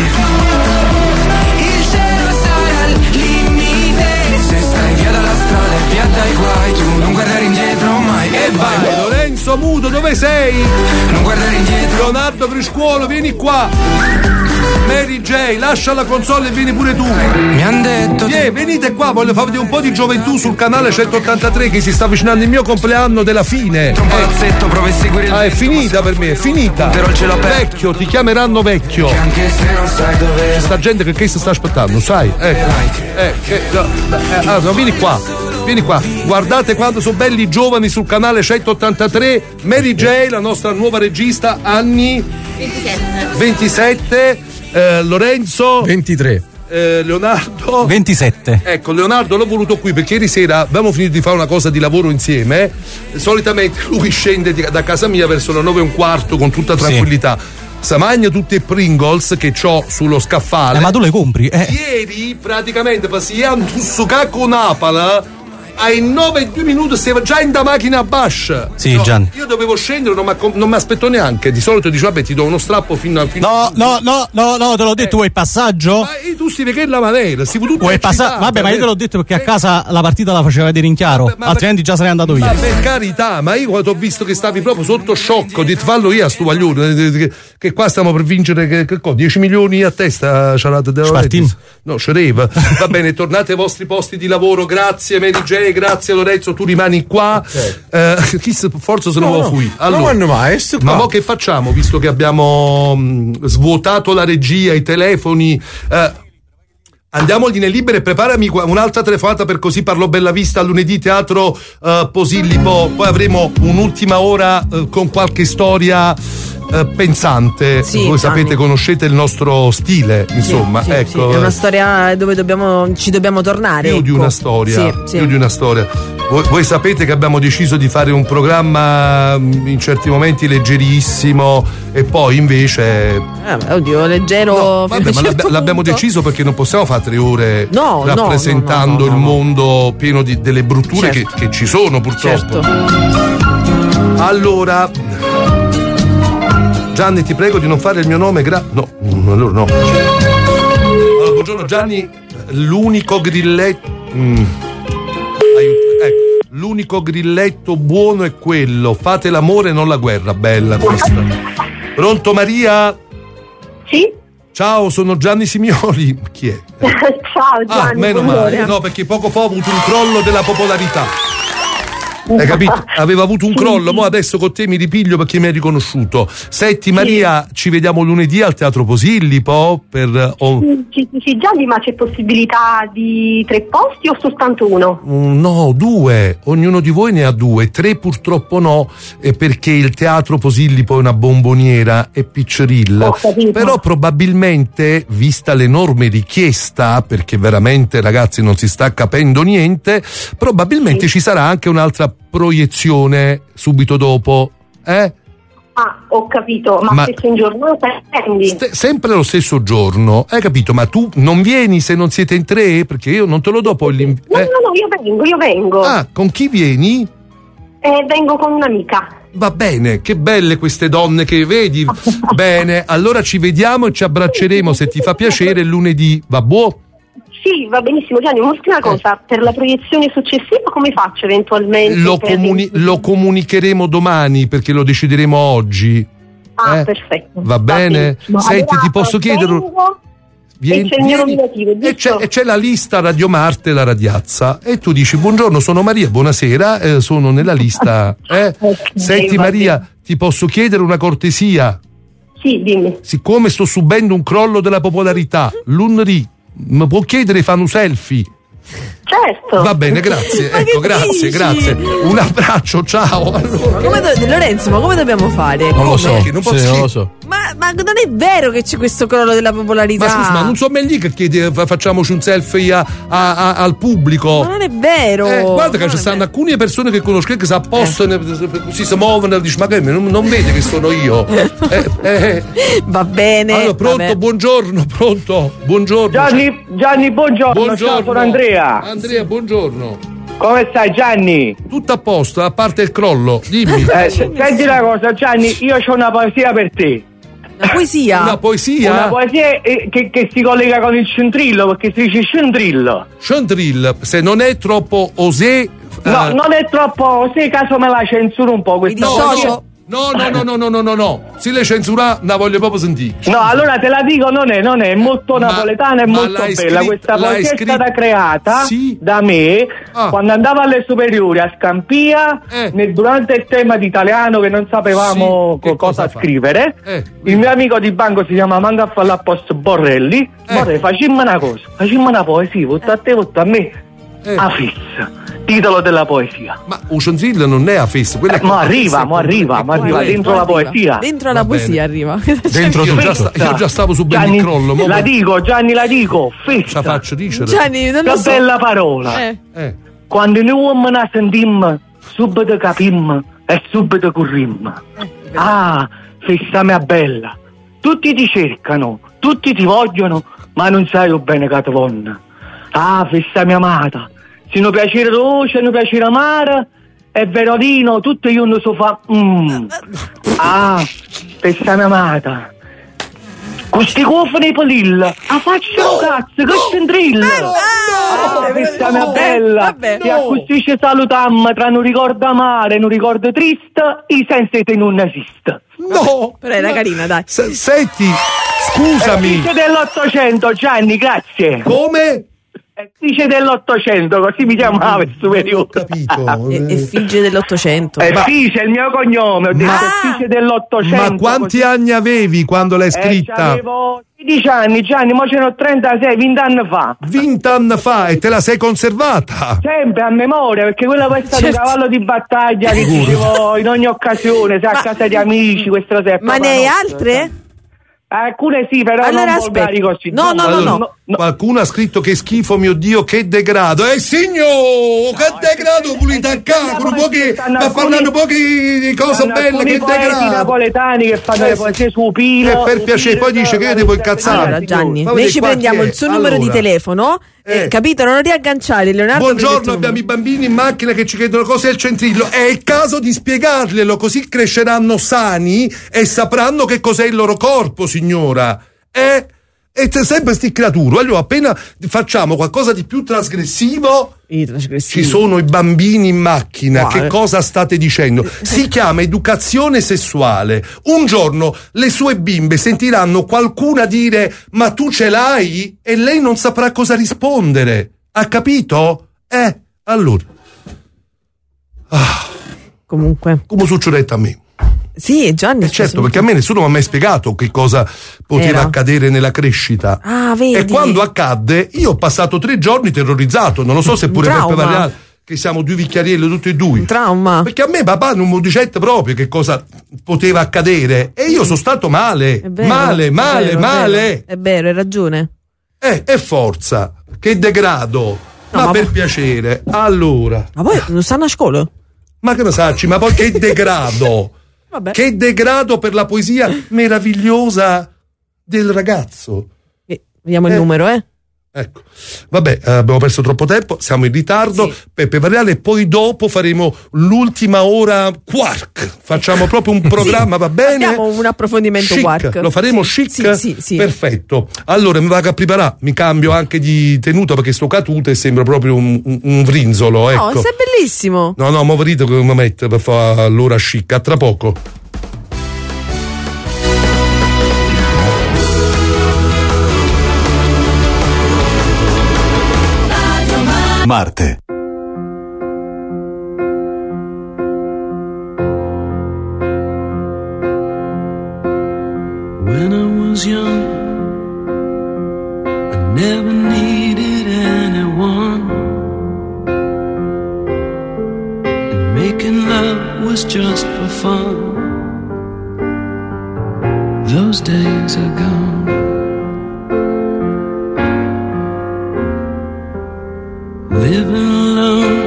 Il cielo sarà il limite, se stai via dalla strada e via dai guai. Tu non guardare indietro mai e vai. Lorenzo Muto, dove sei? Non guardare indietro. Leonardo Criscuolo, vieni qua. Mary J, lascia la console e vieni pure tu. Mi han detto yeah, venite qua, voglio farvi un po' di gioventù sul canale centottantatré che si sta avvicinando il mio compleanno della fine. Un palazzetto, prova a seguire il ah, è finita per me, è finita. Vecchio, ti chiameranno vecchio. Che anche se non sai dove sta gente che che si sta aspettando, sai? Eh, eh, che, no, eh, ah, no, vieni qua. Vieni qua, guardate quando sono belli giovani sul canale centottantatré. Mary J, la nostra nuova regista, anni ventisette, ventisette eh, Lorenzo ventitré, eh, Leonardo ventisette. Ecco, Leonardo l'ho voluto qui perché ieri sera abbiamo finito di fare una cosa di lavoro insieme. Solitamente lui scende da casa mia verso le nove e un quarto con tutta tranquillità. Sì. Samagna tutte i Pringles che c'ho sullo scaffale. Eh, ma tu le compri? Eh. Ieri praticamente passiamo su cacco Napoli. Ai nove e due minuti stava già in da macchina a Bash. Sì, no, Gian. Io dovevo scendere, non mi aspetto neanche. Di solito dice vabbè ti do uno strappo fino a fino No, a... no, no, no, no, te l'ho detto, eh. Vuoi il passaggio? Ma tu stai che la maniera, stiamo tutti vuoi passa- Vabbè, ma io te l'ho detto perché a casa la partita la faceva vedere in chiaro, vabbè, altrimenti già sarei andato via. Ma per carità, ma io quando ho visto che stavi proprio sotto sciocco, ti fallo io a sto vaglione, che, che qua stiamo per vincere che, che dieci milioni a testa, no, Cereva. Va bene, tornate ai vostri posti di lavoro, grazie Mary J, grazie Lorenzo. Tu rimani qua, okay. eh, chi se, forza se ne no, va qui. Allora, no, mai, ma mo che facciamo visto che abbiamo mh, svuotato la regia, i telefoni? Eh, andiamo a linee libere, preparami un'altra telefonata per Così parlò Bellavista lunedì, teatro uh, Posillipo, poi avremo un'ultima ora uh, con qualche storia uh, pensante. Sì, voi sapete, anni. conoscete il nostro stile, insomma, sì, sì, ecco. Sì. È una storia dove dobbiamo, ci dobbiamo tornare. Più ecco. di una storia, sì, più sì. di una storia. Voi, voi sapete che abbiamo deciso di fare un programma in certi momenti leggerissimo e poi invece eh, oddio, leggero no, vabbè, ma certo l'abbiamo punto. deciso perché non possiamo fare tre ore no, rappresentando no, no, no, no, il mondo pieno di, delle brutture certo. che, che ci sono purtroppo. Certo. Allora Gianni, ti prego di non fare il mio nome gra- no, allora no. Allora, buongiorno Gianni, l'unico grilletto mm. Ecco, l'unico grilletto buono è quello, fate l'amore non la guerra, bella questa. Pronto Maria? Sì? Ciao, sono Gianni Simioli. Chi è? Ciao Gianni. Ah, meno male. No, perché poco fa ho avuto un crollo della popolarità. Hai capito? Avevo avuto un crollo, mo adesso con te mi ripiglio perché mi hai riconosciuto. Senti Maria, ci vediamo lunedì al Teatro Posillipo per... Oh. Sì, sì, sì, Gianni, ma c'è possibilità di tre posti o soltanto uno? Mm, no, due, ognuno di voi ne ha due, tre purtroppo no, eh, perché il Teatro Posillipo è una bomboniera, è piccerilla, però probabilmente, vista l'enorme richiesta, perché veramente ragazzi non si sta capendo niente, probabilmente sì. Ci sarà anche un'altra proiezione subito dopo, eh? Ah, ho capito, ma, ma stesso in giornata intendi? St- sempre lo stesso giorno, hai capito? Ma tu non vieni se non siete in tre? Perché io non te lo do poi l'inv- No, eh? no, no, io vengo, io vengo. Ah, con chi vieni? Eh, vengo con un'amica. Va bene, che belle queste donne che vedi. Bene, allora ci vediamo e ci abbracceremo se ti fa piacere lunedì, va buono? Sì, va benissimo Gianni, un'ultima cosa, eh. per la proiezione successiva come faccio eventualmente? Lo, per... comuni- lo comunicheremo domani perché lo decideremo oggi. Ah, eh? perfetto. Va bene? Va Senti, allora, ti posso chiedere... Vieni, e c'è il mio nominativo, e c'è, e c'è la lista Radio Marte e la Radiazza e tu dici buongiorno, sono Maria, buonasera, eh, sono nella lista. Eh? Okay, Senti Maria, bene. Ti posso chiedere una cortesia? Sì, dimmi. Siccome sto subendo un crollo della popolarità, lunedì mi può chiedere fanno un selfie? Certo. Va bene, grazie. Ecco, grazie, dici? grazie. Un abbraccio, ciao. Allora. Come do- Lorenzo, ma come dobbiamo fare? Non lo so, non, sì, non lo so. Ma, ma non è vero che c'è questo crollo della popolarità? Ma scusa, ma non so me lì che chiede facciamoci un selfie a, a, a, al pubblico. Ma non è vero. Eh, guarda che ci stanno alcune persone che conosco che si appostano, eh. così si muovono e dici ma che non, non vede che sono io. Eh, eh. Va bene. Allora, pronto, vabbè. buongiorno, pronto, buongiorno. Gianni, Gianni buongiorno, buongiorno. Ciao, sono Andrea. Andrea, buongiorno. Come stai Gianni? Tutto a posto, a parte il crollo, dimmi. Eh, senti una cosa Gianni, io ho una poesia per te. Una poesia? Una poesia? Una poesia che, che si collega con il centrillo, perché si dice centrillo. Centrillo, se non è troppo osé. No, uh... non è troppo osé, caso me la censuro un po' questa cosa. No, no, no, no, no, no, no, no. Se le censura, la voglio proprio sentire. No, allora te la dico, non è, non è molto ma, napoletana, è molto bella. Scritta, questa poesia è stata creata sì? da me ah. quando andavo alle superiori a Scampia, eh. nel, durante il tema di italiano che non sapevamo sì, co- cosa, cosa scrivere. Eh. Il mio amico di banco si chiama Manga a fare l'apposto Borrelli. Eh. Vorrei, facciamo una cosa, facciamo una poesia, votto a te, votto a me. Eh. A fissa. Titolo della poesia. Ma un centrillo non è a festa, quella eh, ma arriva, ma arriva, ma arriva dentro la poesia. Dentro la poesia arriva. Dentro io già, sta, io già stavo subendo il crollo. La ma... dico, Gianni, la dico, festa. La faccio dicere. Gianni, non lo che so. bella parola. Eh. Eh. Quando noi la sentimmo, subito capimmo e subito corrimmo. Eh, ah, festa mia bella. Tutti ti cercano, tutti ti vogliono, ma non sai bene che ti vogliono. Ah, festa mia amata. Se non piacere dolce, non piacere amare, è verolino, tutto io non so fa. Mm. Ah, festa mia amata. Questi cofani polilla, a faccia un cazzo, che centrilla. Ah, festa mia bella. Se a così ci salutiamo tra non ricordo amare e non ricordo triste, i sensi te non esiste. No! Però era carina, dai. S- senti, scusami. Dice dell'Ottocento, Gianni, grazie. Come? Effigie dell'Ottocento, così mi chiamava il superiore. Ho capito. Effigie dell'Ottocento. Effigie è il mio cognome, ho detto ma... Effigie dell'Ottocento. Ma quanti così... anni avevi quando l'hai scritta? Eh, avevo sedici anni, Gianni, mo ce n'ho trentasei, venti anni fa. venti anni fa e te la sei conservata? Sempre a memoria, perché quello poi è stato certo. un cavallo di battaglia che dicevo in ogni occasione, se ma... a casa di amici, questo è ma ne hai altre? Alcune sì, però allora, non volgari così. No, no, allora, no, no, no. Qualcuno ha scritto che schifo, mio Dio, che degrado. Eh signor, no, che degrado pulito a cacolo, pochi, ma parlando pochi di cose belle, che degrado. I napoletani che fanno eh, le poesie su pilo. E per piacere, poi dice che io devo incazzare. Allora Gianni, noi ci prendiamo il suo numero allora. di telefono. Eh. Capito? Non riagganciare Leonardo. Buongiorno, abbiamo i bambini in macchina che ci chiedono cos'è il centrillo. È il caso di spiegarglielo, così cresceranno sani e sapranno che cos'è il loro corpo, signora. Eh? E c'è sempre sti creature. Allora, appena facciamo qualcosa di più trasgressivo, Ci sono i bambini in macchina, Quale? che cosa state dicendo? Si chiama educazione sessuale. Un giorno le sue bimbe sentiranno qualcuna dire ma tu ce l'hai? E lei non saprà cosa rispondere. Ha capito? Eh, allora. Ah. Comunque. Come succedette a me. Sì, Gianni. Eh certo, perché a me nessuno mi ha mai spiegato che cosa poteva Era. accadere nella crescita. Ah, vedi. E quando accadde, io ho passato tre giorni terrorizzato. Non lo so se pure Trauma. Peppe Varriale, che siamo due vicchiarielli tutti e due. Un trauma. Perché a me papà non mi dicette proprio che cosa poteva accadere. E io sono stato male. È vero, male, è male, vero, è male. vero. È vero, hai ragione. Eh, e forza. Che degrado. No, ma, ma per poi- piacere. Allora. Ma poi non stanno a scuola? Ma che ne sacci? Ma poi che degrado. Vabbè. Che degrado per la poesia meravigliosa del ragazzo. Eh, vediamo il Eh. numero, eh? Ecco, vabbè, eh, abbiamo perso troppo tempo, siamo in ritardo. Peppe Varriale, e poi dopo faremo l'ultima ora quark. Facciamo proprio un programma, Sì. va bene? Abbiamo un approfondimento Chic. quark. Lo faremo chic? Sì, sì, sì. Perfetto. Allora mi vado a preparare, mi cambio anche di tenuta perché sto cadute e sembra proprio un, un, un vrinzolo. Ecco. No, sei bellissimo. No, no, mo vedete che mi mette per fare l'ora chic. A tra poco. Marte. When I was young, I never needed anyone. And making love was just for fun. Those days are gone. Living alone,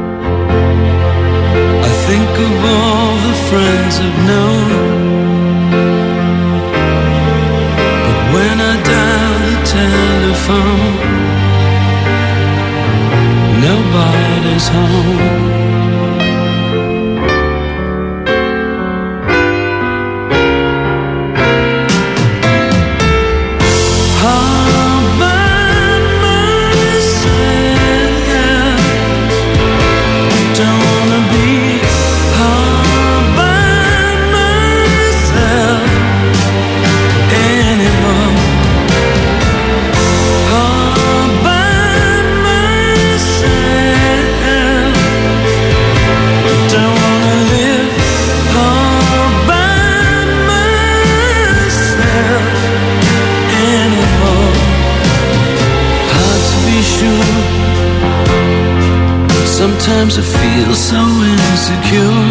I think of all the friends I've known. But when I dial the telephone, nobody's home. Sometimes I feel so insecure,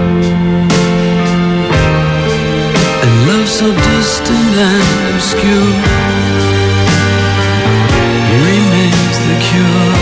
and love so distant and obscure remains the cure.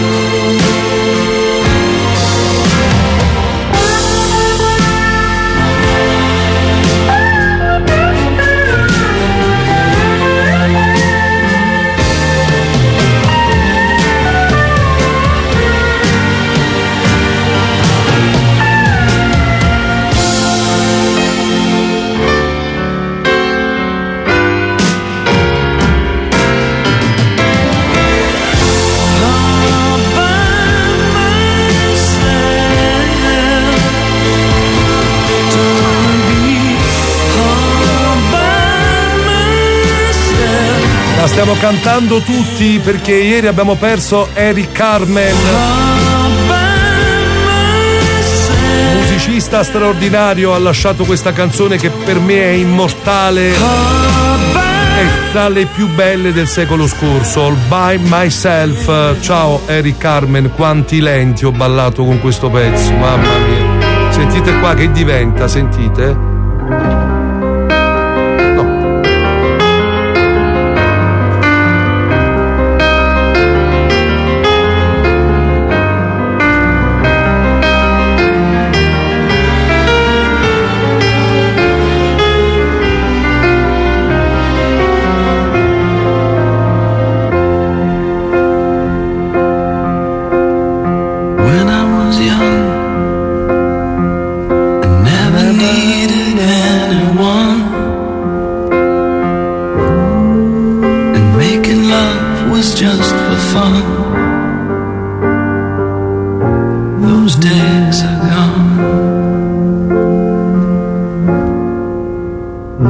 La stiamo cantando tutti perché ieri abbiamo perso Eric Carmen, musicista straordinario. Ha lasciato questa canzone che per me è immortale, è tra le più belle del secolo scorso, All By Myself. Ciao Eric Carmen, quanti lenti ho ballato con questo pezzo, mamma mia. Sentite qua che diventa, sentite? When I was young, I never needed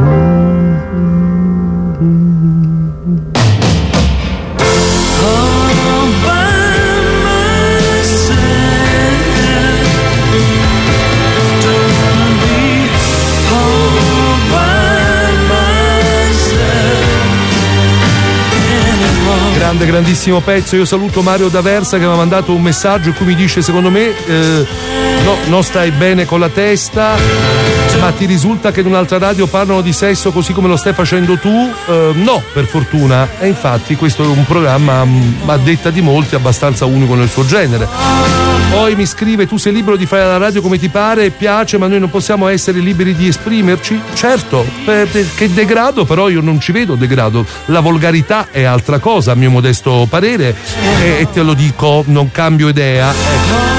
Grande, grandissimo pezzo. Io saluto Mario D'Aversa che mi ha mandato un messaggio in cui mi dice: secondo me eh, no, non stai bene con la testa, ma ti risulta che in un'altra radio parlano di sesso così come lo stai facendo tu? Eh, no, per fortuna. E infatti questo è un programma, mh, a detta di molti, abbastanza unico nel suo genere. Poi mi scrive: tu sei libero di fare la radio come ti pare e piace, ma noi non possiamo essere liberi di esprimerci? Certo, perché degrado, però io non ci vedo degrado. La volgarità è altra cosa, a mio modesto parere, e, e te lo dico, non cambio idea. Ecco.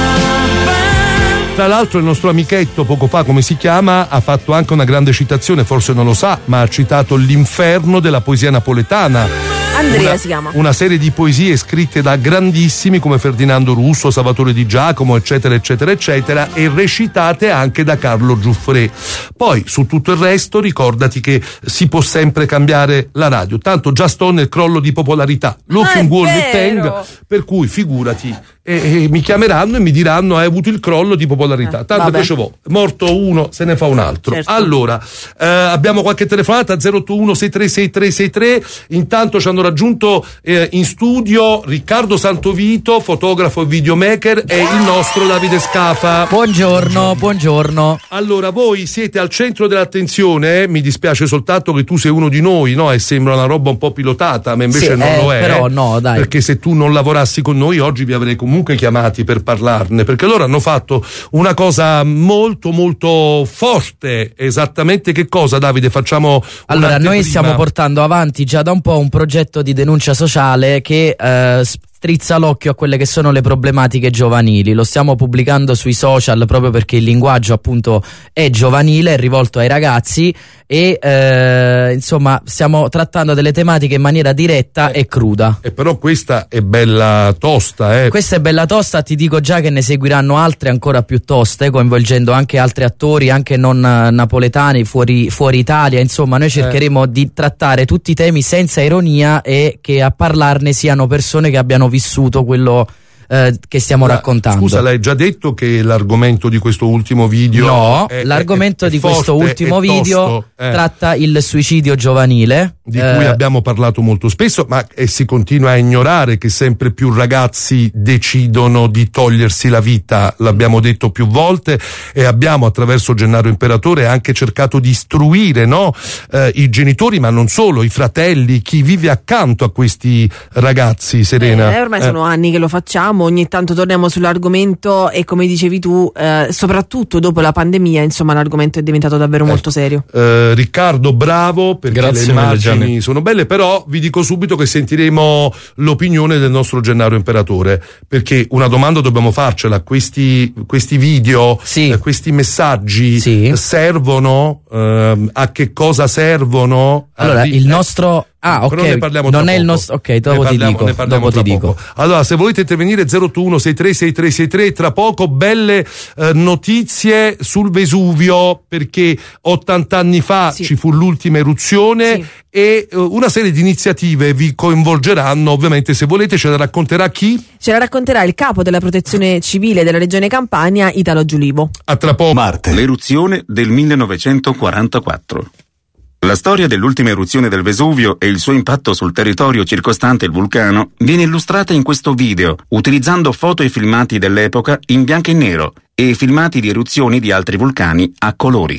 Tra l'altro il nostro amichetto poco fa, come si chiama, ha fatto anche una grande citazione, forse non lo sa, ma ha citato l'inferno della poesia napoletana. Andrea una, si chiama. Una serie di poesie scritte da grandissimi come Ferdinando Russo, Salvatore Di Giacomo, eccetera, eccetera, eccetera, e recitate anche da Carlo Giuffrè. Poi su tutto il resto ricordati che si può sempre cambiare la radio, tanto già sto nel crollo di popolarità. Looking World Teng, per cui figurati, e, e mi chiameranno e mi diranno: hai avuto il crollo di popolarità. Eh, tanto facevo, morto uno se ne fa un altro. Certo. Allora eh, abbiamo qualche telefonata zero otto uno sei tre sei tre sei tre. Intanto ci hanno raggiunto eh, in studio Riccardo Santovito, fotografo e videomaker, e il nostro Davide Scafa. Buongiorno, buongiorno. Allora, voi siete al centro dell'attenzione, eh? Mi dispiace soltanto che tu sei uno di noi, no? E sembra una roba un po' pilotata, ma invece sì, non eh, lo è. Però no, dai. Perché se tu non lavorassi con noi oggi vi avrei comunque chiamati per parlarne, perché loro hanno fatto una cosa molto molto forte. Esattamente che cosa, Davide? Facciamo allora, noi stiamo portando avanti già da un po' un progetto di denuncia sociale che eh, strizza l'occhio a quelle che sono le problematiche giovanili. Lo stiamo pubblicando sui social proprio perché il linguaggio appunto è giovanile, è rivolto ai ragazzi e eh, insomma stiamo trattando delle tematiche in maniera diretta eh, e cruda. E però questa è bella tosta, eh. Questa è bella tosta, ti dico già che ne seguiranno altre ancora più toste, coinvolgendo anche altri attori, anche non napoletani, fuori, fuori Italia. Insomma, noi cercheremo eh. di trattare tutti i temi senza ironia e che a parlarne siano persone che abbiano vissuto quello eh, che stiamo Ma, raccontando. Scusa, l'hai già detto che l'argomento di questo ultimo video no, è, l'argomento è, è di forte, questo ultimo video tosto, eh. tratta il suicidio giovanile di eh, cui abbiamo parlato molto spesso, ma e si continua a ignorare che sempre più ragazzi decidono di togliersi la vita. L'abbiamo detto più volte e abbiamo attraverso Gennaro Imperatore anche cercato di istruire, no? eh, i genitori, ma non solo, i fratelli, chi vive accanto a questi ragazzi. Serena, eh, ormai eh. sono anni che lo facciamo, ogni tanto torniamo sull'argomento e come dicevi tu, eh, soprattutto dopo la pandemia, insomma l'argomento è diventato davvero eh. molto serio. eh, Riccardo, bravo, perché Grazie le immagini sono belle, però vi dico subito che sentiremo l'opinione del nostro Gennaro Imperatore, perché una domanda dobbiamo farcela: questi, questi video, sì. eh, questi messaggi sì. servono? Eh, a che cosa servono? Allora, Arri- il nostro Ah, ok. Ne parliamo non tra è poco. il nostro. Ok, dopo ne parliamo, ti dico. Ne parliamo dopo ti tra dico. Poco. Allora, se volete intervenire zero otto uno sei tre sei tre sei tre, tra poco belle eh, notizie sul Vesuvio, perché ottanta anni fa sì. ci fu l'ultima eruzione sì. e uh, una serie di iniziative vi coinvolgeranno. Ovviamente, se volete, ce la racconterà chi? Ce la racconterà il capo della Protezione Civile della Regione Campania, Italo Giulivo. A tra poco. Marte. L'eruzione del millenovecentoquarantaquattro. La storia dell'ultima eruzione del Vesuvio e il suo impatto sul territorio circostante il vulcano viene illustrata in questo video, utilizzando foto e filmati dell'epoca in bianco e nero e filmati di eruzioni di altri vulcani a colori.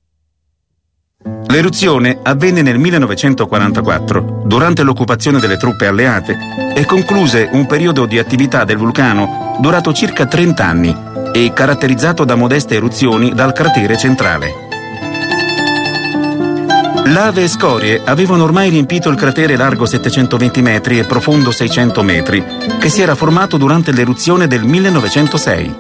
L'eruzione avvenne nel millenovecentoquarantaquattro, durante l'occupazione delle truppe alleate, e concluse un periodo di attività del vulcano durato circa trenta anni e caratterizzato da modeste eruzioni dal cratere centrale. Lave e scorie avevano ormai riempito il cratere largo settecentoventi metri e profondo seicento metri, che si era formato durante l'eruzione del millenovecentosei.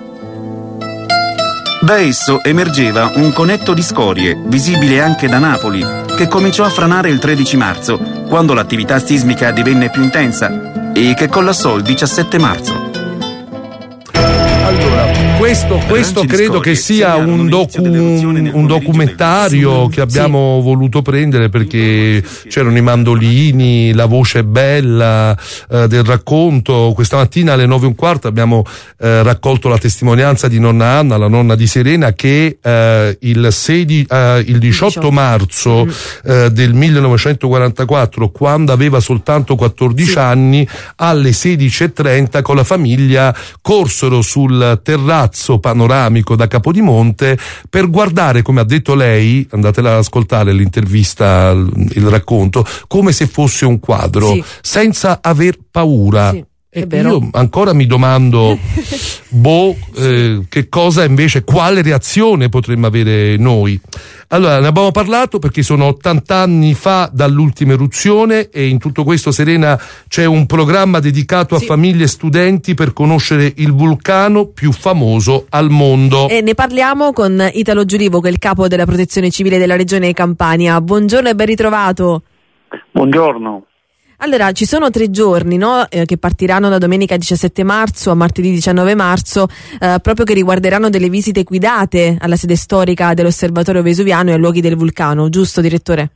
Da esso emergeva un conetto di scorie, visibile anche da Napoli, che cominciò a franare il tredici marzo, quando l'attività sismica divenne più intensa, e che collassò il diciassette marzo. Allora, questo, questo credo che sia un, docu, un documentario che abbiamo sì. voluto prendere perché c'erano i mandolini, la voce bella eh, del racconto. Questa mattina alle nove e un quarto abbiamo eh, raccolto la testimonianza di nonna Anna, la nonna di Serena, che eh, il, sedici, eh, il diciotto marzo eh, del millenovecentoquarantaquattro, quando aveva soltanto quattordici sì. anni, alle sedici e trenta con la famiglia corsero sul terrazzo panoramico da Capodimonte per guardare, come ha detto lei, andatela ad ascoltare l'intervista, il racconto, come se fosse un quadro, sì. senza aver paura. Sì. E io ancora mi domando, boh, eh, che cosa invece, quale reazione potremmo avere noi? Allora, ne abbiamo parlato perché sono ottanta anni fa dall'ultima eruzione e in tutto questo, Serena, c'è un programma dedicato sì. a famiglie e studenti per conoscere il vulcano più famoso al mondo. E ne parliamo con Italo Giulivo, che è il capo della Protezione Civile della Regione Campania. Buongiorno e ben ritrovato. Buongiorno. Allora, ci sono tre giorni, no, eh, che partiranno da domenica diciassette marzo a martedì diciannove marzo, eh, proprio che riguarderanno delle visite guidate alla sede storica dell'Osservatorio Vesuviano e ai luoghi del vulcano, giusto direttore?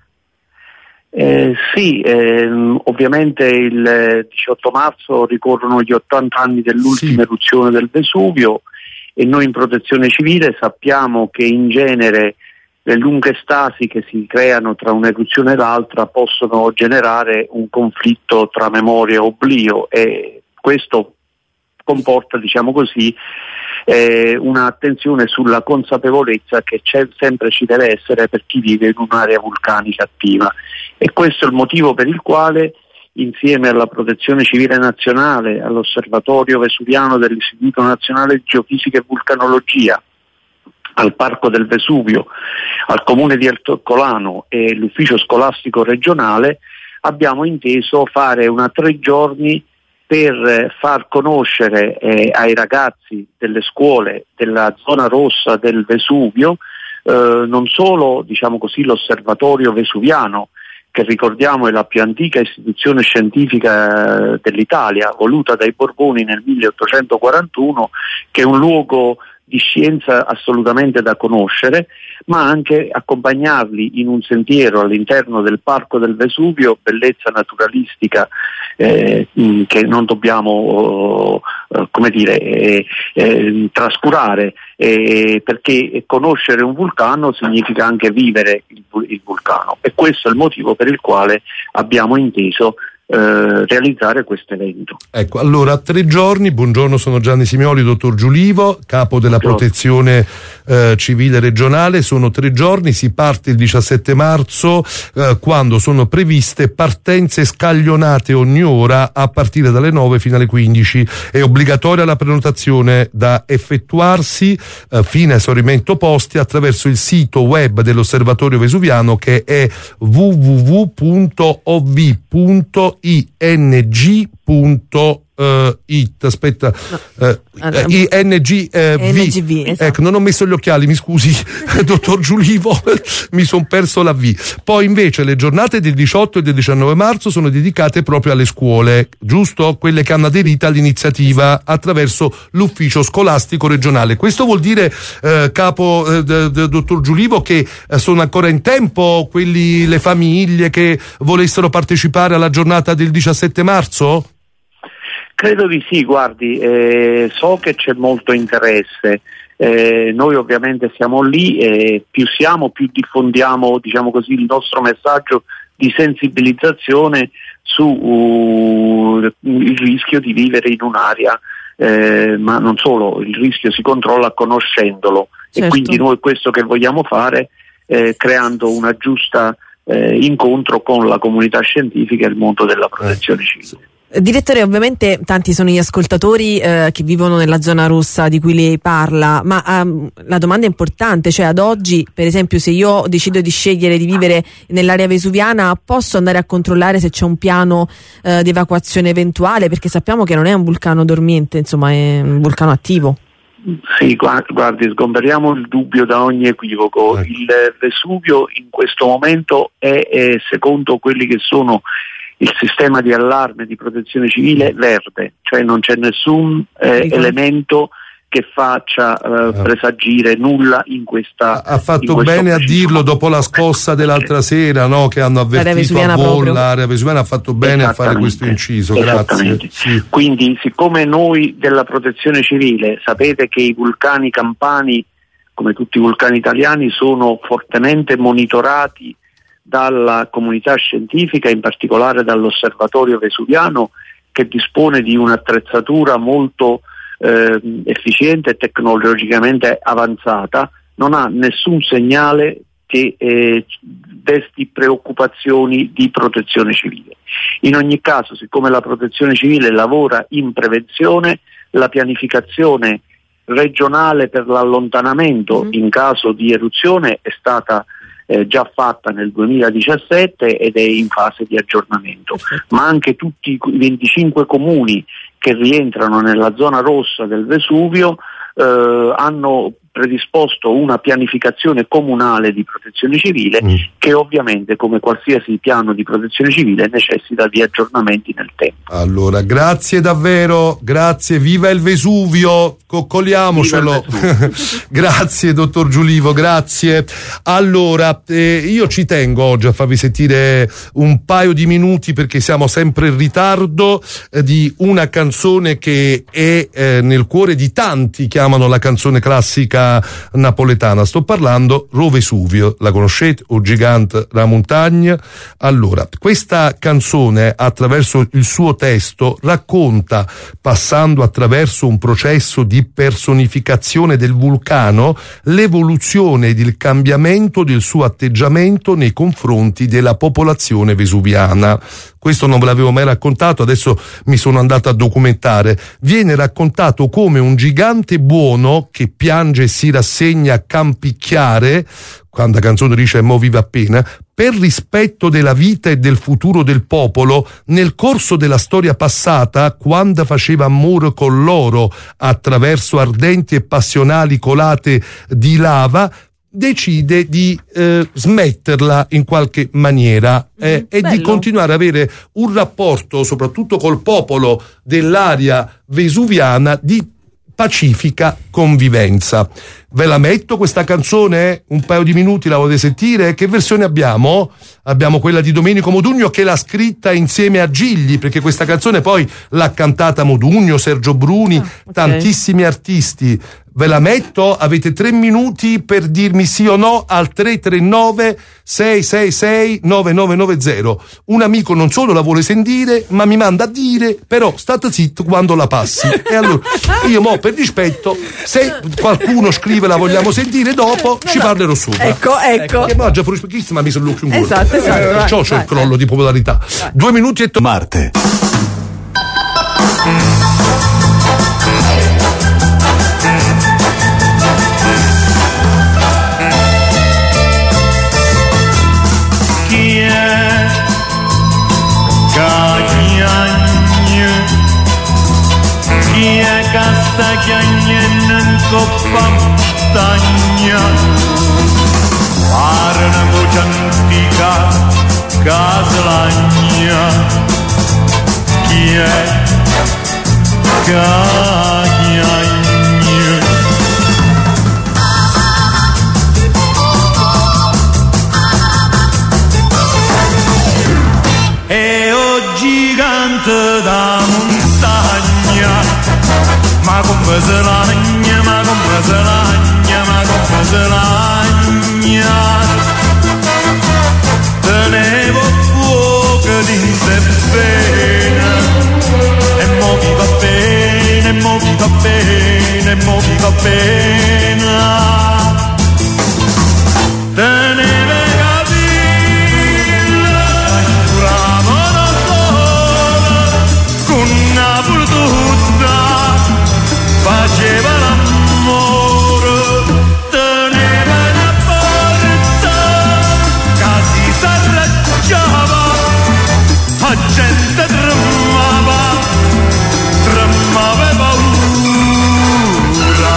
Eh, sì, ehm, ovviamente il diciotto marzo ricorrono gli ottanta anni dell'ultima sì. eruzione del Vesuvio e noi in Protezione Civile sappiamo che in genere le lunghe stasi che si creano tra un'eruzione e l'altra possono generare un conflitto tra memoria e oblio e questo comporta, diciamo così, eh, un'attenzione sulla consapevolezza che c'è, sempre ci deve essere per chi vive in un'area vulcanica attiva. E questo è il motivo per il quale, insieme alla Protezione Civile Nazionale, all'Osservatorio Vesuviano dell'Istituto Nazionale di Geofisica e Vulcanologia, al Parco del Vesuvio, al Comune di Ercolano e l'Ufficio Scolastico Regionale, abbiamo inteso fare una tre giorni per far conoscere eh, ai ragazzi delle scuole della zona rossa del Vesuvio eh, non solo, diciamo così, l'Osservatorio Vesuviano, che ricordiamo è la più antica istituzione scientifica dell'Italia, voluta dai Borboni nel milleottocentoquarantuno, che è un luogo di scienza assolutamente da conoscere, ma anche accompagnarli in un sentiero all'interno del Parco del Vesuvio, bellezza naturalistica eh, che non dobbiamo eh, come dire eh, eh, trascurare, eh, perché conoscere un vulcano significa anche vivere il, il vulcano, e questo è il motivo per il quale abbiamo inteso Eh, realizzare questo evento. Ecco, allora tre giorni. Buongiorno, sono Gianni Simioli, dottor Giulivo, capo della Protezione eh, Civile Regionale. Sono tre giorni, si parte il diciassette marzo eh, quando sono previste partenze scaglionate ogni ora a partire dalle nove fino alle quindici. È obbligatoria la prenotazione da effettuarsi eh, fino a esaurimento posti attraverso il sito web dell'Osservatorio Vesuviano, che è w w w punto o v punto i n g punto it. Aspetta, no. uh, I N G V. Esatto. Ecco, non ho messo gli occhiali, mi scusi, dottor Giulivo, mi sono perso la V. Poi invece le giornate del diciotto e del diciannove marzo sono dedicate proprio alle scuole, giusto? Quelle che hanno aderito all'iniziativa attraverso l'ufficio scolastico regionale. Questo vuol dire, eh, capo eh, d- d- dottor Giulivo, che eh, sono ancora in tempo quelli, le famiglie che volessero partecipare alla giornata del diciassette marzo? Credo di sì, guardi, eh, so che c'è molto interesse, eh, noi ovviamente siamo lì e più siamo più diffondiamo, diciamo così, il nostro messaggio di sensibilizzazione su uh, il rischio di vivere in un'area, eh, ma non solo, il rischio si controlla conoscendolo. Certo. E quindi noi questo che vogliamo fare, eh, creando una giusta eh, incontro con la comunità scientifica e il mondo della protezione civile. Direttore, ovviamente tanti sono gli ascoltatori eh, che vivono nella zona rossa di cui lei parla, ma um, la domanda è importante, cioè ad oggi, per esempio, se io decido di scegliere di vivere nell'area vesuviana, posso andare a controllare se c'è un piano eh, di evacuazione eventuale, perché sappiamo che non è un vulcano dormiente, insomma è un vulcano attivo. Sì, guardi, sgomberiamo il dubbio da ogni equivoco. Il Vesuvio in questo momento è, è secondo quelli che sono il sistema di allarme di protezione civile verde, cioè non c'è nessun eh, elemento che faccia eh, presagire nulla in questa. Ha fatto in bene a dirlo dopo la scossa dell'altra sera, no? Che hanno avvertito a volo l'area vesuviana, ha fatto bene a fare questo inciso, grazie. Sì. Quindi, siccome noi della protezione civile sapete che i vulcani campani, come tutti i vulcani italiani, sono fortemente monitorati dalla comunità scientifica, in particolare dall'Osservatorio Vesuviano, che dispone di un'attrezzatura molto eh, efficiente e tecnologicamente avanzata, non ha nessun segnale che eh, desti preoccupazioni di protezione civile. In ogni caso, siccome la protezione civile lavora in prevenzione, la pianificazione regionale per l'allontanamento mm-hmm. in caso di eruzione è stata eh, già fatta nel duemiladiciassette ed è in fase di aggiornamento, ma anche tutti i venticinque comuni che rientrano nella zona rossa del Vesuvio eh, hanno predisposto una pianificazione comunale di protezione civile mm. che ovviamente, come qualsiasi piano di protezione civile, necessita di aggiornamenti nel tempo. Allora, grazie davvero, grazie, viva il Vesuvio, coccoliamocelo. Grazie dottor Giulivo, grazie. Allora, eh, io ci tengo oggi a farvi sentire un paio di minuti, perché siamo sempre in ritardo, eh, di una canzone che è eh, nel cuore di tanti, chiamano la canzone classica napoletana. Sto parlando Ro Vesuvio, la conoscete? O Gigante la montagna? Allora, questa canzone, attraverso il suo testo, racconta, passando attraverso un processo di personificazione del vulcano, l'evoluzione ed il cambiamento del suo atteggiamento nei confronti della popolazione vesuviana. Questo non ve l'avevo mai raccontato, adesso mi sono andato a documentare. Viene raccontato come un gigante buono che piange e si rassegna a campicchiare, quando la canzone dice "mo vive appena", per rispetto della vita e del futuro del popolo, nel corso della storia passata, quando faceva amore con loro attraverso ardenti e passionali colate di lava, decide di eh, smetterla in qualche maniera eh, e di continuare ad avere un rapporto, soprattutto col popolo dell'area vesuviana, di pacifica convivenza. Ve la metto questa canzone? Un paio di minuti la volete sentire? Che versione abbiamo? Abbiamo quella di Domenico Modugno, che l'ha scritta insieme a Gigli, perché questa canzone poi l'ha cantata Modugno, Sergio Bruni, ah, okay. tantissimi artisti. Ve la metto? Avete tre minuti per dirmi sì o no al tre tre nove sei sei sei nove nove nove zero. Un amico non solo la vuole sentire, ma mi manda a dire però state zitto quando la passi. E allora io mo, per rispetto, se qualcuno scrive la vogliamo sentire dopo, no, ci no. parlerò sopra. Ecco, ecco. Che mangia fuori specchissima, mi sono l'occhio in gola. Esatto, esatto. Eh, perciò c'è il crollo vai. di popolarità. Vai. Due minuti e to- Marte. Chi è casta chiagnendo in coppa montagna, pare una voce antica caslagna. Chi è cagnagna? E o gigante da montagna, ma come se lagna, ma come se lagna, ma come se lagna. Tenevo fuoco di te bene, e mo vivo bene, e mo vivo bene, e mo vivo bene. Tenevo faceva l'amore, teneva la forza, che si s'arracciava, la gente tremava, tremava e paura.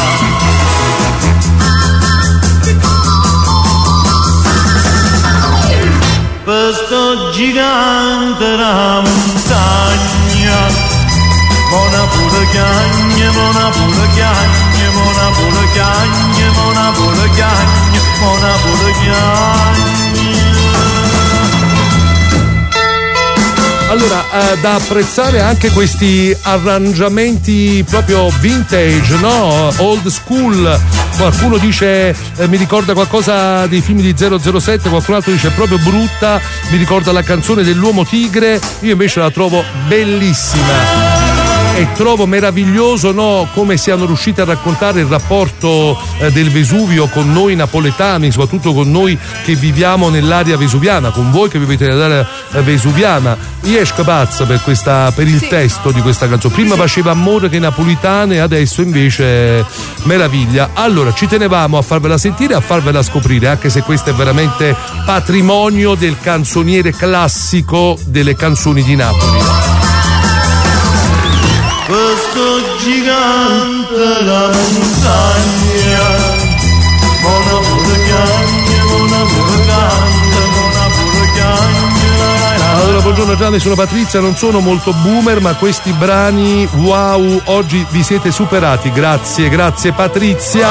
Questo gigante da montagna, buona pure chiagne, mona pure chiagne, mona pure chiagne, mona pure chiagne, mona pure chiagne. Allora, eh, da apprezzare anche questi arrangiamenti proprio vintage, no? Old school. Qualcuno dice eh, mi ricorda qualcosa dei film di zero zero sette, qualcun altro dice proprio brutta, mi ricorda la canzone dell'Uomo Tigre. Io invece la trovo bellissima. E trovo meraviglioso, no, come siano riusciti a raccontare il rapporto eh, del Vesuvio con noi napoletani, soprattutto con noi che viviamo nell'area vesuviana, con voi che vivete nell'area eh, vesuviana. Io esco pazzo per, questa, per il sì. testo di questa canzone. Prima sì. faceva amore che napolitane, adesso invece meraviglia. Allora, ci tenevamo a farvela sentire, a farvela scoprire, anche se questo è veramente patrimonio del canzoniere classico delle canzoni di Napoli. Questo gigante la montagna, mona pure chiagne, mona pure canta, mona pure chiagne. Allora, buongiorno Gianni, sono Patrizia, non sono molto boomer, ma questi brani, wow, oggi vi siete superati, grazie, grazie Patrizia.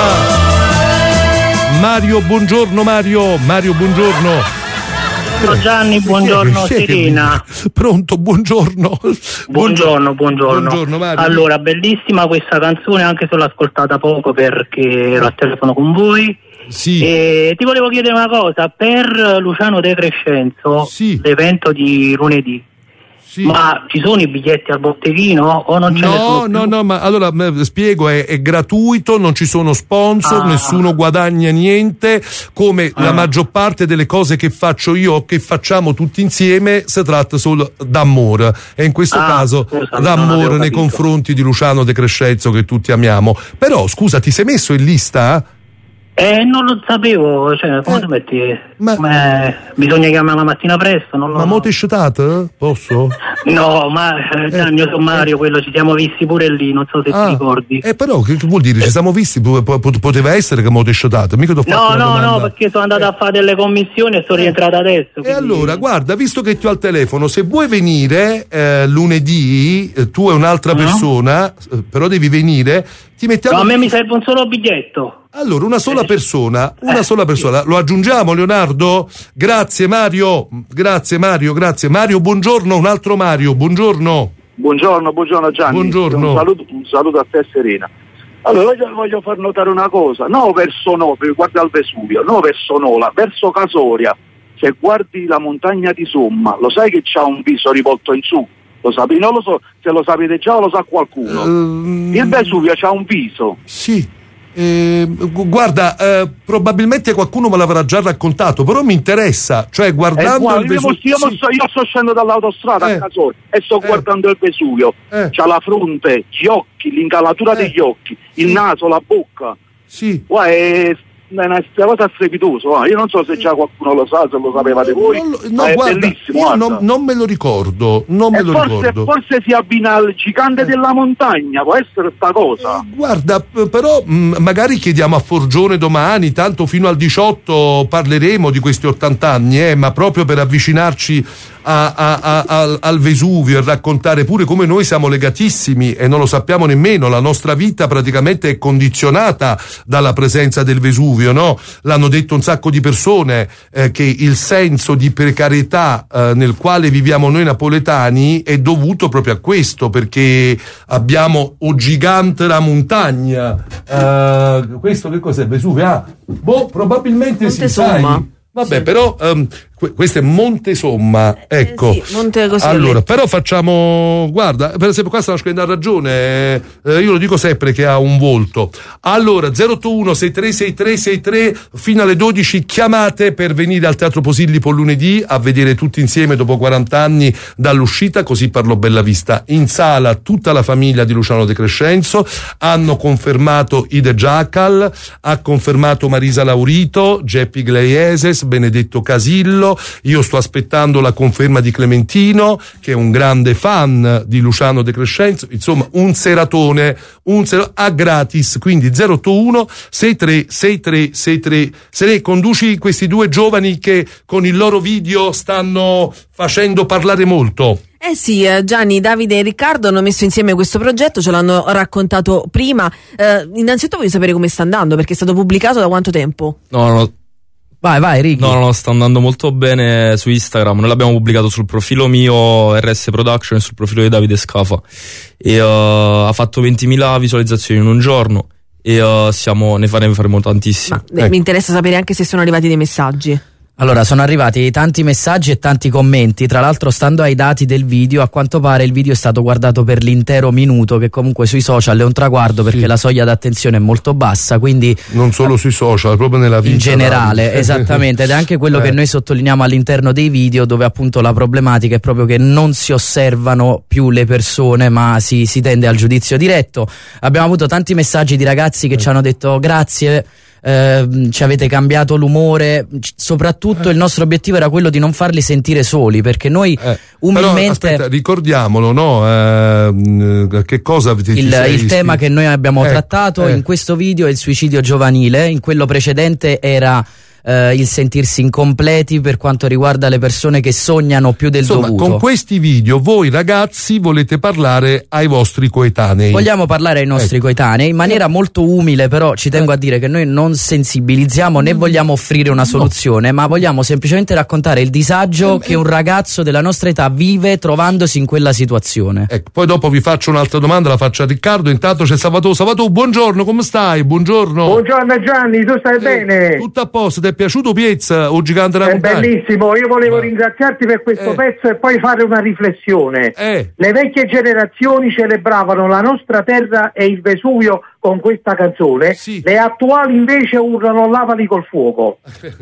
Mario, buongiorno Mario, Mario, buongiorno. Buongiorno Gianni, buongiorno Serena. Pronto, buongiorno. Buongiorno, buongiorno. Buongiorno Mario. Allora, bellissima questa canzone, anche se l'ho ascoltata poco perché ero a telefono con voi. Sì. E ti volevo chiedere una cosa, per Luciano De Crescenzo, sì. l'evento di lunedì. Sì. Ma ci sono i biglietti al botteghino o non ce no, ne sono più? No, no, ma allora spiego, è, è gratuito, non ci sono sponsor, ah. nessuno guadagna niente, come ah. la maggior parte delle cose che faccio io o che facciamo tutti insieme si tratta solo d'amore, e in questo ah, caso scusa, d'amore nei confronti di Luciano De Crescenzo che tutti amiamo. Però scusa, ti sei messo in lista? Eh, non lo sapevo, cioè, come ti metti? Ma... Come... Bisogna chiamare la mattina presto, non lo Ma mo ti scetate? Posso? No, ma eh, dal mio sommario quello ci siamo visti pure lì, non so se ah, ti ricordi. Eh, però che vuol dire? Ci siamo visti, poteva essere che mo ti scetate, mica t'ho fatto No, no, no, perché sono andata eh. a fare delle commissioni e sono eh. rientrata adesso. Quindi... E allora, guarda, visto che ti ho al telefono, se vuoi venire eh, lunedì, eh, tu e un'altra no. persona, eh, però devi venire, ti mettiamo... No, a me mi serve un solo biglietto. Allora, una sola persona, una sola persona, lo aggiungiamo Leonardo? Grazie Mario, grazie Mario, grazie. Mario, buongiorno, un altro Mario, buongiorno. Buongiorno, buongiorno Gianni. Buongiorno. Un saluto, un saluto a te Serena. Allora, voglio, voglio far notare una cosa, no verso no, guarda il Vesuvio, no verso Nola, verso Casoria, se guardi la montagna di Somma, lo sai che c'ha un viso rivolto in su? Lo sapi? Non lo so, se lo sapete già o lo sa qualcuno. Um, il Vesuvio c'ha un viso. Sì. Eh, guarda, eh, probabilmente qualcuno me l'avrà già raccontato, però mi interessa, cioè guardando eh, il Vesuvio. Io, sì. io, io sto scendendo dall'autostrada eh. a Casoria e sto eh. guardando il Vesuvio. Eh. C'ha la fronte, gli occhi, l'incalatura eh. degli occhi, sì. il naso, la bocca. Sì. Guarda, è una cosa strepitosa. Io non so se già qualcuno lo sa, se lo sapevate voi. No, no, è guarda, bellissimo. Io guarda. Non, non me lo ricordo, non me e lo forse, ricordo. Forse si abbina al gigante eh. della montagna, può essere sta cosa. Eh, guarda, però mh, magari chiediamo a Forgione domani, tanto fino al diciotto parleremo di questi ottanta anni, eh, ma proprio per avvicinarci a, a, a, a, al Vesuvio e raccontare pure come noi siamo legatissimi e non lo sappiamo nemmeno, la nostra vita praticamente è condizionata dalla presenza del Vesuvio, no? L'hanno detto un sacco di persone, eh, che il senso di precarietà eh, nel quale viviamo noi napoletani è dovuto proprio a questo, perché abbiamo o gigante la montagna, eh, questo che cos'è? Vesuvio? Ah, boh, probabilmente si sa. Vabbè, sì. però um, questo è Monte Somma, ecco. Eh, sì, Monte così allora, però facciamo, guarda, per esempio qua stanno scrivendo a ragione, eh, io lo dico sempre che ha un volto. Allora, zero otto uno sei tre sei tre sei tre fino alle dodici chiamate per venire al Teatro Posillipo lunedì a vedere tutti insieme dopo quaranta anni dall'uscita, così parlò Bellavista. In sala tutta la famiglia di Luciano De Crescenzo, hanno confermato i The Jackal, ha confermato Marisa Laurito, Geppi Gleieses, Benedetto Casillo, Danilo. Io sto aspettando la conferma di Clementino, che è un grande fan di Luciano De Crescenzo. Insomma, un seratone, un ser- a gratis. Quindi zero otto uno sei tre sei tre sei tre. Se ne conduci questi due giovani che con il loro video stanno facendo parlare molto. Eh sì, eh, Gianni, Davide e Riccardo hanno messo insieme questo progetto, ce l'hanno raccontato prima. Eh, innanzitutto voglio sapere come sta andando, perché è stato pubblicato da quanto tempo? No, no. Vai, vai, Ricky. No, no, sta andando molto bene su Instagram. Noi l'abbiamo pubblicato sul profilo mio R S Production e sul profilo di Davide Scafa. E uh, ha fatto ventimila visualizzazioni in un giorno. E uh, siamo, ne faremo, faremo tantissimi. Ma, ecco. Mi interessa sapere anche se sono arrivati dei messaggi. Allora, sono arrivati tanti messaggi e tanti commenti. Tra l'altro, stando ai dati del video, a quanto pare il video è stato guardato per l'intero minuto, che comunque sui social è un traguardo, perché sì, la soglia d'attenzione è molto bassa, quindi non solo sui social, proprio nella vita in generale, dai. Esattamente, ed è anche quello eh. che noi sottolineiamo all'interno dei video, dove appunto la problematica è proprio che non si osservano più le persone, ma si, si tende al giudizio diretto. Abbiamo avuto tanti messaggi di ragazzi che eh. ci hanno detto grazie, Eh, ci avete cambiato l'umore. Soprattutto eh. il nostro obiettivo era quello di non farli sentire soli, perché noi eh. umilmente. Però, aspetta, ricordiamolo, no? Eh, che cosa avete il, il tema che noi abbiamo eh. trattato eh. in questo video è il suicidio giovanile. In quello precedente era Uh, il sentirsi incompleti per quanto riguarda le persone che sognano più del Insomma, dovuto. Con questi video voi ragazzi volete parlare ai vostri coetanei. Vogliamo parlare ai nostri ecco. coetanei in maniera molto umile, però ci tengo a dire che noi non sensibilizziamo né vogliamo offrire una soluzione, no. ma vogliamo semplicemente raccontare il disagio eh, che un ragazzo della nostra età vive trovandosi in quella situazione. Ecco, poi dopo vi faccio un'altra domanda, la faccio a Riccardo. Intanto c'è Salvatore. Salvatore, buongiorno, come stai? Buongiorno. Buongiorno Gianni, tu stai eh, bene? Tutto a posto, ti è piaciuto Piezza o Gigante da Montagna? È bellissimo, io volevo eh. ringraziarti per questo eh. pezzo e poi fare una riflessione. Eh. Le vecchie generazioni celebravano la nostra terra e il Vesuvio con questa canzone, sì. le attuali invece urlano lavali col fuoco.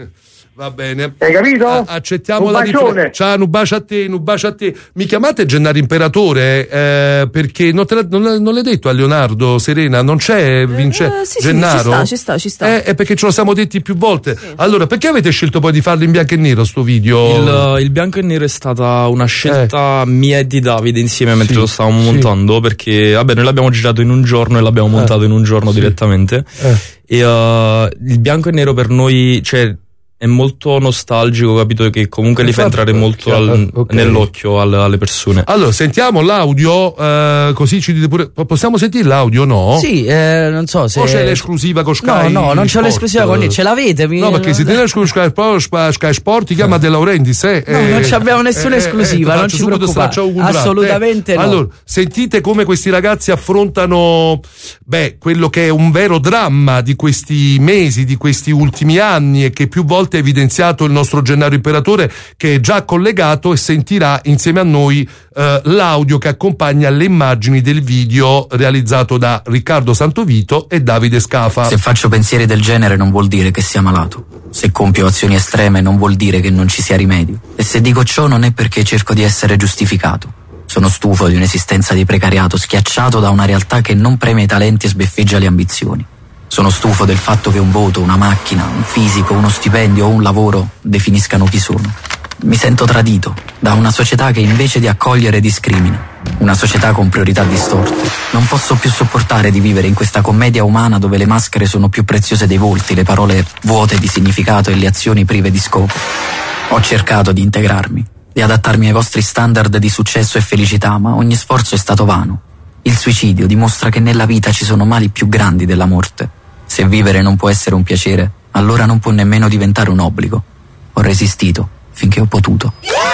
Va bene. Hai capito? A- accettiamo un la riflessione. Ciao, un bacio a te, un bacio a te. Mi chiamate Gennaro Imperatore eh, perché non, te la, non, non l'hai detto a Leonardo, Serena, non c'è Vince eh, sì, Gennaro? Sì, ci sta, ci sta, ci sta. Eh, è perché ce lo siamo detti più volte. Sì. Allora, perché avete scelto poi di farlo in bianco e nero sto video? Il, il bianco e nero è stata una scelta eh. mia e di Davide insieme mentre sì, lo stavamo sì. montando, perché vabbè, noi l'abbiamo girato in un giorno e l'abbiamo montato eh. in un giorno sì. direttamente. Eh. E uh, il bianco e nero per noi, cioè, è molto nostalgico, capito, che comunque li fa entrare molto al, okay. nell'occhio alle, alle persone. Allora sentiamo l'audio, eh, così ci dite pure. Possiamo sentire l'audio, no? Sì, eh, non so se o c'è l'esclusiva con Sky? No, no, non c'è l'esclusiva con niente, ce l'avete? No, perché se tiene l'esclusiva con Sky Sport ti chiama De Laurentiis, eh, no, eh, non abbiamo nessuna esclusiva, eh, eh, non ci preoccupate. Assolutamente eh. no. Allora, sentite come questi ragazzi affrontano beh, quello che è un vero dramma di questi mesi, di questi ultimi anni, e che più volte ha evidenziato il nostro Gennaro Imperatore, che è già collegato e sentirà insieme a noi eh, l'audio che accompagna le immagini del video realizzato da Riccardo Santovito e Davide Scafa. Se faccio pensieri del genere non vuol dire che sia malato. Se compio azioni estreme non vuol dire che non ci sia rimedio. E se dico ciò non è perché cerco di essere giustificato. Sono stufo di un'esistenza di precariato, schiacciato da una realtà che non premia i talenti e sbeffeggia le ambizioni. Sono stufo del fatto che un voto, una macchina, un fisico, uno stipendio o un lavoro definiscano chi sono. Mi sento tradito da una società che invece di accogliere discrimina. Una società con priorità distorte. Non posso più sopportare di vivere in questa commedia umana dove le maschere sono più preziose dei volti, le parole vuote di significato e le azioni prive di scopo. Ho cercato di integrarmi, di adattarmi ai vostri standard di successo e felicità, ma ogni sforzo è stato vano. Il suicidio dimostra che nella vita ci sono mali più grandi della morte. Se vivere non può essere un piacere, allora non può nemmeno diventare un obbligo. Ho resistito finché ho potuto.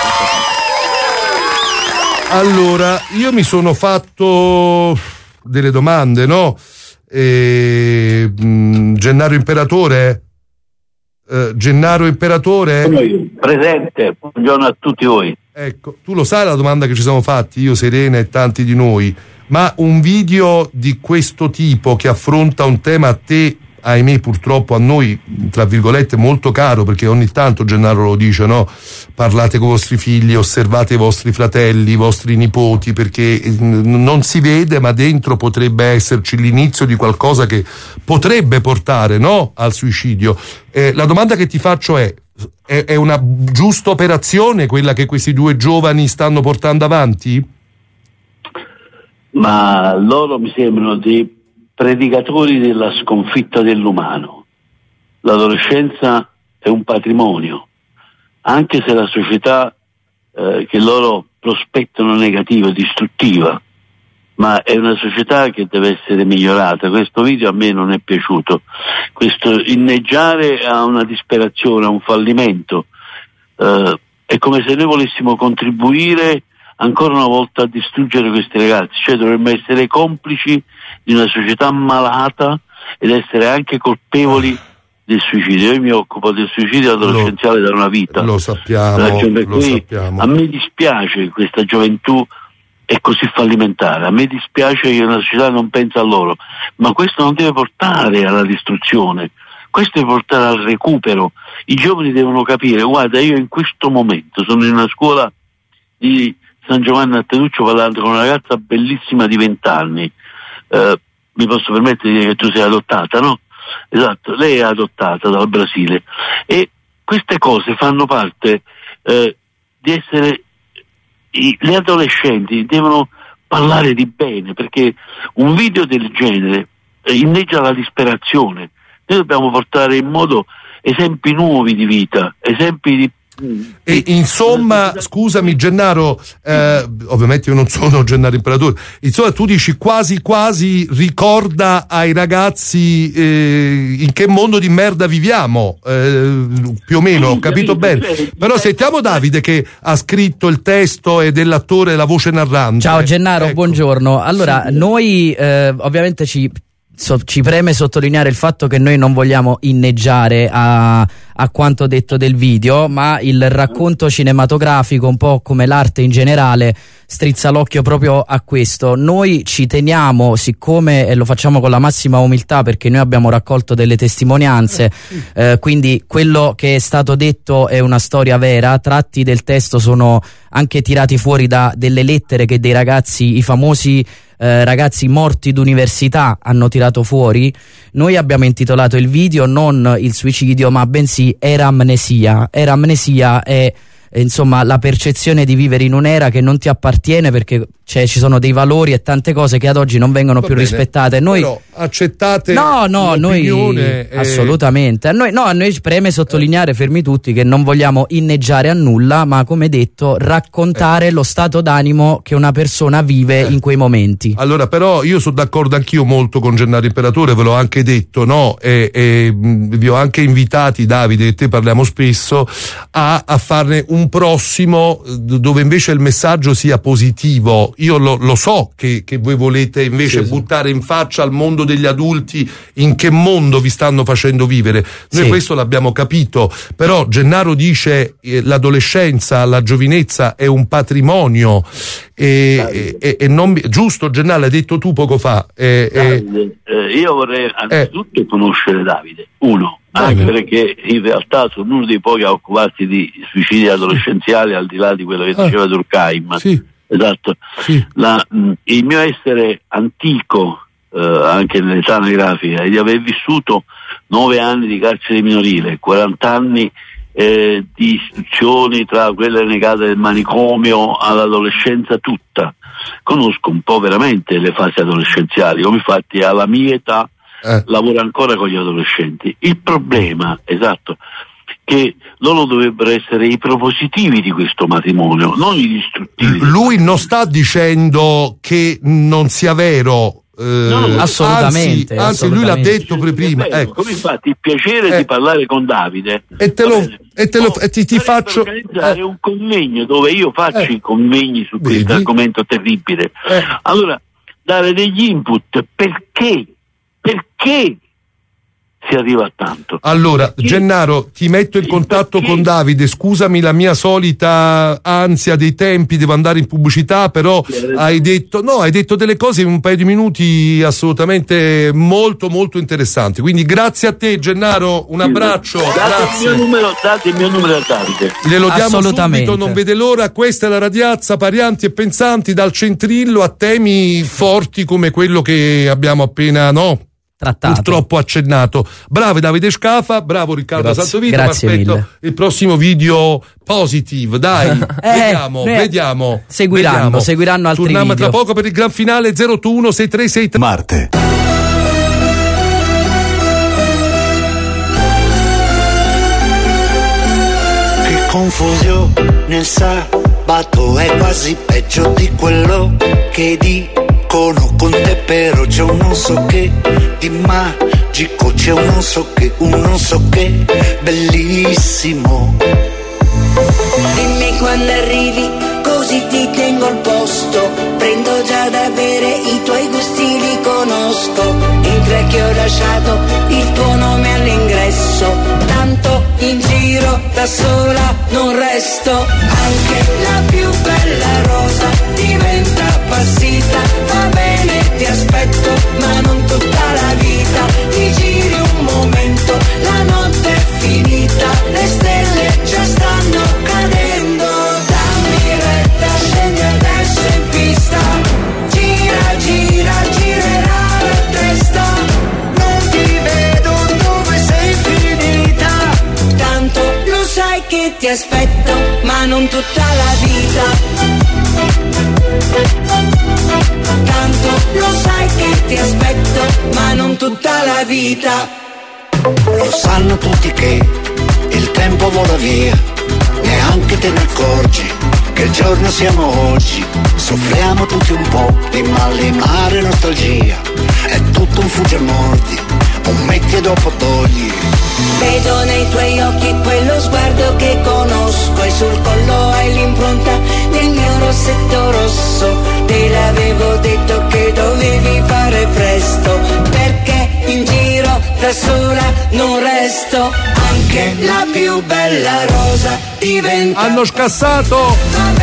Allora, io mi sono fatto delle domande, no? E, mh, Gennaro Imperatore? Eh, Gennaro Imperatore? Presente, buongiorno a tutti voi. Ecco, tu lo sai la domanda che ci siamo fatti, io, Serena e tanti di noi, ma un video di questo tipo che affronta un tema a te, ahimè purtroppo a noi, tra virgolette, molto caro, perché ogni tanto Gennaro lo dice, no? Parlate con i vostri figli, osservate i vostri fratelli, i vostri nipoti, perché non si vede, ma dentro potrebbe esserci l'inizio di qualcosa che potrebbe portare, no? Al suicidio. Eh, la domanda che ti faccio è, è, è una giusta operazione quella che questi due giovani stanno portando avanti? Ma loro mi sembrano dei predicatori della sconfitta dell'umano. L'adolescenza è un patrimonio, anche se la società eh, che loro prospettano negativa, distruttiva, ma è una società che deve essere migliorata. Questo video a me non è piaciuto, questo inneggiare a una disperazione, a un fallimento, eh, è come se noi volessimo contribuire ancora una volta a distruggere questi ragazzi, cioè dovremmo essere complici di una società malata ed essere anche colpevoli del suicidio. Io mi occupo del suicidio adolescenziale da una vita. Lo sappiamo, per lo cui sappiamo. A me dispiace che questa gioventù è così fallimentare, a me dispiace che una società non pensa a loro, ma questo non deve portare alla distruzione, questo deve portare al recupero. I giovani devono capire, guarda, io in questo momento sono in una scuola di San Giovanni a Teduccio parlando con una ragazza bellissima di vent'anni, eh, mi posso permettere di dire che tu sei adottata, no? Esatto, lei è adottata dal Brasile e queste cose fanno parte eh, di essere, i, le adolescenti devono parlare di bene, perché un video del genere eh, inneggia la disperazione. Noi dobbiamo portare in modo esempi nuovi di vita, esempi di E insomma, scusami Gennaro, eh, ovviamente io non sono Gennaro Imperatore, insomma tu dici quasi quasi ricorda ai ragazzi eh, in che mondo di merda viviamo, eh, più o meno, ho capito bene. Però sentiamo Davide che ha scritto il testo e dell'attore la voce narrante. Ciao Gennaro, ecco. Buongiorno. Allora, sì. noi eh, ovviamente ci... So, ci preme sottolineare il fatto che noi non vogliamo inneggiare a, a quanto detto del video, ma il racconto cinematografico, un po' come l'arte in generale, strizza l'occhio proprio a questo. Noi ci teniamo, siccome e lo facciamo con la massima umiltà perché noi abbiamo raccolto delle testimonianze, eh, quindi quello che è stato detto è una storia vera, tratti del testo sono anche tirati fuori da delle lettere che dei ragazzi, i famosi Eh, ragazzi morti d'università hanno tirato fuori. Noi abbiamo intitolato il video non il suicidio, ma bensì Era amnesia. Era amnesia è eh, insomma la percezione di vivere in un'era che non ti appartiene, perché cioè, ci sono dei valori e tante cose che ad oggi non vengono Va più bene, rispettate. Noi però accettate no no noi e... assolutamente a noi, no, a noi preme sottolineare, fermi tutti, che non vogliamo inneggiare a nulla, ma come detto raccontare eh. lo stato d'animo che una persona vive eh. in quei momenti. Allora però io sono d'accordo anch'io molto con Gennaro Imperatore, ve l'ho anche detto, no? E, e vi ho anche invitati, Davide e te parliamo spesso, a, a farne un prossimo dove invece il messaggio sia positivo. Io lo, lo so che, che voi volete invece sì, buttare in faccia al mondo degli adulti in che mondo vi stanno facendo vivere. Noi sì. questo l'abbiamo capito, però Gennaro dice eh, l'adolescenza, la giovinezza è un patrimonio e, e, e non giusto, Gennaro, l'hai detto tu poco fa. Eh, Davide, eh, io vorrei anzitutto eh. conoscere Davide, uno, anche Davide. Perché in realtà sono uno dei pochi a occuparsi di suicidi adolescenziali, al di là di quello che ah. diceva Durkheim. Sì. Esatto, sì. La, mh, il mio essere antico eh, anche nell'età anagrafica, di aver vissuto nove anni di carcere minorile, quaranta anni eh, di istruzioni, tra quelle negate del manicomio all'adolescenza tutta. Conosco un po' veramente le fasi adolescenziali, come infatti alla mia età eh. lavoro ancora con gli adolescenti. Il problema, esatto, che loro dovrebbero essere i propositivi di questo matrimonio, non i distruttivi. Lui non sta dicendo che non sia vero. Eh, no, assolutamente, anzi, anzi assolutamente. Lui l'ha detto prima. Ecco. Come infatti il piacere eh. di parlare con Davide e te lo, e te lo oh, e ti, ti faccio organizzare eh. un convegno dove io faccio eh. i convegni su questo Vedi? argomento terribile. Eh. Allora, dare degli input, perché? Perché si arriva a tanto? Allora, perché? Gennaro, ti metto in contatto perché? con Davide. Scusami la mia solita ansia dei tempi, devo andare in pubblicità, però hai detto, no, hai detto delle cose in un paio di minuti assolutamente molto molto interessanti. Quindi grazie a te, Gennaro, un abbraccio. Date grazie. Il mio numero, date il mio numero a Davide. Glielo diamo subito, non vede l'ora. Questa è la Radiazza, Parianti e Pensanti, dal centrillo a temi forti come quello che abbiamo appena, no? trattato. purtroppo accennato. Bravo Davide Scafa, bravo Riccardo Grazie. Santovito, Grazie mi aspetto mille. il prossimo video positive, dai, Eh, vediamo, eh, vediamo. seguiranno, vediamo. seguiranno altri Torniamo video. tra poco per il gran finale. Zero otto uno sei tre sei tre Marte. Che confusione il sabato è quasi peggio di quello che dicono con te, però c'è un non so che di magico, c'è un non so che, un non so che bellissimo. Dimmi quando arrivi, così ti tengo al posto. Prendo già da bere, i tuoi gusti li conosco. In tre che ho lasciato il tuo nome all'ingresso. Tanto in giro da sola non resto. Anche la più bella rosa diventa appassita. Va bene, ti aspetto, ma non tutta la vita. Ti giri un momento, la notte è finita. Le stelle già stanno cadendo. Dammi retta, scendi adesso in pista. Gira, gira, girerà la testa. Non ti vedo dove sei finita. Tanto lo sai che ti aspetto, ma non tutta la vita. Tanto lo sai che ti aspetto, ma non tutta la vita. Lo sanno tutti che il tempo vola via, neanche te ne accorgi che il giorno siamo oggi. Soffriamo tutti un po' di malinare e nostalgia, è tutto un fugge e mordi, un metti e dopo togli. Vedo nei tuoi occhi quello sguardo che conosco e sul collo hai l'impronta del mio rossetto rosso. Te l'avevo detto che dovevi fare presto, perché in giro da sola non resto. Anche la più bella rosa diventa. Hanno scassato!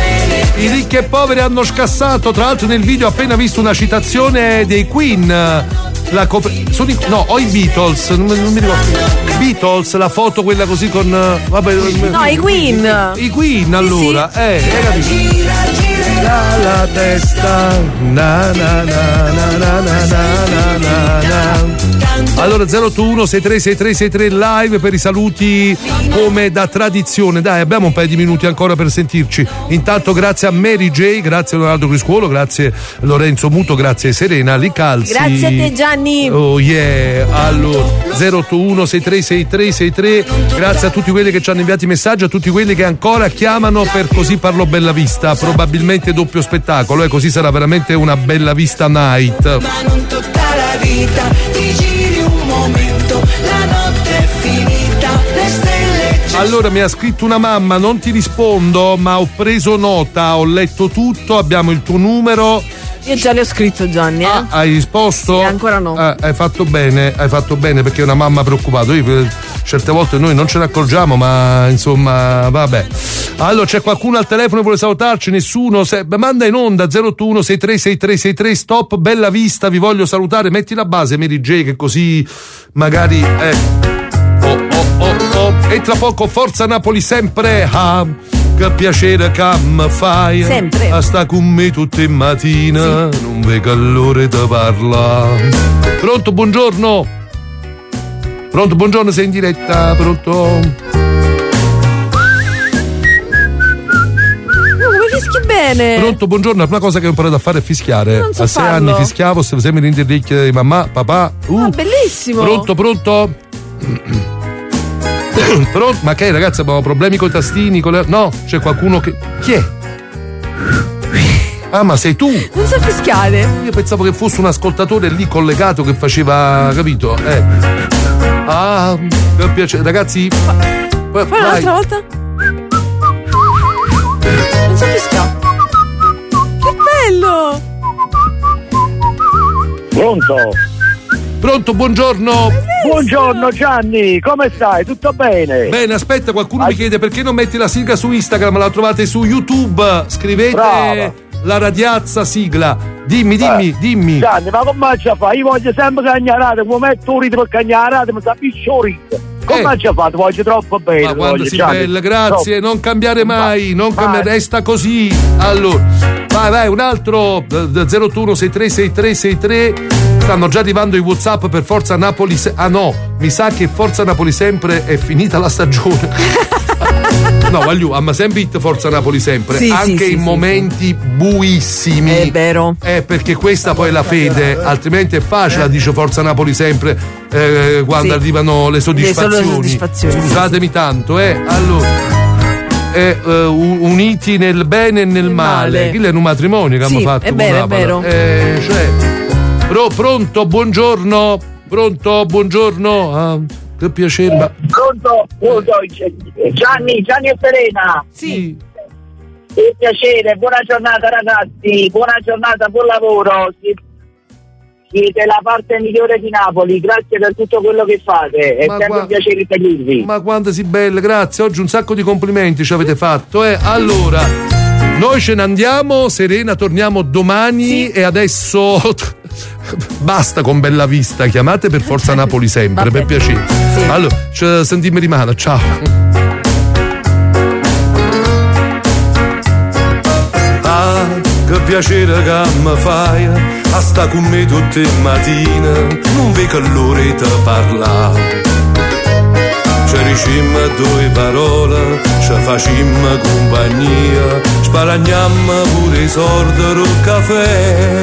I ricchi e poveri hanno scassato. Tra l'altro nel video ho appena visto una citazione dei Queen. La cop- sono i- no, o i Beatles, non, non mi ricordo. Beatles, la foto quella così con. Vabbè, No, i Queen. I Queen allora, sì. eh, hai capito? La, la testa. Na, na, na, na, na, na, na, na, na. Allora zero otto uno sei tre sei tre sei tre live per i saluti come da tradizione. Dai, abbiamo un paio di minuti ancora per sentirci. Intanto grazie a Mary J, grazie a Leonardo Criscuolo, grazie Lorenzo Muto, grazie Serena Licalzi. Grazie a te Gianni. Oh yeah. Allora zero otto uno sei tre sei tre sei tre, grazie a tutti quelli che ci hanno inviato i messaggi, a tutti quelli che ancora chiamano per Così parlo Bella Vista, probabilmente doppio spettacolo e così sarà veramente una Bella Vista night. Ma non tutta la vita, ti giri un momento, la notte è finita, le stelle ci Allora mi ha scritto una mamma, non ti rispondo ma ho preso nota, ho letto tutto, abbiamo il tuo numero. Io già le ho scritto Gianni, eh? Ah, hai risposto? Sì, ancora no. Eh, hai fatto bene, hai fatto bene perché è una mamma preoccupata. Io, certe volte noi non ce ne accorgiamo, ma insomma, vabbè. Allora c'è qualcuno al telefono che vuole salutarci? Nessuno? Se, manda in onda zero otto uno sei tre sei tre sei tre, stop, Bella Vista, vi voglio salutare. Metti la base Mary J che così magari eh. oh, oh, oh, oh. E tra poco Forza Napoli sempre. Ah. Che piacere che mi fai sempre a sta con me tutte mattina, sì. Non vedo l'ora di parla. Pronto, buongiorno. Pronto, buongiorno, sei in diretta. Pronto? Come fischi bene. Pronto, buongiorno. La prima cosa che ho imparato a fare è fischiare. Non so a sei farlo. anni fischiavo, se sempre in diretta di mamma, papà. Uh. Ah, bellissimo. Pronto, pronto? Pronto? Ma che ragazzi, abbiamo problemi con i tastini? Con le... No, c'è qualcuno che. Chi è? Ah, ma sei tu? Non so fischiare. Io pensavo che fosse un ascoltatore lì collegato che faceva, capito? Eh. Ah, che piacere, ragazzi. Fai un'altra volta? Non so fischiare. Che bello! Pronto? Pronto, buongiorno. Buongiorno Gianni, come stai? Tutto bene? Bene, aspetta, qualcuno mi chiede perché non metti la sigla su Instagram, la trovate su YouTube, scrivete Brava. La Radiazza sigla. Dimmi, dimmi, eh. dimmi. Gianni, ma come ci fa? Io voglio sempre cagnarate, come metto un ritmo per cagnarate, mi capisci un ritmo. Come Eh. ci fa? Ti voglio troppo bene. Ma quando voglio, sei Gianni. bella, grazie, Troppo. non cambiare mai, non cambiare, Vai. resta così. Allora, Vai, vai, un altro zero otto uno sei tre sei tre sei tre. Stanno già arrivando i WhatsApp per Forza Napoli. Se- ah no, mi sa che Forza Napoli sempre è finita la stagione. No, voglio, ma sempre hit Forza Napoli sempre, sì, anche sì, in sì, momenti sì. buissimi. È vero. Eh, perché questa poi è la fede, altrimenti è facile, eh. dice Forza Napoli sempre eh, quando sì. arrivano le soddisfazioni. Le soddisfazioni. Scusatemi sì, tanto, eh. Allora, eh, uh, uniti nel bene e nel male. male. Chi è un matrimonio che sì, hanno fatto? È vero, è vero. Eh, cioè, pro, pronto, buongiorno. Pronto, buongiorno. Ah, che piacere. Ma... Pronto, pronto, Gianni, Gianni e Serena. Sì. Che piacere, buona giornata ragazzi, buona giornata, buon lavoro. Siete la parte migliore di Napoli, grazie per tutto quello che fate, è ma sempre qua... un piacere seguirvi. Ma quanto si belle, grazie, oggi un sacco di complimenti ci avete fatto, eh. Allora, noi ce ne andiamo, Serena, torniamo domani sì. e adesso basta con Bella Vista, chiamate per Forza Napoli sempre, per piacere. Sì. Allora, ci sentiamo rimane, ciao. Ah, che piacere che mi fai a sta con me tutte le mattine, non vedo che l'ora ti parla. Ci dicemmo due parole, ci facemmo compagnia, sparagnammo pure i soldi del caffè.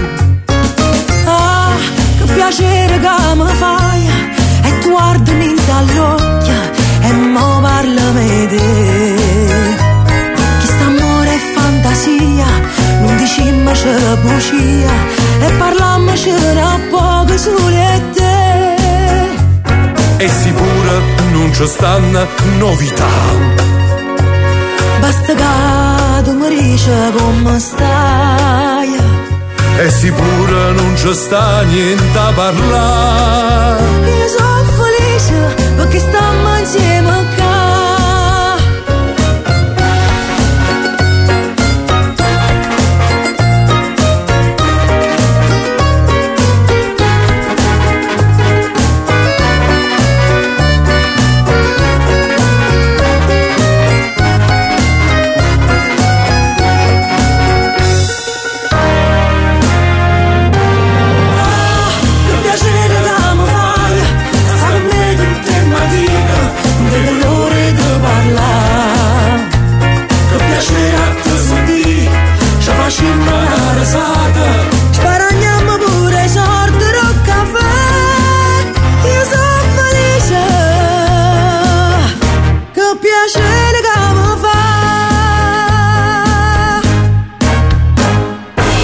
Ah, che piacere che mi fai, e tu guardami dall'occhio e mo parlami di te. Chi sta amore e fantasia, non dicimmo c'è bugia e parlammo c'era poco sole te. E sicuro non ci stanno novità. Basta che tu mi dici come stai. E sicuro non ci sta niente a parlare. Io sono felice perché stiamo insieme a casa.